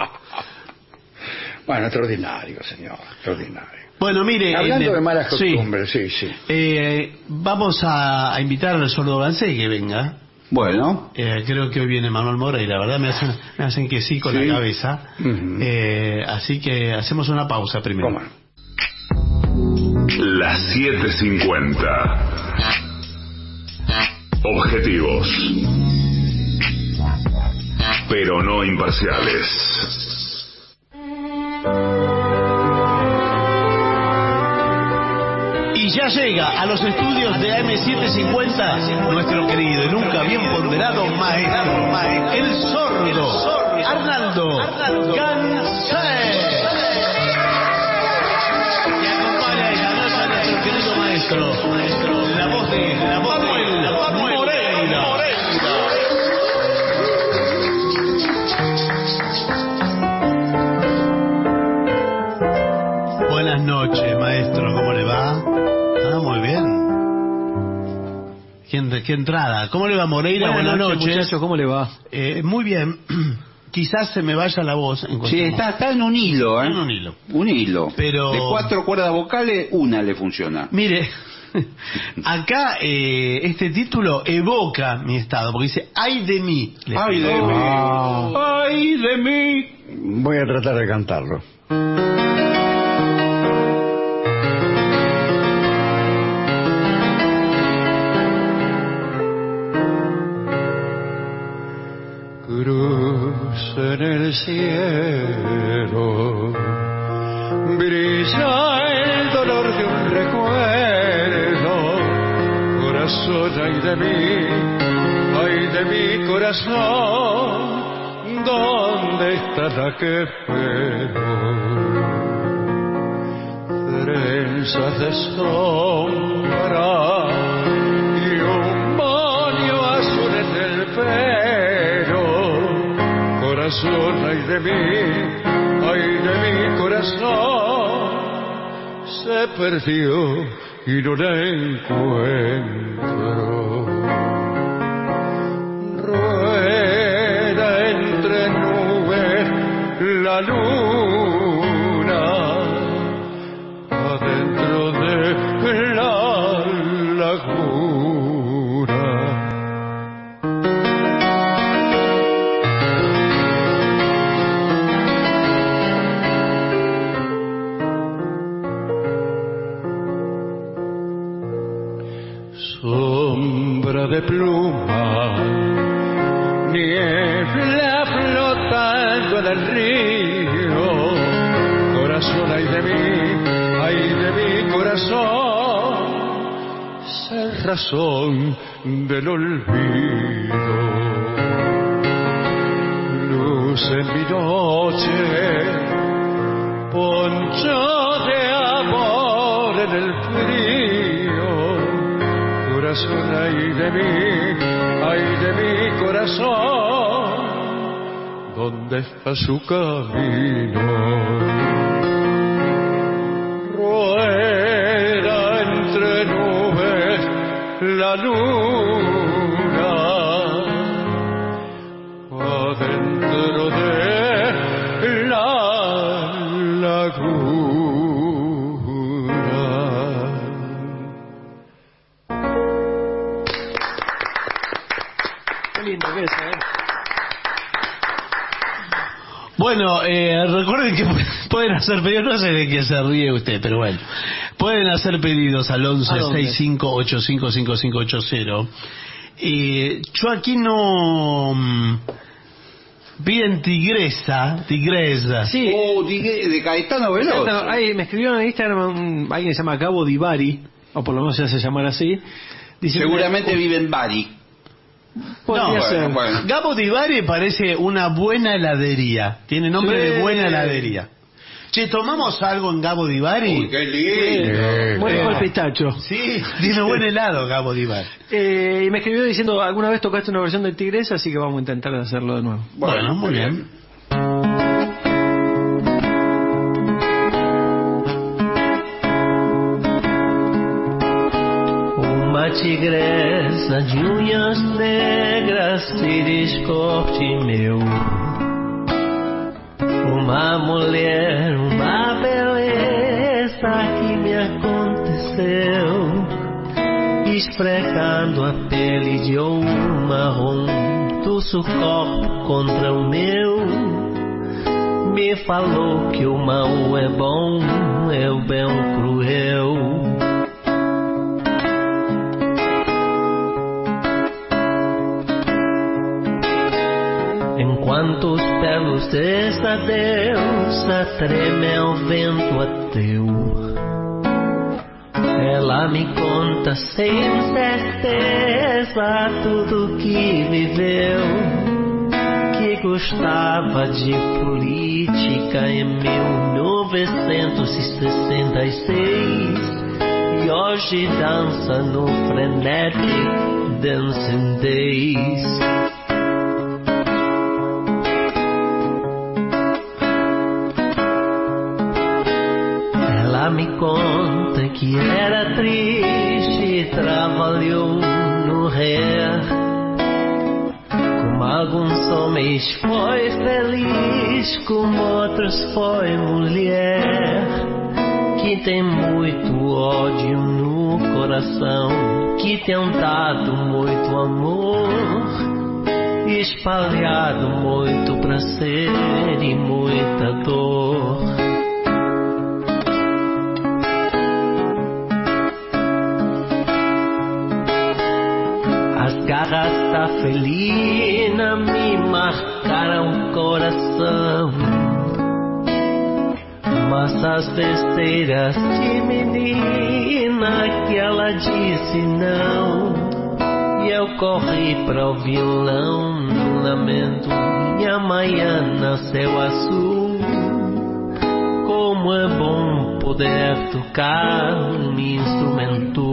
Bueno, extraordinario, señor, extraordinario. Bueno, mire... Hablando en- de malas sí. costumbres, sí, sí. Eh, vamos a, a invitar al sordo Gansé que venga. Bueno, Eh, creo que hoy viene Manuel Moreira, la verdad me hacen, me hacen que sí con Sí. la cabeza. Ujú. Eh, así que hacemos una pausa primero. ¿Cómo no? Las siete cincuenta. Objetivos. Pero no imparciales. Y ya llega a los estudios de A M setecientos cincuenta nuestro querido y nunca bien ponderado maestro, el sordo, Arnaldo Gansé. Y acompaña esta noche a nuestro querido maestro, la voz de la voz de Moreira. Buenas noches, maestro, ¿cómo le va? Ah, muy bien. ¿Qué, qué entrada? ¿Cómo le va, Moreira? Buenas, noches, muchachos, ¿cómo le va? Eh, muy bien. Quizás se me vaya la voz. En sí, cuestión. está, está en un hilo, ¿eh? En un hilo. Un hilo. Pero- De cuatro cuerdas vocales, una le funciona. Mire, acá eh, este título evoca mi estado, porque dice, ¡ay de mí! Le ¡Ay pido. de mí! Ah. ¡Ay de mí! Voy a tratar de cantarlo. Cruz en el cielo brilla el dolor de un recuerdo. Corazón, ay de mí, ay de mi corazón, ¿dónde está la que espero? Trenzas de sombra y un moño azul en el pelo. Corazón, ay de mí, ay de mi corazón, se perdió y no la encuentro. Rueda entre nubes la luna adentro de la laguna. Sombra de pluma, niebla flotando en el río. Corazón, ay de mí, ay de mi corazón, cerrazón del olvido. Luz en mi noche, poncho de amor en el frío. Corazón, ay de mí, ay de mi corazón, ¿dónde está su camino? Rueda entre nubes la luna adentro de la laguna. Bueno, eh, recuerden que pueden hacer pedidos, no sé de qué se ríe usted, pero bueno, pueden hacer pedidos al once sesenta y cinco ochenta y cinco cincuenta y cinco ochenta. Eh, yo aquí no mm, piden tigresa, tigresa. Sí. Oh, tigre- de Caetano Veloz. Ahí me escribieron en Instagram un- alguien que se llama Gabo Divari, o por lo menos se hace llamar así. Dice Seguramente vive en Bari. Podría No, ser. bueno. Gabo Divari parece una buena heladería. Tiene nombre Sí. de buena heladería. Che, ¿tomamos algo en Gabo Divari? Uy, qué lindo. Bueno, con el pistacho. Sí, tiene buen helado Gabo Divari. Eh, y me escribió diciendo, alguna vez tocaste una versión de Tigresa, así que vamos a intentar hacerlo de nuevo. Bueno, muy bien. Uma tigresa de unhas negras, íris corte meu. Uma mulher, uma beleza que me aconteceu, esfregando a pele de um marrom do seu corpo contra o meu. Me falou que o mal é bom, é o bem cruel. Enquanto os pelos desta deusa tremem ao vento ateu, ela me conta sem certeza tudo que viveu, que gostava de política em mil novecentos e sessenta e seis e hoje dança no Frenetic Dancing Days. Ela me conta que era triste e trabalhou no Hair. Como alguns homens foi feliz, como outros foi mulher. Que tem muito ódio no coração, que tem dado muito amor, espalhado muito prazer e muita dor. As garras da felina me marcaram o coração, mas as besteiras de menina que ela disse não, e eu corri para o violão no lamento, e amanhã nasceu azul. Como é bom poder tocar um instrumento.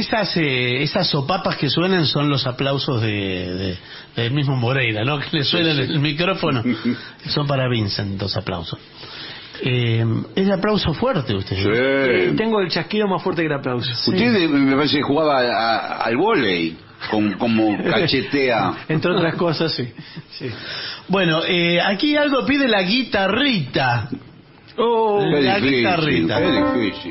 esas eh, esas sopapas que suenan son los aplausos de, de del mismo Moreira, ¿no? Que le suenan sí, sí. el micrófono. Son para Vincent los aplausos. Eh, es de aplauso fuerte usted. Sí. Eh, tengo el chasquido más fuerte que el aplauso. Usted sí. me parece que jugaba a, a, al vóley, con, como cachetea. Entre otras cosas, sí. sí. Bueno, eh, aquí algo pide la guitarrita. Oh, la qué difícil, guitarrita. Qué difícil.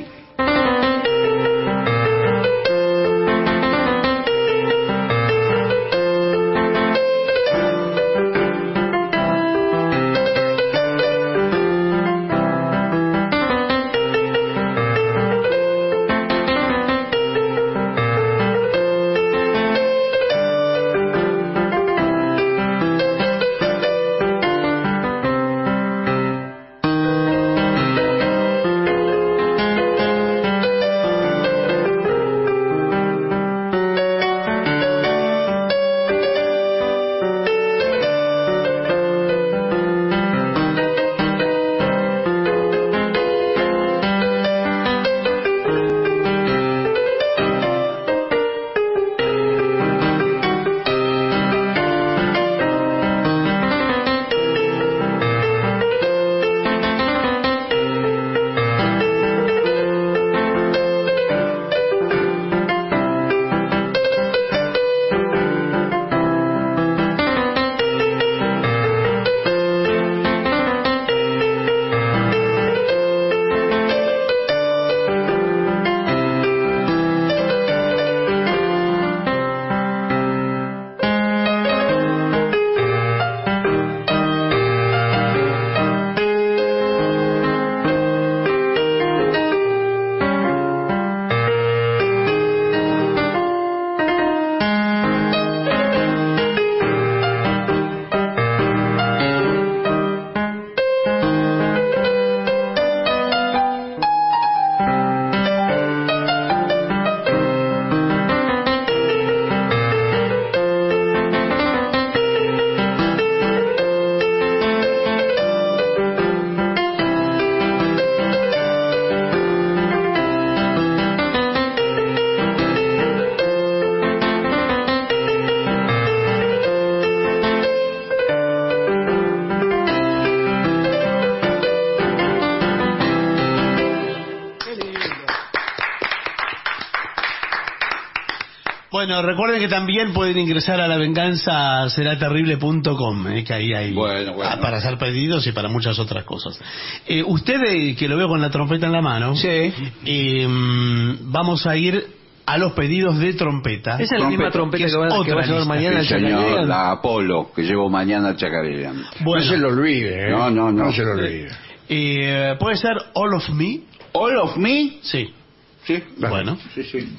Bueno, recuerden que también pueden ingresar a la venganza será terrible punto com, eh, que ahí hay bueno, bueno. Ah, para hacer pedidos y para muchas otras cosas. Eh, usted, eh, que lo veo con la trompeta en la mano, sí. eh, vamos a ir a los pedidos de trompeta. Esa es la misma trompeta que, que, va, que va a llevar mañana al Chacarerian. La Apolo, que llevo mañana al Chacarerian. Bueno, no se lo olvide, ¿eh? No, no, no. No se lo olvide. Eh, ¿Puede ser All of Me? ¿All of Me? Sí. Sí. Bueno. Sí, sí.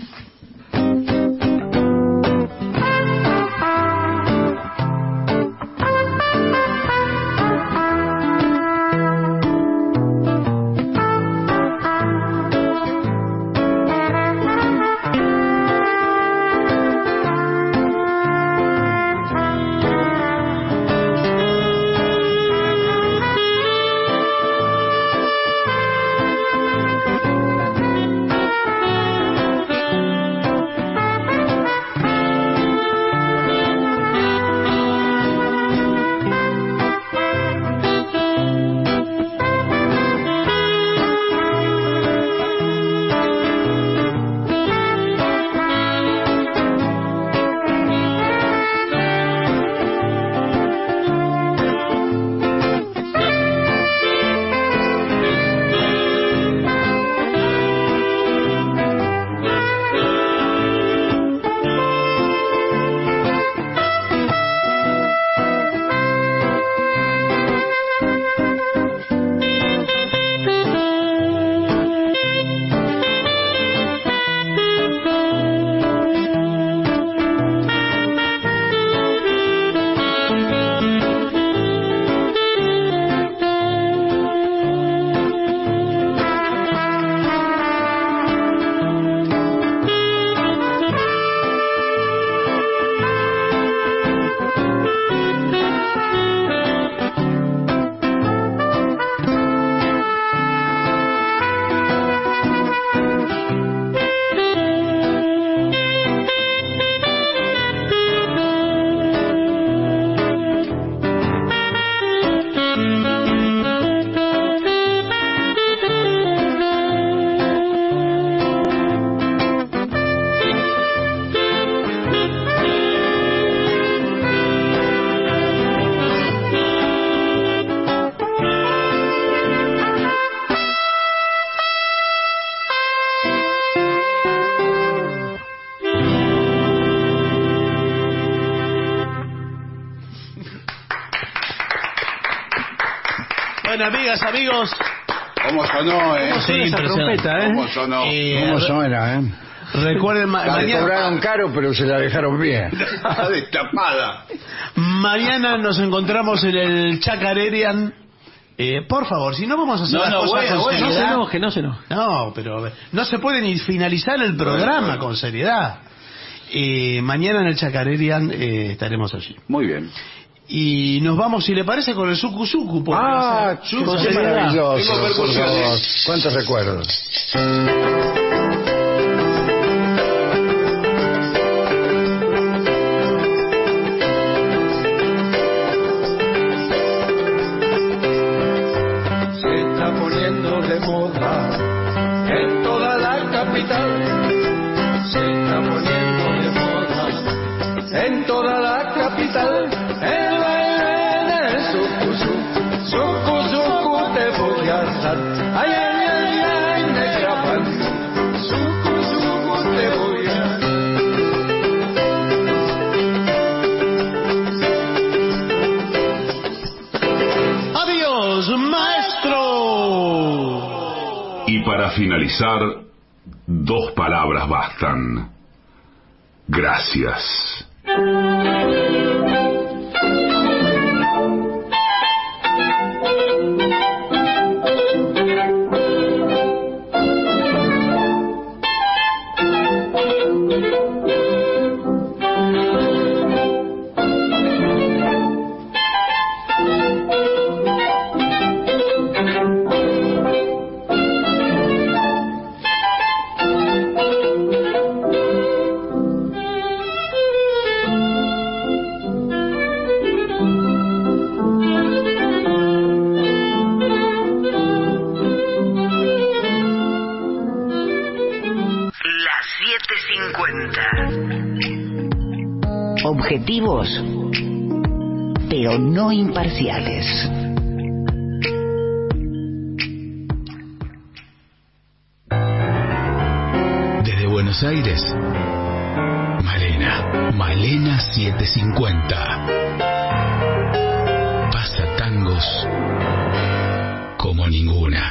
Bueno, amigas, amigos. ¿Cómo sonó, eh? ¿Cómo suena esa trompeta, eh? ¿Cómo sonó? Eh, ¿Cómo suena, eh? Recuerden, ma la mañana... cobraron caro, pero se la dejaron bien. Destapada. Mañana nos encontramos en el Chacarerian. Eh, por favor, si no vamos a hacer no, las no, cosas bueno, con bueno, seriedad. No se enoje, no se enoje. No, pero no se puede ni finalizar el programa bueno, bueno. con seriedad. Eh, mañana en el Chacarerian eh, estaremos allí. Muy bien. Y nos vamos, si le parece, con el Suku Suku. Ah, Suku, qué maravilloso, por favor. Cuántos recuerdos. Se está poniendo de moda en toda la capital. Se está poniendo de moda en toda la capital. El baile del suku suku, suku suku te voy a dar. Ay, ay, ay, ay, negra pan, suku suku te voy a dar. Adiós, maestro. Y para finalizar, dos palabras bastan. Gracias. Objetivos, pero no imparciales. Desde Buenos Aires, Malena, Malena setecientos cincuenta. Pasa tangos como ninguna.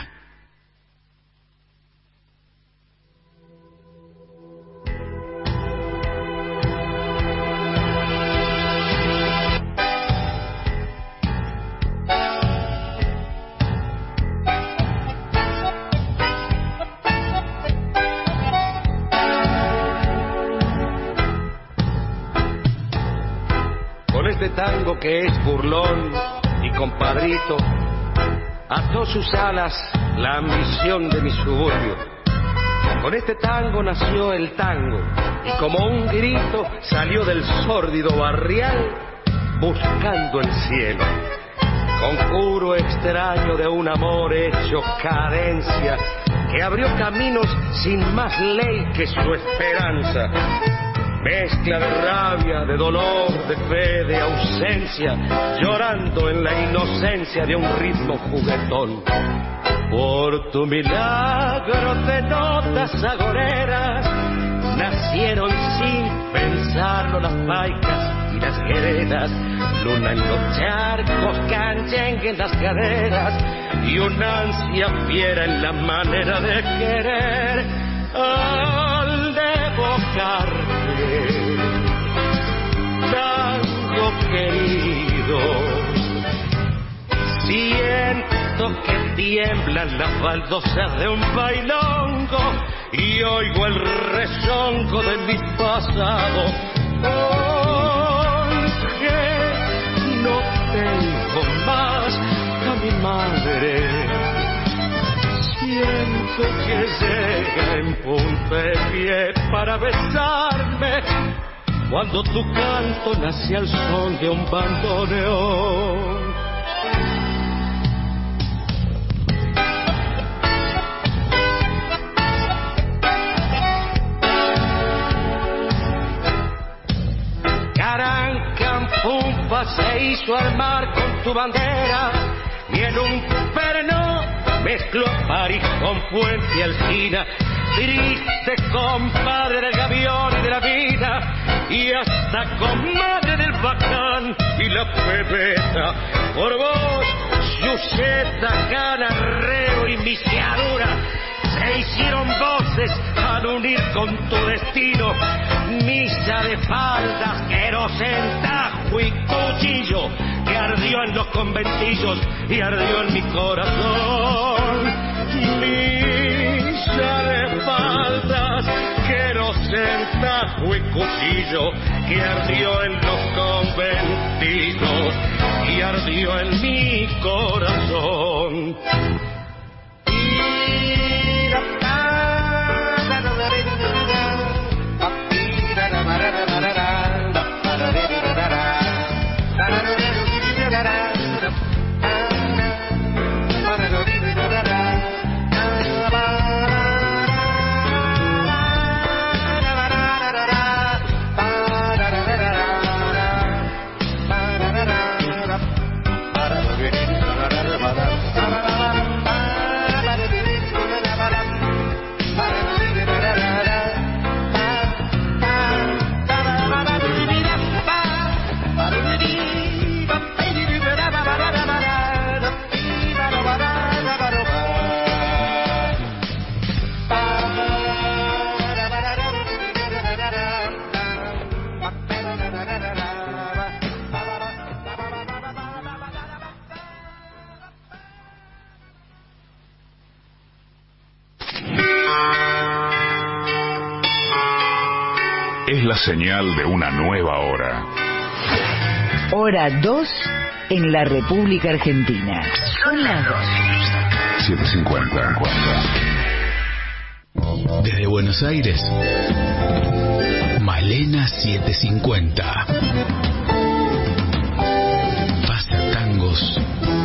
Tango que es burlón y compadrito, ató sus alas la ambición de mi suburbio. Con este tango nació el tango y como un grito salió del sórdido barrial buscando el cielo. Conjuro extraño de un amor hecho cadencia que abrió caminos sin más ley que su esperanza. Mezcla de rabia, de dolor, de fe, de ausencia, llorando en la inocencia de un ritmo juguetón. Por tu milagro de notas agoreras, nacieron sin pensarlo las paicas y las guerreras. Luna en los charcos, canchengue en las caderas, y una ansia fiera en la manera de querer. Al evocarte, tango querido, siento que tiemblan las baldosas de un bailongo y oigo el rezongo de mi pasado. Porque no tengo más a mi madre. Siento que llega en punta de pie para besarme cuando tu canto nace al son de un bandoneón. Carancampumpa se hizo armar con tu bandera y en un perno mezcló París con Puente y Alsina, triste compadre del gavión y de la vida, y hasta comadre del bacán y la pebeta. Por vos yuceta, canarreo y misiadura se hicieron voces al unir con tu destino. Misa de faldas, querosén, tajo y cuchillo que ardió en los conventillos y ardió en mi corazón. Misa de faldas, querosén, tajo y cuchillo que ardió en los conventillos y ardió en mi corazón. Es la señal de una nueva hora. Hora dos en la República Argentina. Son las dos. siete cincuenta. Desde Buenos Aires, Malena setecientos cincuenta. Pasa tangos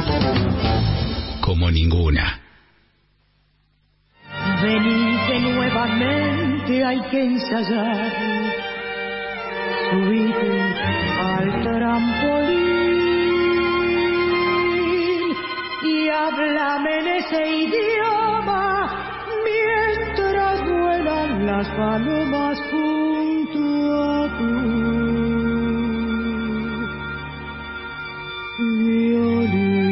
como ninguna. Venite nuevamente, hay que ensayar. Subite al trampolín y háblame en ese idioma mientras vuelan las palomas junto a tu violín.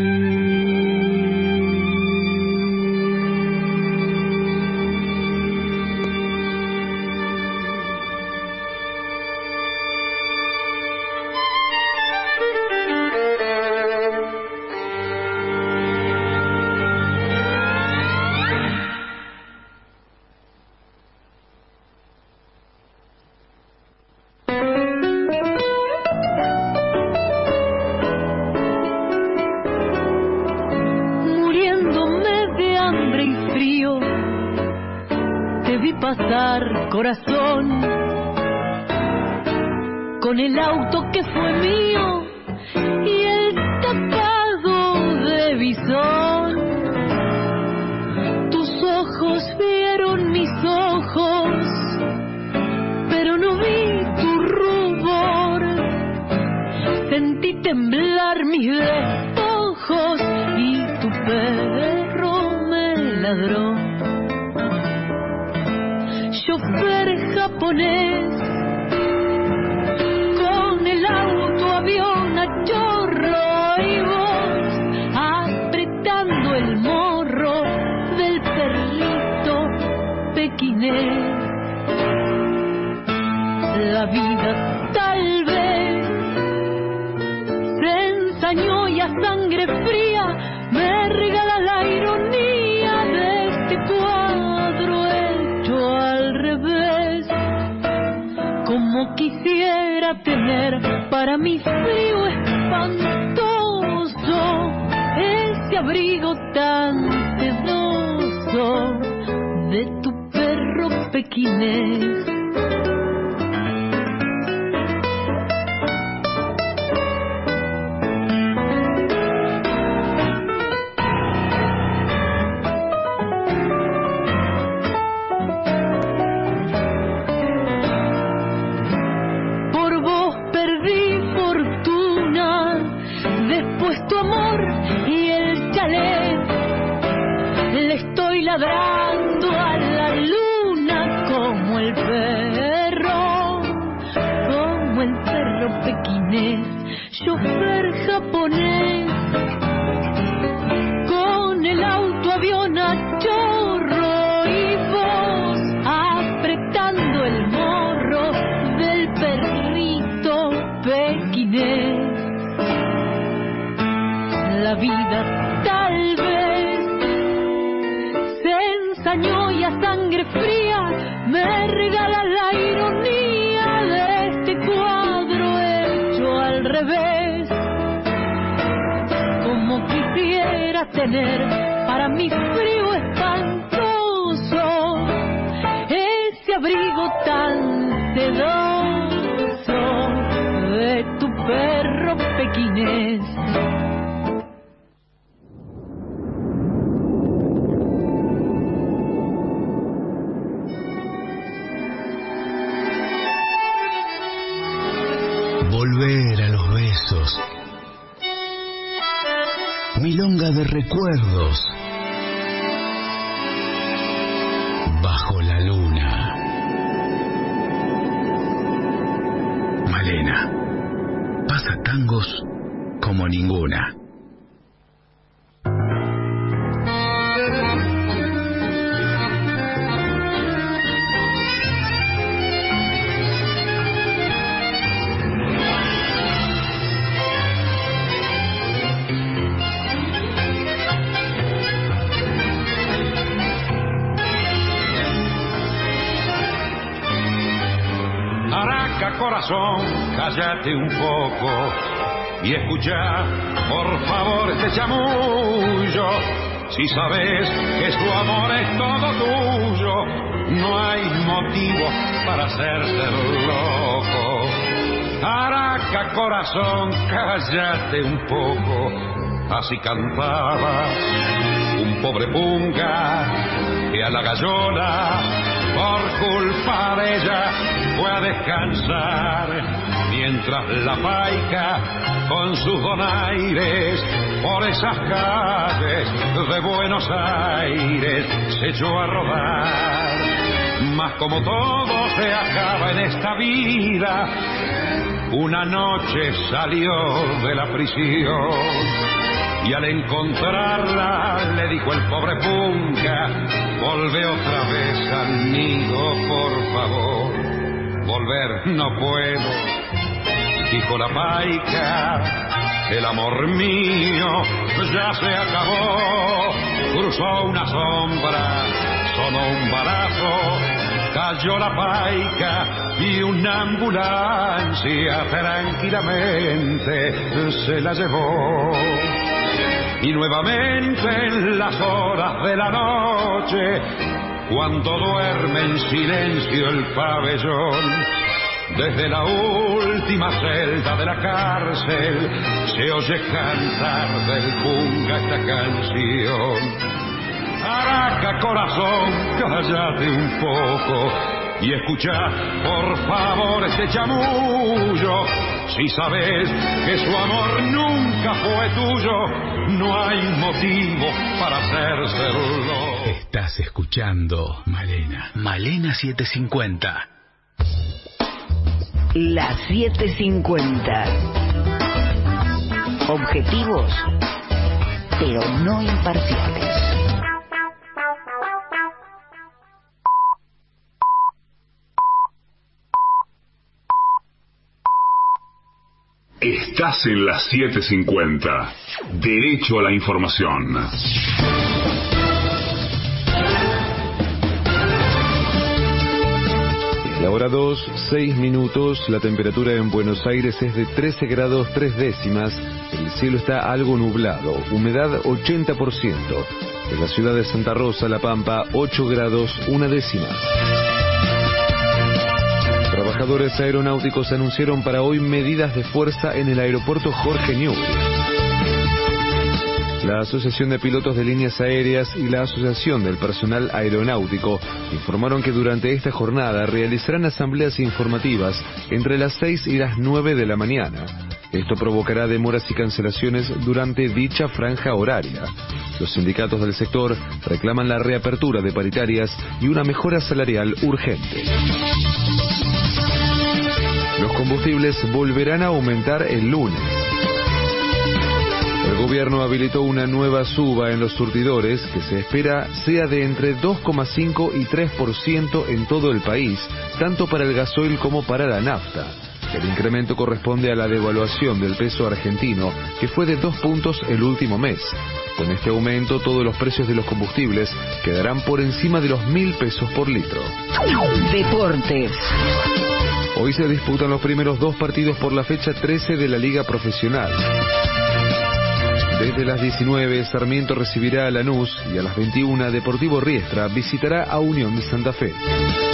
Corazón, con el auto que fue mío y el tapado de bisón. Tus ojos vieron mis ojos, pero no vi tu rubor. Sentí temblar mis despojos y tu perro me ladró. Chofer japonés, con el auto avión a chorro y vos apretando el morro del perrito pequinés. La vida tal vez se ensañó y a sangre fría me regala la ironía de este cuadro hecho al revés. Como quisiera tener para mi frío espantoso ese abrigo tan sedoso de tu perro pequinés. Ladrando a la luna como el perro, como el perro pequinés, chofer japonés, revés. Como quisiera tener para mi frío espantoso ese abrigo tan sedoso de tu perro pequinés. Volver a los besos, milonga de recuerdos, bajo la luna. Malena, pasa tangos como ninguna. Corazón, cállate un poco y escucha, por favor, este chamullo. Si sabes que su amor es todo tuyo, no hay motivo para hacerse loco. Araca, corazón, cállate un poco. Así cantaba un pobre punga que a la gallola, por culpa de ella, fue a descansar, mientras la paica con sus donaires por esas calles de Buenos Aires se echó a rodar. Mas como todo se acaba en esta vida, una noche salió de la prisión y al encontrarla le dijo el pobre punca: volvé otra vez al nido, por favor. Volver no puedo, dijo la paica, el amor mío ya se acabó. Cruzó una sombra, sonó un balazo, cayó la paica y una ambulancia tranquilamente se la llevó. Y nuevamente en las horas de la noche, cuando duerme en silencio el pabellón, desde la última celda de la cárcel se oye cantar del punga esta canción. Araca, corazón, cállate un poco y escucha, por favor, este chamullo. Si sabes que su amor nunca fue tuyo, no hay motivo para hacérselo. Estás escuchando Malena. Malena setecientos cincuenta. La setecientos cincuenta. Objetivos, pero no imparciales. Estás en la setecientos cincuenta. Derecho a la información. La hora dos, seis minutos. La temperatura en Buenos Aires es de trece grados tres décimas. El cielo está algo nublado. Humedad ochenta por ciento. En la ciudad de Santa Rosa, La Pampa, ocho grados una décima. Trabajadores aeronáuticos anunciaron para hoy medidas de fuerza en el aeropuerto Jorge Newbery. La Asociación de Pilotos de Líneas Aéreas y la Asociación del Personal Aeronáutico informaron que durante esta jornada realizarán asambleas informativas entre las seis y las nueve de la mañana. Esto provocará demoras y cancelaciones durante dicha franja horaria. Los sindicatos del sector reclaman la reapertura de paritarias y una mejora salarial urgente. Los combustibles volverán a aumentar el lunes. El gobierno habilitó una nueva suba en los surtidores que se espera sea de entre dos coma cinco y tres por ciento en todo el país, tanto para el gasoil como para la nafta. El incremento corresponde a la devaluación del peso argentino, que fue de dos puntos el último mes. Con este aumento, todos los precios de los combustibles quedarán por encima de los mil pesos por litro. Deportes. Hoy se disputan los primeros dos partidos por la fecha trece de la Liga Profesional. Desde las diecinueve, Sarmiento recibirá a Lanús y a las veintiuna, Deportivo Riestra visitará a Unión de Santa Fe.